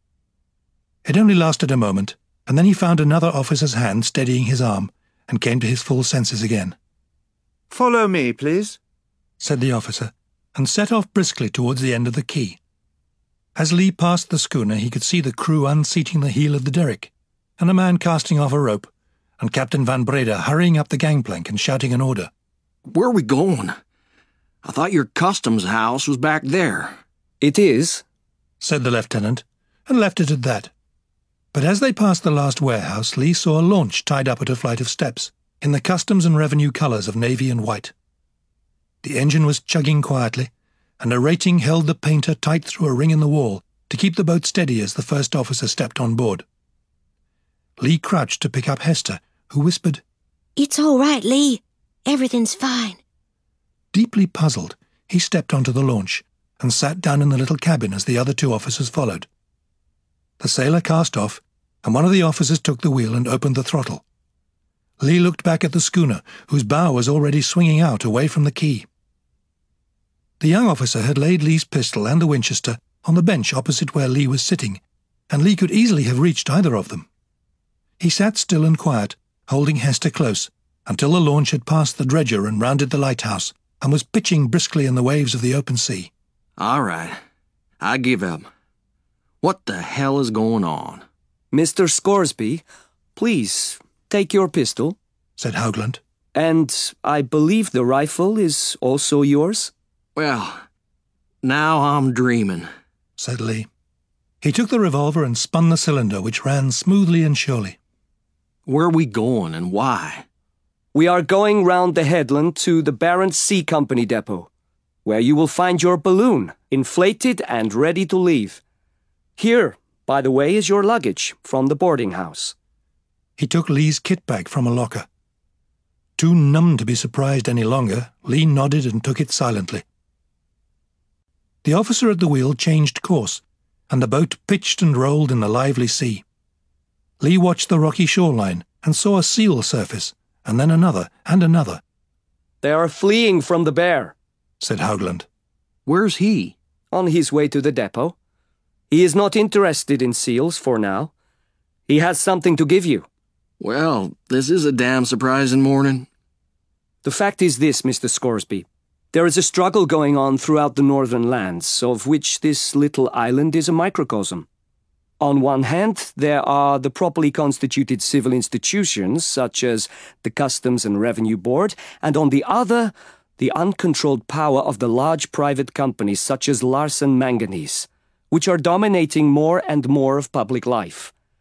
S1: It only lasted a moment, and then he found another officer's hand steadying his arm, and came to his full senses again.
S8: Follow me, please,
S1: said the officer, and set off briskly towards the end of the quay. As Lee passed the schooner, he could see the crew unseating the heel of the derrick, and a man casting off a rope, and Captain Van Breda hurrying up the gangplank and shouting an order.
S2: Where are we going? I thought your customs house was back there.
S6: It is,
S1: said the lieutenant, and left it at that. But as they passed the last warehouse, Lee saw a launch tied up at a flight of steps, in the customs and revenue colours of navy and white. The engine was chugging quietly, and a rating held the painter tight through a ring in the wall to keep the boat steady as the first officer stepped on board. Lee crouched to pick up Hester, who whispered,
S3: It's all right, Lee. Everything's fine.
S1: Deeply puzzled, he stepped onto the launch and sat down in the little cabin as the other two officers followed. The sailor cast off, and one of the officers took the wheel and opened the throttle. Lee looked back at the schooner, whose bow was already swinging out away from the quay. The young officer had laid Lee's pistol and the Winchester on the bench opposite where Lee was sitting, and Lee could easily have reached either of them. He sat still and quiet, holding Hester close, until the launch had passed the dredger and rounded the lighthouse, and was pitching briskly in the waves of the open sea.
S2: All right, I give up. What the hell is going on?
S6: Mister Scoresby, please take your pistol,
S1: said Haugland.
S6: And I believe the rifle is also yours?
S2: Well, now I'm dreaming,
S1: said Lee. He took the revolver and spun the cylinder, which ran smoothly and surely.
S2: Where are we going and why?
S6: We are going round the headland to the Barents Sea Company depot, where you will find your balloon, inflated and ready to leave. Here, by the way, is your luggage from the boarding house.
S1: He took Lee's kit bag from a locker. Too numb to be surprised any longer, Lee nodded and took it silently. The officer at the wheel changed course, and the boat pitched and rolled in the lively sea. Lee watched the rocky shoreline and saw a seal surface, and then another and another.
S6: They are fleeing from the bear,
S1: said Haugland.
S2: Where's he?
S6: On his way to the depot. He is not interested in seals for now. He has something to give you.
S2: Well, this is a damn surprising morning.
S6: The fact is this, Mister Scoresby. There is a struggle going on throughout the northern lands, of which this little island is a microcosm. On one hand, there are the properly constituted civil institutions, such as the Customs and Revenue Board, and on the other, the uncontrolled power of the large private companies such as Larsen Manganese, which are dominating more and more of public life.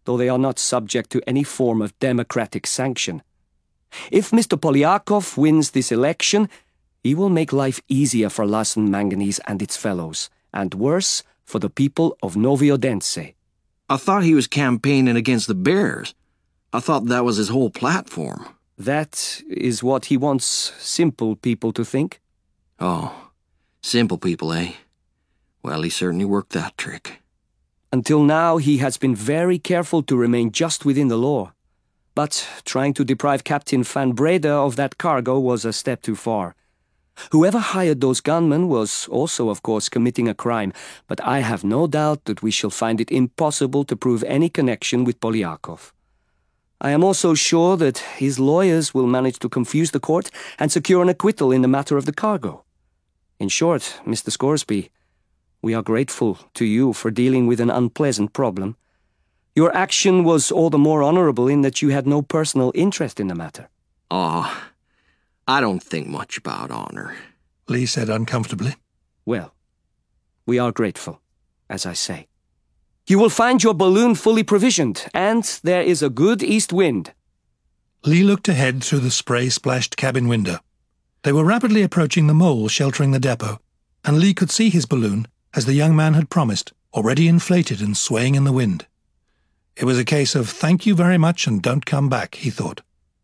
S6: though they are not subject to any form of democratic sanction. If Mister Polyakov wins this election, he will make life easier for Larsen Manganese and its fellows, and worse for the people of Novyodense.
S2: I thought he was campaigning against the Bears. I thought that was his whole platform.
S6: That is what he wants simple people to think.
S2: Oh, simple people, eh? Well, he certainly worked that trick.
S6: Until now, he has been very careful to remain just within the law. But trying to deprive Captain Van Breda of that cargo was a step too far. Whoever hired those gunmen was also, of course, committing a crime, but I have no doubt that we shall find it impossible to prove any connection with Polyakov. I am also sure that his lawyers will manage to confuse the court and secure an acquittal in the matter of the cargo. In short, Mister Scoresby, we are grateful to you for dealing with an unpleasant problem. Your action was all the more honorable in that you had no personal interest in the matter.
S2: Ah. Oh. I don't think much about honor,
S1: Lee said uncomfortably.
S6: Well, we are grateful, as I say. You will find your balloon fully provisioned, and there is a good east wind.
S1: Lee looked ahead through the spray-splashed cabin window. They were rapidly approaching the mole sheltering the depot, and Lee could see his balloon, as the young man had promised, already inflated and swaying in the wind. It was a case of thank you very much and don't come back, he thought.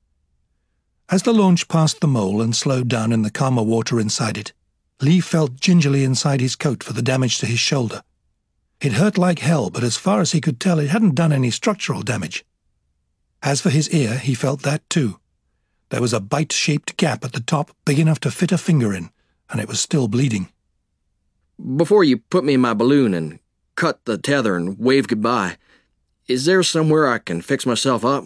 S1: As the launch passed the mole and slowed down in the calmer water inside it, Lee felt gingerly inside his coat for the damage to his shoulder. It hurt like hell, but as far as he could tell, it hadn't done any structural damage. As for his ear, he felt that too. There was a bite-shaped gap at the top big enough to fit a finger in, and it was still bleeding.
S2: Before you put me in my balloon and cut the tether and wave goodbye, is there somewhere I can fix myself up?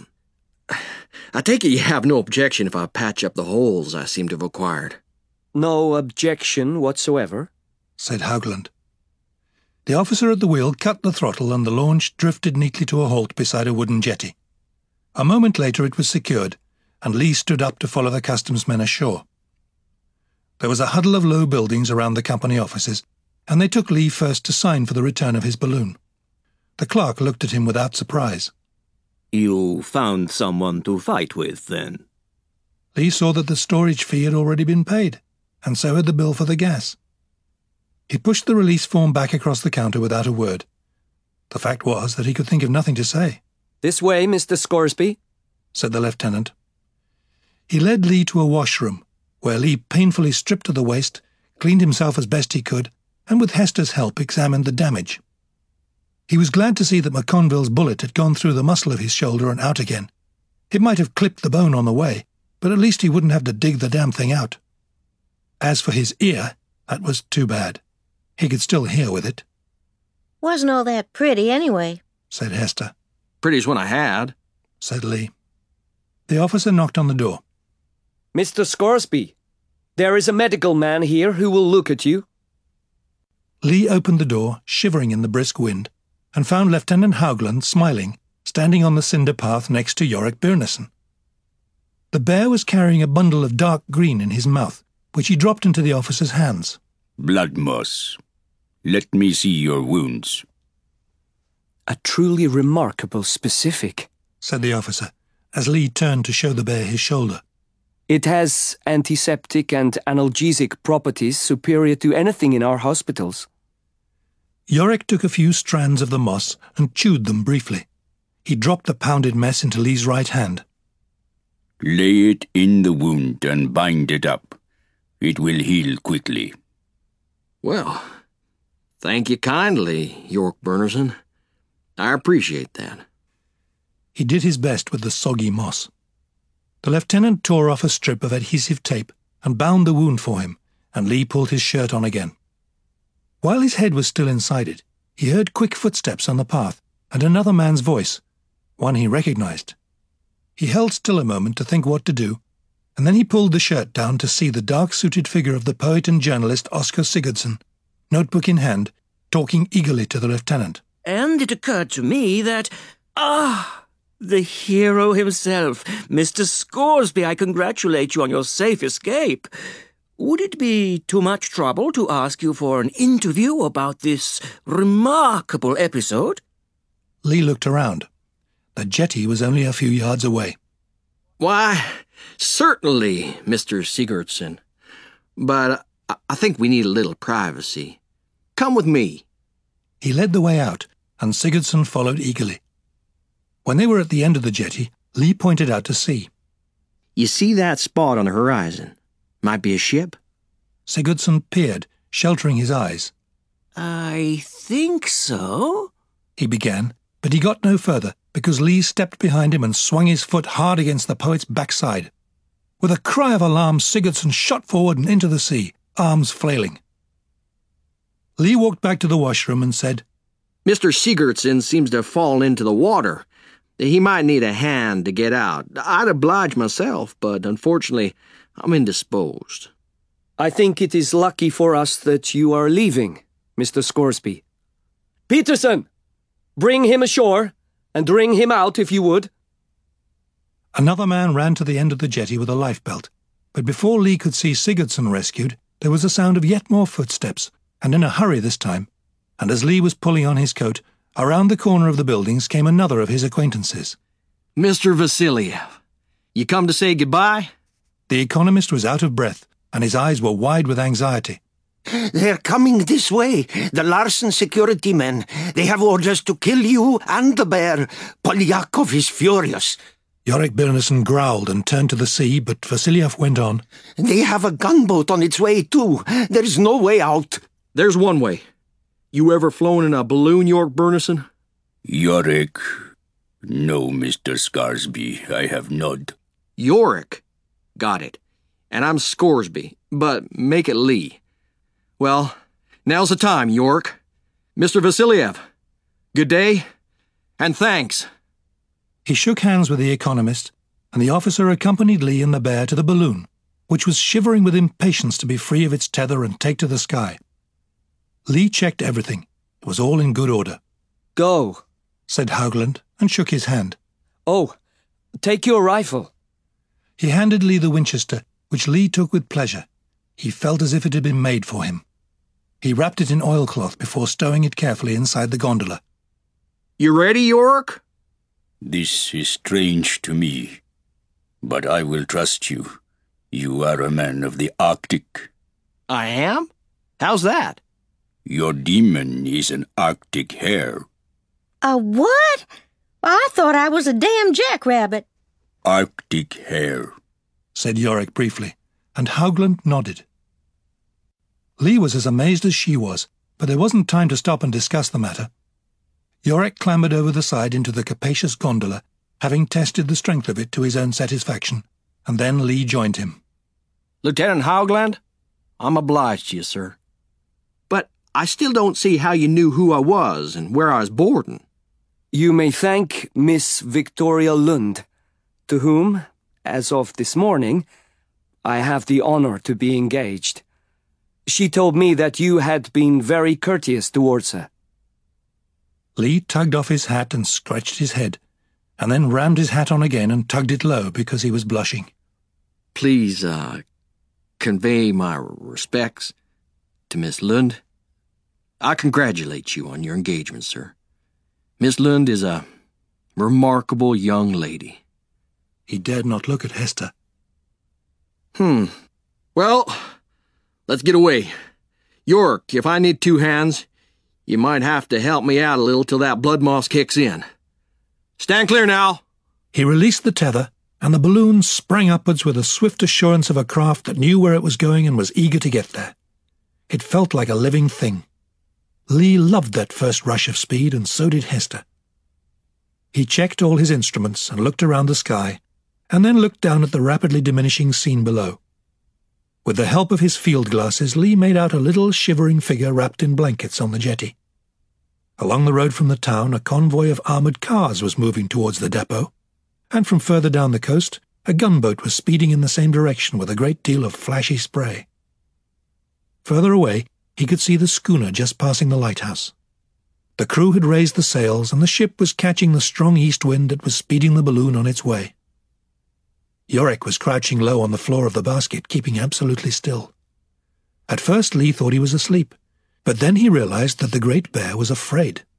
S2: I take it you have no objection if I patch up the holes I seem to have acquired.
S6: No objection whatsoever,
S1: said Haugland. The officer at the wheel cut the throttle and the launch drifted neatly to a halt beside a wooden jetty. A moment later it was secured, and Lee stood up to follow the customs men ashore. There was a huddle of low buildings around the company offices, and they took Lee first to sign for the return of his balloon. The clerk looked at him without surprise.
S4: You found someone to fight with, then?
S1: Lee saw that the storage fee had already been paid, and so had the bill for the gas. He pushed the release form back across the counter without a word. The fact was that he could think of nothing to say.
S6: This way, Mister Scoresby,
S1: said the lieutenant. He led Lee to a washroom, where Lee painfully stripped to the waist, cleaned himself as best he could, and with Hester's help examined the damage. He was glad to see that McConville's bullet had gone through the muscle of his shoulder and out again. It might have clipped the bone on the way, but at least he wouldn't have to dig the damn thing out. As for his ear, that was too bad. He could still hear with it.
S3: Wasn't all that pretty anyway,
S1: said Hester.
S2: Pretty's one I had,
S1: said Lee. The officer knocked on the door.
S6: Mister Scoresby, there is a medical man here who will look at you.
S1: Lee opened the door, shivering in the brisk wind, and found Lieutenant Haugland smiling, standing on the cinder path next to Yorick Byrnison. The bear was carrying a bundle of dark green in his mouth, which he dropped into the officer's hands.
S11: Blood moss. Let me see your wounds.
S6: A truly remarkable specific,
S1: said the officer, as Lee turned to show the bear his shoulder.
S6: It has antiseptic and analgesic properties superior to anything in our hospitals.
S1: Yorick took a few strands of the moss and chewed them briefly. He dropped the pounded mess into Lee's right hand.
S11: Lay it in the wound and bind it up. It will heal quickly.
S2: Well, thank you kindly, York Byrnison. I appreciate that.
S1: He did his best with the soggy moss. The lieutenant tore off a strip of adhesive tape and bound the wound for him, and Lee pulled his shirt on again. While his head was still inside it, he heard quick footsteps on the path and another man's voice, one he recognized. He held still a moment to think what to do, and then he pulled the shirt down to see the dark-suited figure of the poet and journalist Oscar Sigurdsson, notebook in hand, talking eagerly to the lieutenant.
S4: And it occurred to me that... Ah! The hero himself, Mister Scoresby, I congratulate you on your safe escape. Would it be too much trouble to ask you for an interview about this remarkable episode?
S1: Lee looked around. The jetty was only a few yards away.
S2: Why, certainly, Mister Sigurdsson. But I, I think we need a little privacy. Come with me.
S1: He led the way out, and Sigurdsson followed eagerly. When they were at the end of the jetty, Lee pointed out to sea.
S2: You see that spot on the horizon? Might be a ship?
S1: Sigurdsson peered, sheltering his eyes.
S7: I think so,
S1: he began, but he got no further because Lee stepped behind him and swung his foot hard against the poet's backside. With a cry of alarm, Sigurdsson shot forward and into the sea, arms flailing. Lee walked back to the washroom and said,
S2: Mister Sigurdsson seems to have fallen into the water. He might need a hand to get out. I'd oblige myself, but unfortunately, I'm indisposed.
S6: I think it is lucky for us that you are leaving, Mister Scoresby. Peterson, bring him ashore, and wring him out if you would.
S1: Another man ran to the end of the jetty with a lifebelt, but before Lee could see Sigurdsson rescued, there was a sound of yet more footsteps, and in a hurry this time, and as Lee was pulling on his coat, around the corner of the buildings came another of his acquaintances.
S2: Mister Vasiliev, you come to say goodbye?
S1: The economist was out of breath, and his eyes were wide with anxiety.
S5: They're coming this way, the Larsen security men. They have orders to kill you and the bear. Polyakov is furious.
S1: Yorick Birnison growled and turned to the sea, but Vasiliev went on.
S5: They have a gunboat on its way, too. There's no way out.
S2: There's one way. You ever flown in a balloon, York Burnison?
S11: Yorick. No, Mister Scoresby, I have not.
S2: Yorick? Got it. And I'm Scoresby, but make it Lee. Well, now's the time, York. Mister Vasiliev, good day, and thanks.
S1: He shook hands with the economist, and the officer accompanied Lee and the bear to the balloon, which was shivering with impatience to be free of its tether and take to the sky. Lee checked everything. It was all in good order.
S6: Go,
S1: said Haugland, and shook his hand.
S6: Oh, take your rifle.
S1: He handed Lee the Winchester, which Lee took with pleasure. He felt as if it had been made for him. He wrapped it in oilcloth before stowing it carefully inside the gondola.
S2: You ready, York?
S11: This is strange to me, but I will trust you. You are a man of the Arctic.
S2: I am? How's that?
S11: Your demon is an Arctic hare.
S3: A what? I thought I was a damn jackrabbit.
S11: Arctic hare,
S1: said Yorick briefly, and Haugland nodded. Lee was as amazed as she was, but there wasn't time to stop and discuss the matter. Yorick clambered over the side into the capacious gondola, having tested the strength of it to his own satisfaction, and then Lee joined him.
S2: Lieutenant Haugland, I'm obliged to you, sir. But I still don't see how you knew who I was and where I was boarding.
S6: You may thank Miss Victoria Lund, to whom, as of this morning, I have the honor to be engaged. She told me that you had been very courteous towards her.
S1: Lee tugged off his hat and scratched his head, and then rammed his hat on again and tugged it low because he was blushing.
S2: Please, uh, convey my respects to Miss Lund. I congratulate you on your engagement, sir. Miss Lund is a remarkable young lady.
S1: He dared not look at Hester.
S2: Hmm. Well, let's get away. York, if I need two hands, you might have to help me out a little till that blood moss kicks in. Stand clear now.
S1: He released the tether, and the balloon sprang upwards with the swift assurance of a craft that knew where it was going and was eager to get there. It felt like a living thing. Lee loved that first rush of speed, and so did Hester. He checked all his instruments and looked around the sky, and then looked down at the rapidly diminishing scene below. With the help of his field glasses, Lee made out a little shivering figure wrapped in blankets on the jetty. Along the road from the town, a convoy of armoured cars was moving towards the depot, and from further down the coast, a gunboat was speeding in the same direction with a great deal of flashy spray. Further away, he could see the schooner just passing the lighthouse. The crew had raised the sails, and the ship was catching the strong east wind that was speeding the balloon on its way. Yorick was crouching low on the floor of the basket, keeping absolutely still. At first Lee thought he was asleep, but then he realized that the great bear was afraid.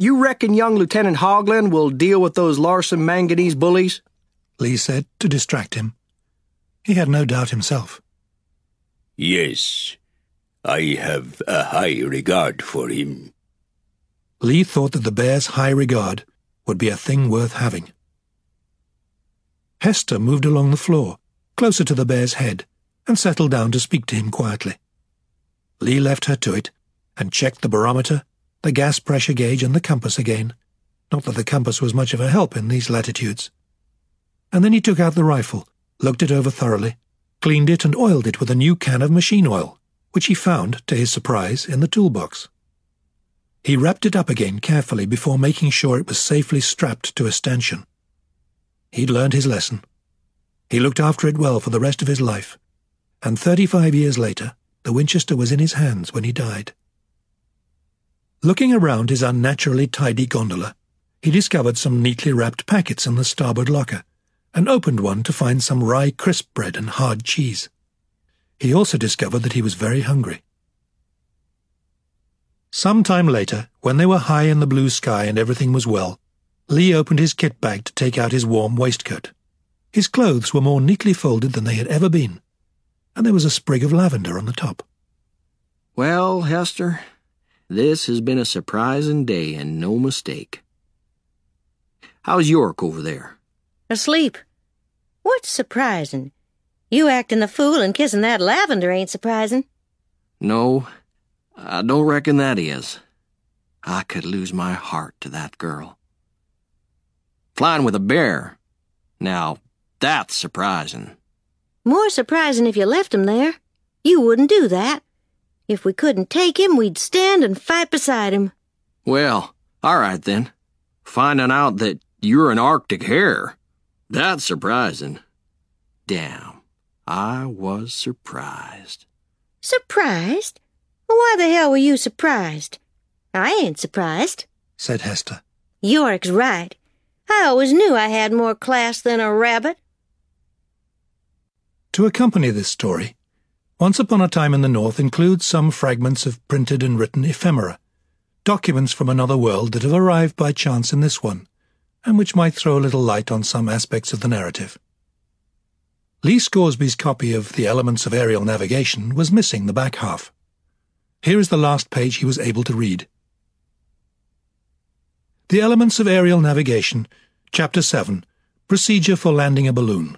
S2: You reckon young Lieutenant Hogland will deal with those Larson manganese bullies?
S1: Lee said to distract him. He had no doubt himself.
S11: Yes, I have a high regard for him.
S1: Lee thought that the bear's high regard would be a thing worth having. Hester moved along the floor, closer to the bear's head, and settled down to speak to him quietly. Lee left her to it, and checked the barometer, the gas pressure gauge, and the compass again. Not that the compass was much of a help in these latitudes. And then he took out the rifle, looked it over thoroughly, cleaned it and oiled it with a new can of machine oil, which he found, to his surprise, in the toolbox. He wrapped it up again carefully before making sure it was safely strapped to a stanchion. He'd learned his lesson. He looked after it well for the rest of his life, and thirty-five years later, the Winchester was in his hands when he died. Looking around his unnaturally tidy gondola, he discovered some neatly wrapped packets in the starboard locker, and opened one to find some rye crisp bread and hard cheese. He also discovered that he was very hungry. Some time later, when they were high in the blue sky and everything was well, Lee opened his kit bag to take out his warm waistcoat. His clothes were more neatly folded than they had ever been, and there was a sprig of lavender on the top.
S2: Well, Hester, this has been a surprising day and no mistake. How's York over there?
S3: Asleep. What's surprising? You acting the fool and kissing that lavender ain't surprising.
S2: No, I don't reckon that is. I could lose my heart to that girl. Flying with a bear. Now, that's surprising.
S3: More surprising if you left him there. You wouldn't do that. If we couldn't take him, we'd stand and fight beside him.
S2: Well, all right then. Finding out that you're an Arctic hare. That's surprising. Damn, I was surprised.
S3: Surprised? Why the hell were you surprised? I ain't surprised,
S1: said Hester.
S3: York's right. I always knew I had more class than a rabbit.
S1: To accompany this story, Once Upon a Time in the North includes some fragments of printed and written ephemera, documents from another world that have arrived by chance in this one, and which might throw a little light on some aspects of the narrative. Lee Scoresby's copy of The Elements of Aerial Navigation was missing the back half. Here is the last page he was able to read. The Elements of Aerial Navigation, Chapter seven, Procedure for Landing a Balloon.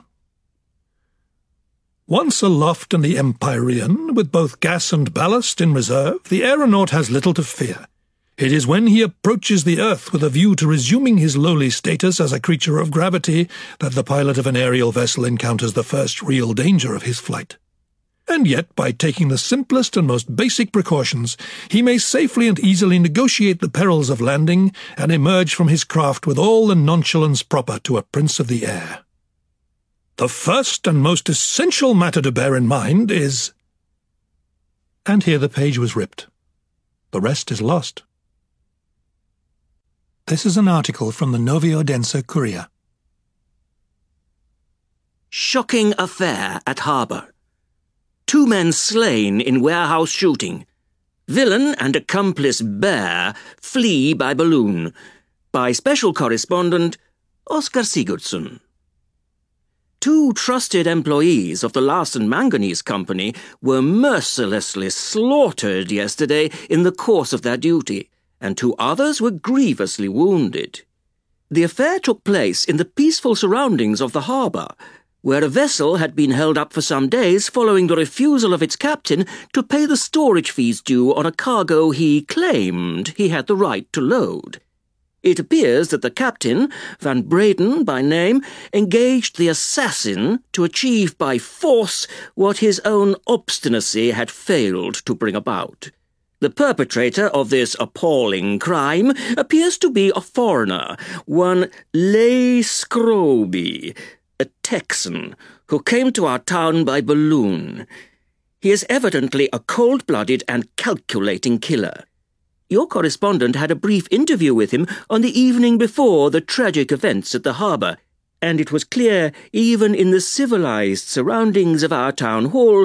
S1: Once aloft in the Empyrean, with both gas and ballast in reserve, the aeronaut has little to fear. It is when he approaches the earth with a view to resuming his lowly status as a creature of gravity that the pilot of an aerial vessel encounters the first real danger of his flight. And yet, by taking the simplest and most basic precautions, he may safely and easily negotiate the perils of landing and emerge from his craft with all the nonchalance proper to a prince of the air. The first and most essential matter to bear in mind is... And here the page was ripped. The rest is lost. This is an article from the Novi Odense Courier.
S4: Shocking affair at harbour. Two men slain in warehouse shooting. Villain and accomplice bear flee by balloon. By special correspondent Oscar Sigurdsson. Two trusted employees of the Larson Manganese Company were mercilessly slaughtered yesterday in the course of their duty, and two others were grievously wounded. The affair took place in the peaceful surroundings of the harbour, where a vessel had been held up for some days following the refusal of its captain to pay the storage fees due on a cargo he claimed he had the right to load. It appears that the captain, Van Breden by name, engaged the assassin to achieve by force what his own obstinacy had failed to bring about. The perpetrator of this appalling crime appears to be a foreigner, one Leigh Scrooby, a Texan, who came to our town by balloon. He is evidently a cold-blooded and calculating killer. Your correspondent had a brief interview with him on the evening before the tragic events at the harbour, and it was clear, even in the civilized surroundings of our town hall,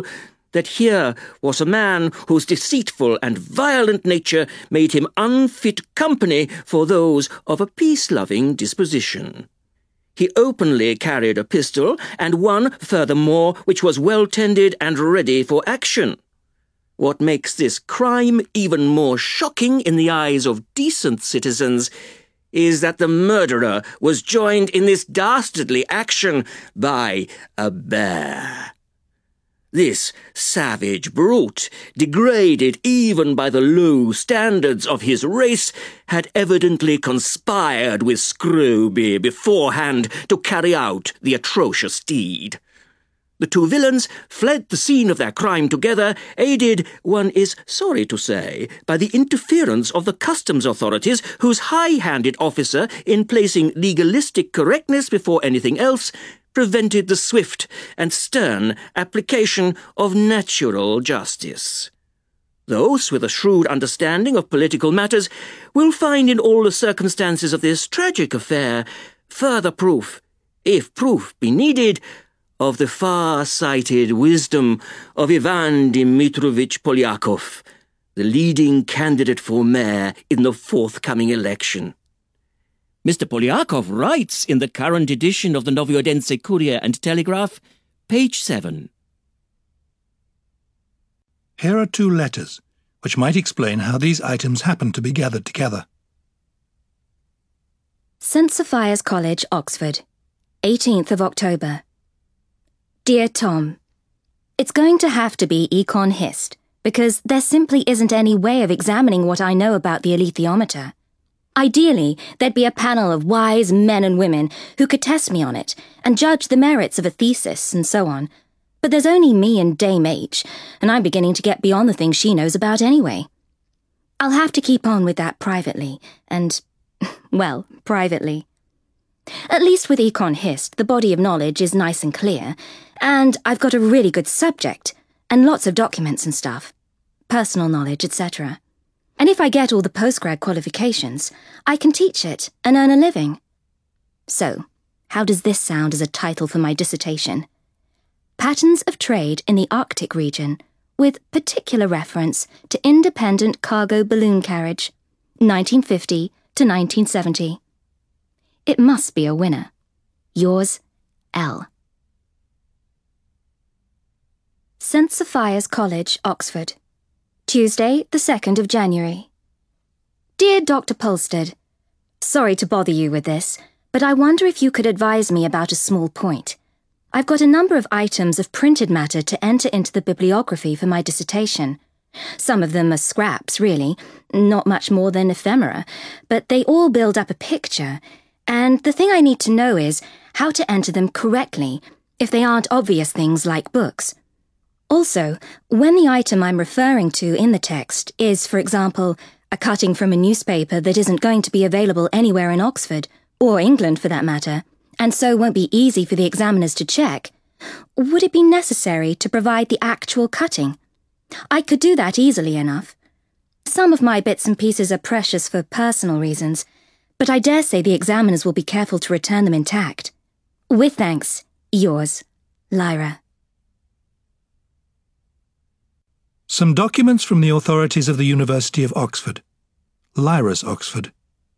S4: that here was a man whose deceitful and violent nature made him unfit company for those of a peace-loving disposition. He openly carried a pistol, and one, furthermore, which was well-tended and ready for action. What makes this crime even more shocking in the eyes of decent citizens is that the murderer was joined in this dastardly action by a bear. This savage brute, degraded even by the low standards of his race, had evidently conspired with Scrooby beforehand to carry out the atrocious deed. The two villains fled the scene of their crime together, aided, one is sorry to say, by the interference of the customs authorities, whose high-handed officer, in placing legalistic correctness before anything else, prevented the swift and stern application of natural justice. Those with a shrewd understanding of political matters will find in all the circumstances of this tragic affair further proof, if proof be needed, of the far-sighted wisdom of Ivan Dmitrovich Polyakov, the leading candidate for mayor in the forthcoming election. Mister Polyakov writes in the current edition of the Novyodense Courier and Telegraph, page seven.
S1: Here are two letters, which might explain how these items happened to be gathered together.
S14: Saint Sophia's College, Oxford, eighteenth of October. Dear Tom, it's going to have to be Econ Hist, because there simply isn't any way of examining what I know about the alethiometer. Ideally, there'd be a panel of wise men and women who could test me on it and judge the merits of a thesis and so on. But there's only me and Dame H, and I'm beginning to get beyond the things she knows about anyway. I'll have to keep on with that privately, and, well, privately. At least with Econ Hist, the body of knowledge is nice and clear, and I've got a really good subject, and lots of documents and stuff, personal knowledge, et cetera. And if I get all the postgrad qualifications, I can teach it and earn a living. So, how does this sound as a title for my dissertation? Patterns of Trade in the Arctic Region, with particular reference to independent cargo balloon carriage, nineteen fifty to nineteen seventy. It must be a winner. Yours, L. Saint Sophia's College, Oxford, Tuesday, the second of January. Dear Doctor Polstead, sorry to bother you with this, but I wonder if you could advise me about a small point. I've got a number of items of printed matter to enter into the bibliography for my dissertation. Some of them are scraps, really, not much more than ephemera, but they all build up a picture, and the thing I need to know is how to enter them correctly, if they aren't obvious things like books. Also, when the item I'm referring to in the text is, for example, a cutting from a newspaper that isn't going to be available anywhere in Oxford, or England for that matter, and so won't be easy for the examiners to check, would it be necessary to provide the actual cutting? I could do that easily enough. Some of my bits and pieces are precious for personal reasons, but I dare say the examiners will be careful to return them intact. With thanks, yours, Lyra.
S1: Some documents from the authorities of the University of Oxford. Lyra's Oxford.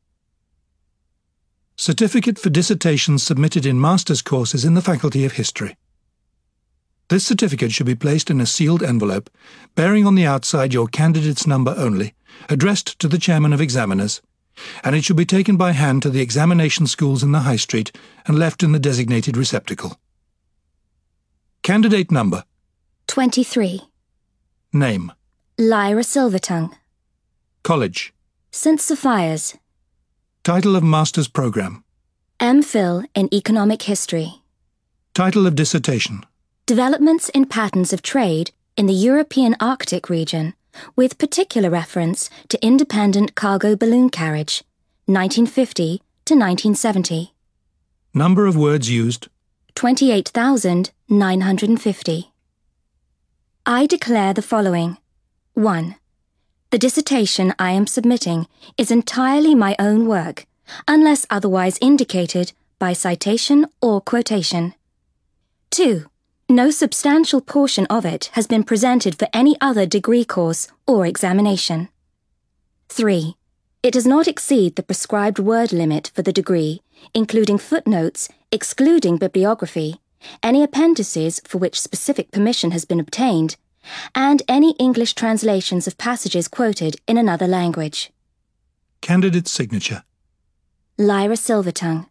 S1: Certificate for dissertations submitted in master's courses in the Faculty of History. This certificate should be placed in a sealed envelope, bearing on the outside your candidate's number only, addressed to the chairman of examiners, and it should be taken by hand to the examination schools in the High Street and left in the designated receptacle. Candidate number.
S14: twenty-three.
S1: Name.
S14: Lyra Silvertongue.
S1: College.
S14: Saint Sophia's.
S1: Title of master's program.
S14: M Phil in Economic History.
S1: Title of dissertation.
S14: Developments in Patterns of Trade in the European Arctic Region, with particular reference to independent cargo balloon carriage, nineteen fifty to nineteen seventy.
S1: Number of words used.
S14: twenty-eight thousand nine hundred fifty. I declare the following. one. The dissertation I am submitting is entirely my own work, unless otherwise indicated by citation or quotation. two. No substantial portion of it has been presented for any other degree course or examination. three. It does not exceed the prescribed word limit for the degree, including footnotes, excluding bibliography, any appendices for which specific permission has been obtained, and any English translations of passages quoted in another language.
S1: Candidate's signature.
S14: Lyra Silvertongue.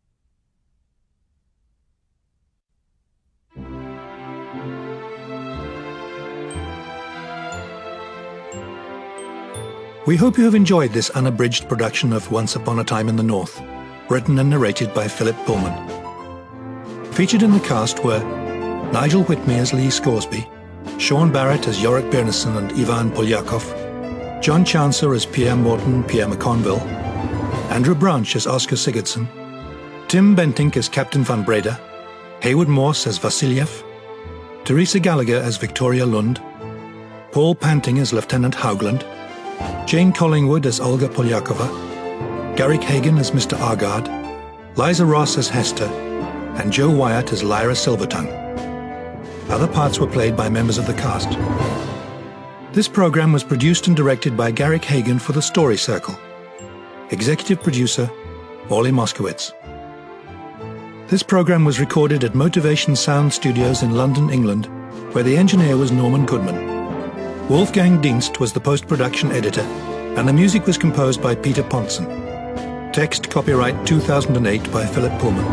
S1: We hope you have enjoyed this unabridged production of Once Upon a Time in the North, written and narrated by Philip Pullman. Featured in the cast were Nigel Whitney as Lee Scoresby, Sean Barrett as Yorick Byrnison and Ivan Polyakov, John Chancer as Pierre Morton, Pierre McConville, Andrew Branch as Oscar Sigurdsson, Tim Bentinck as Captain Van Breda, Haywood Morse as Vasiliev, Teresa Gallagher as Victoria Lund, Paul Panting as Lieutenant Haugland, Jane Collingwood as Olga Polyakova, Garrick Hagan as Mister Argard, Liza Ross as Hester, and Joe Wyatt as Lyra Silvertongue. Other parts were played by members of the cast. This program was produced and directed by Garrick Hagan for the Story Circle. Executive producer, Orly Moskowitz. This program was recorded at Motivation Sound Studios in London, England, where the engineer was Norman Goodman. Wolfgang Dienst was the post-production editor, and the music was composed by Peter Pontzen. Text copyright two thousand eight by Philip Pullman.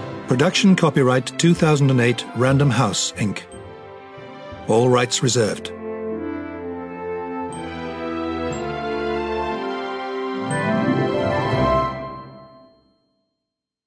S1: Production copyright two thousand eight Random House, Incorporated. All rights reserved.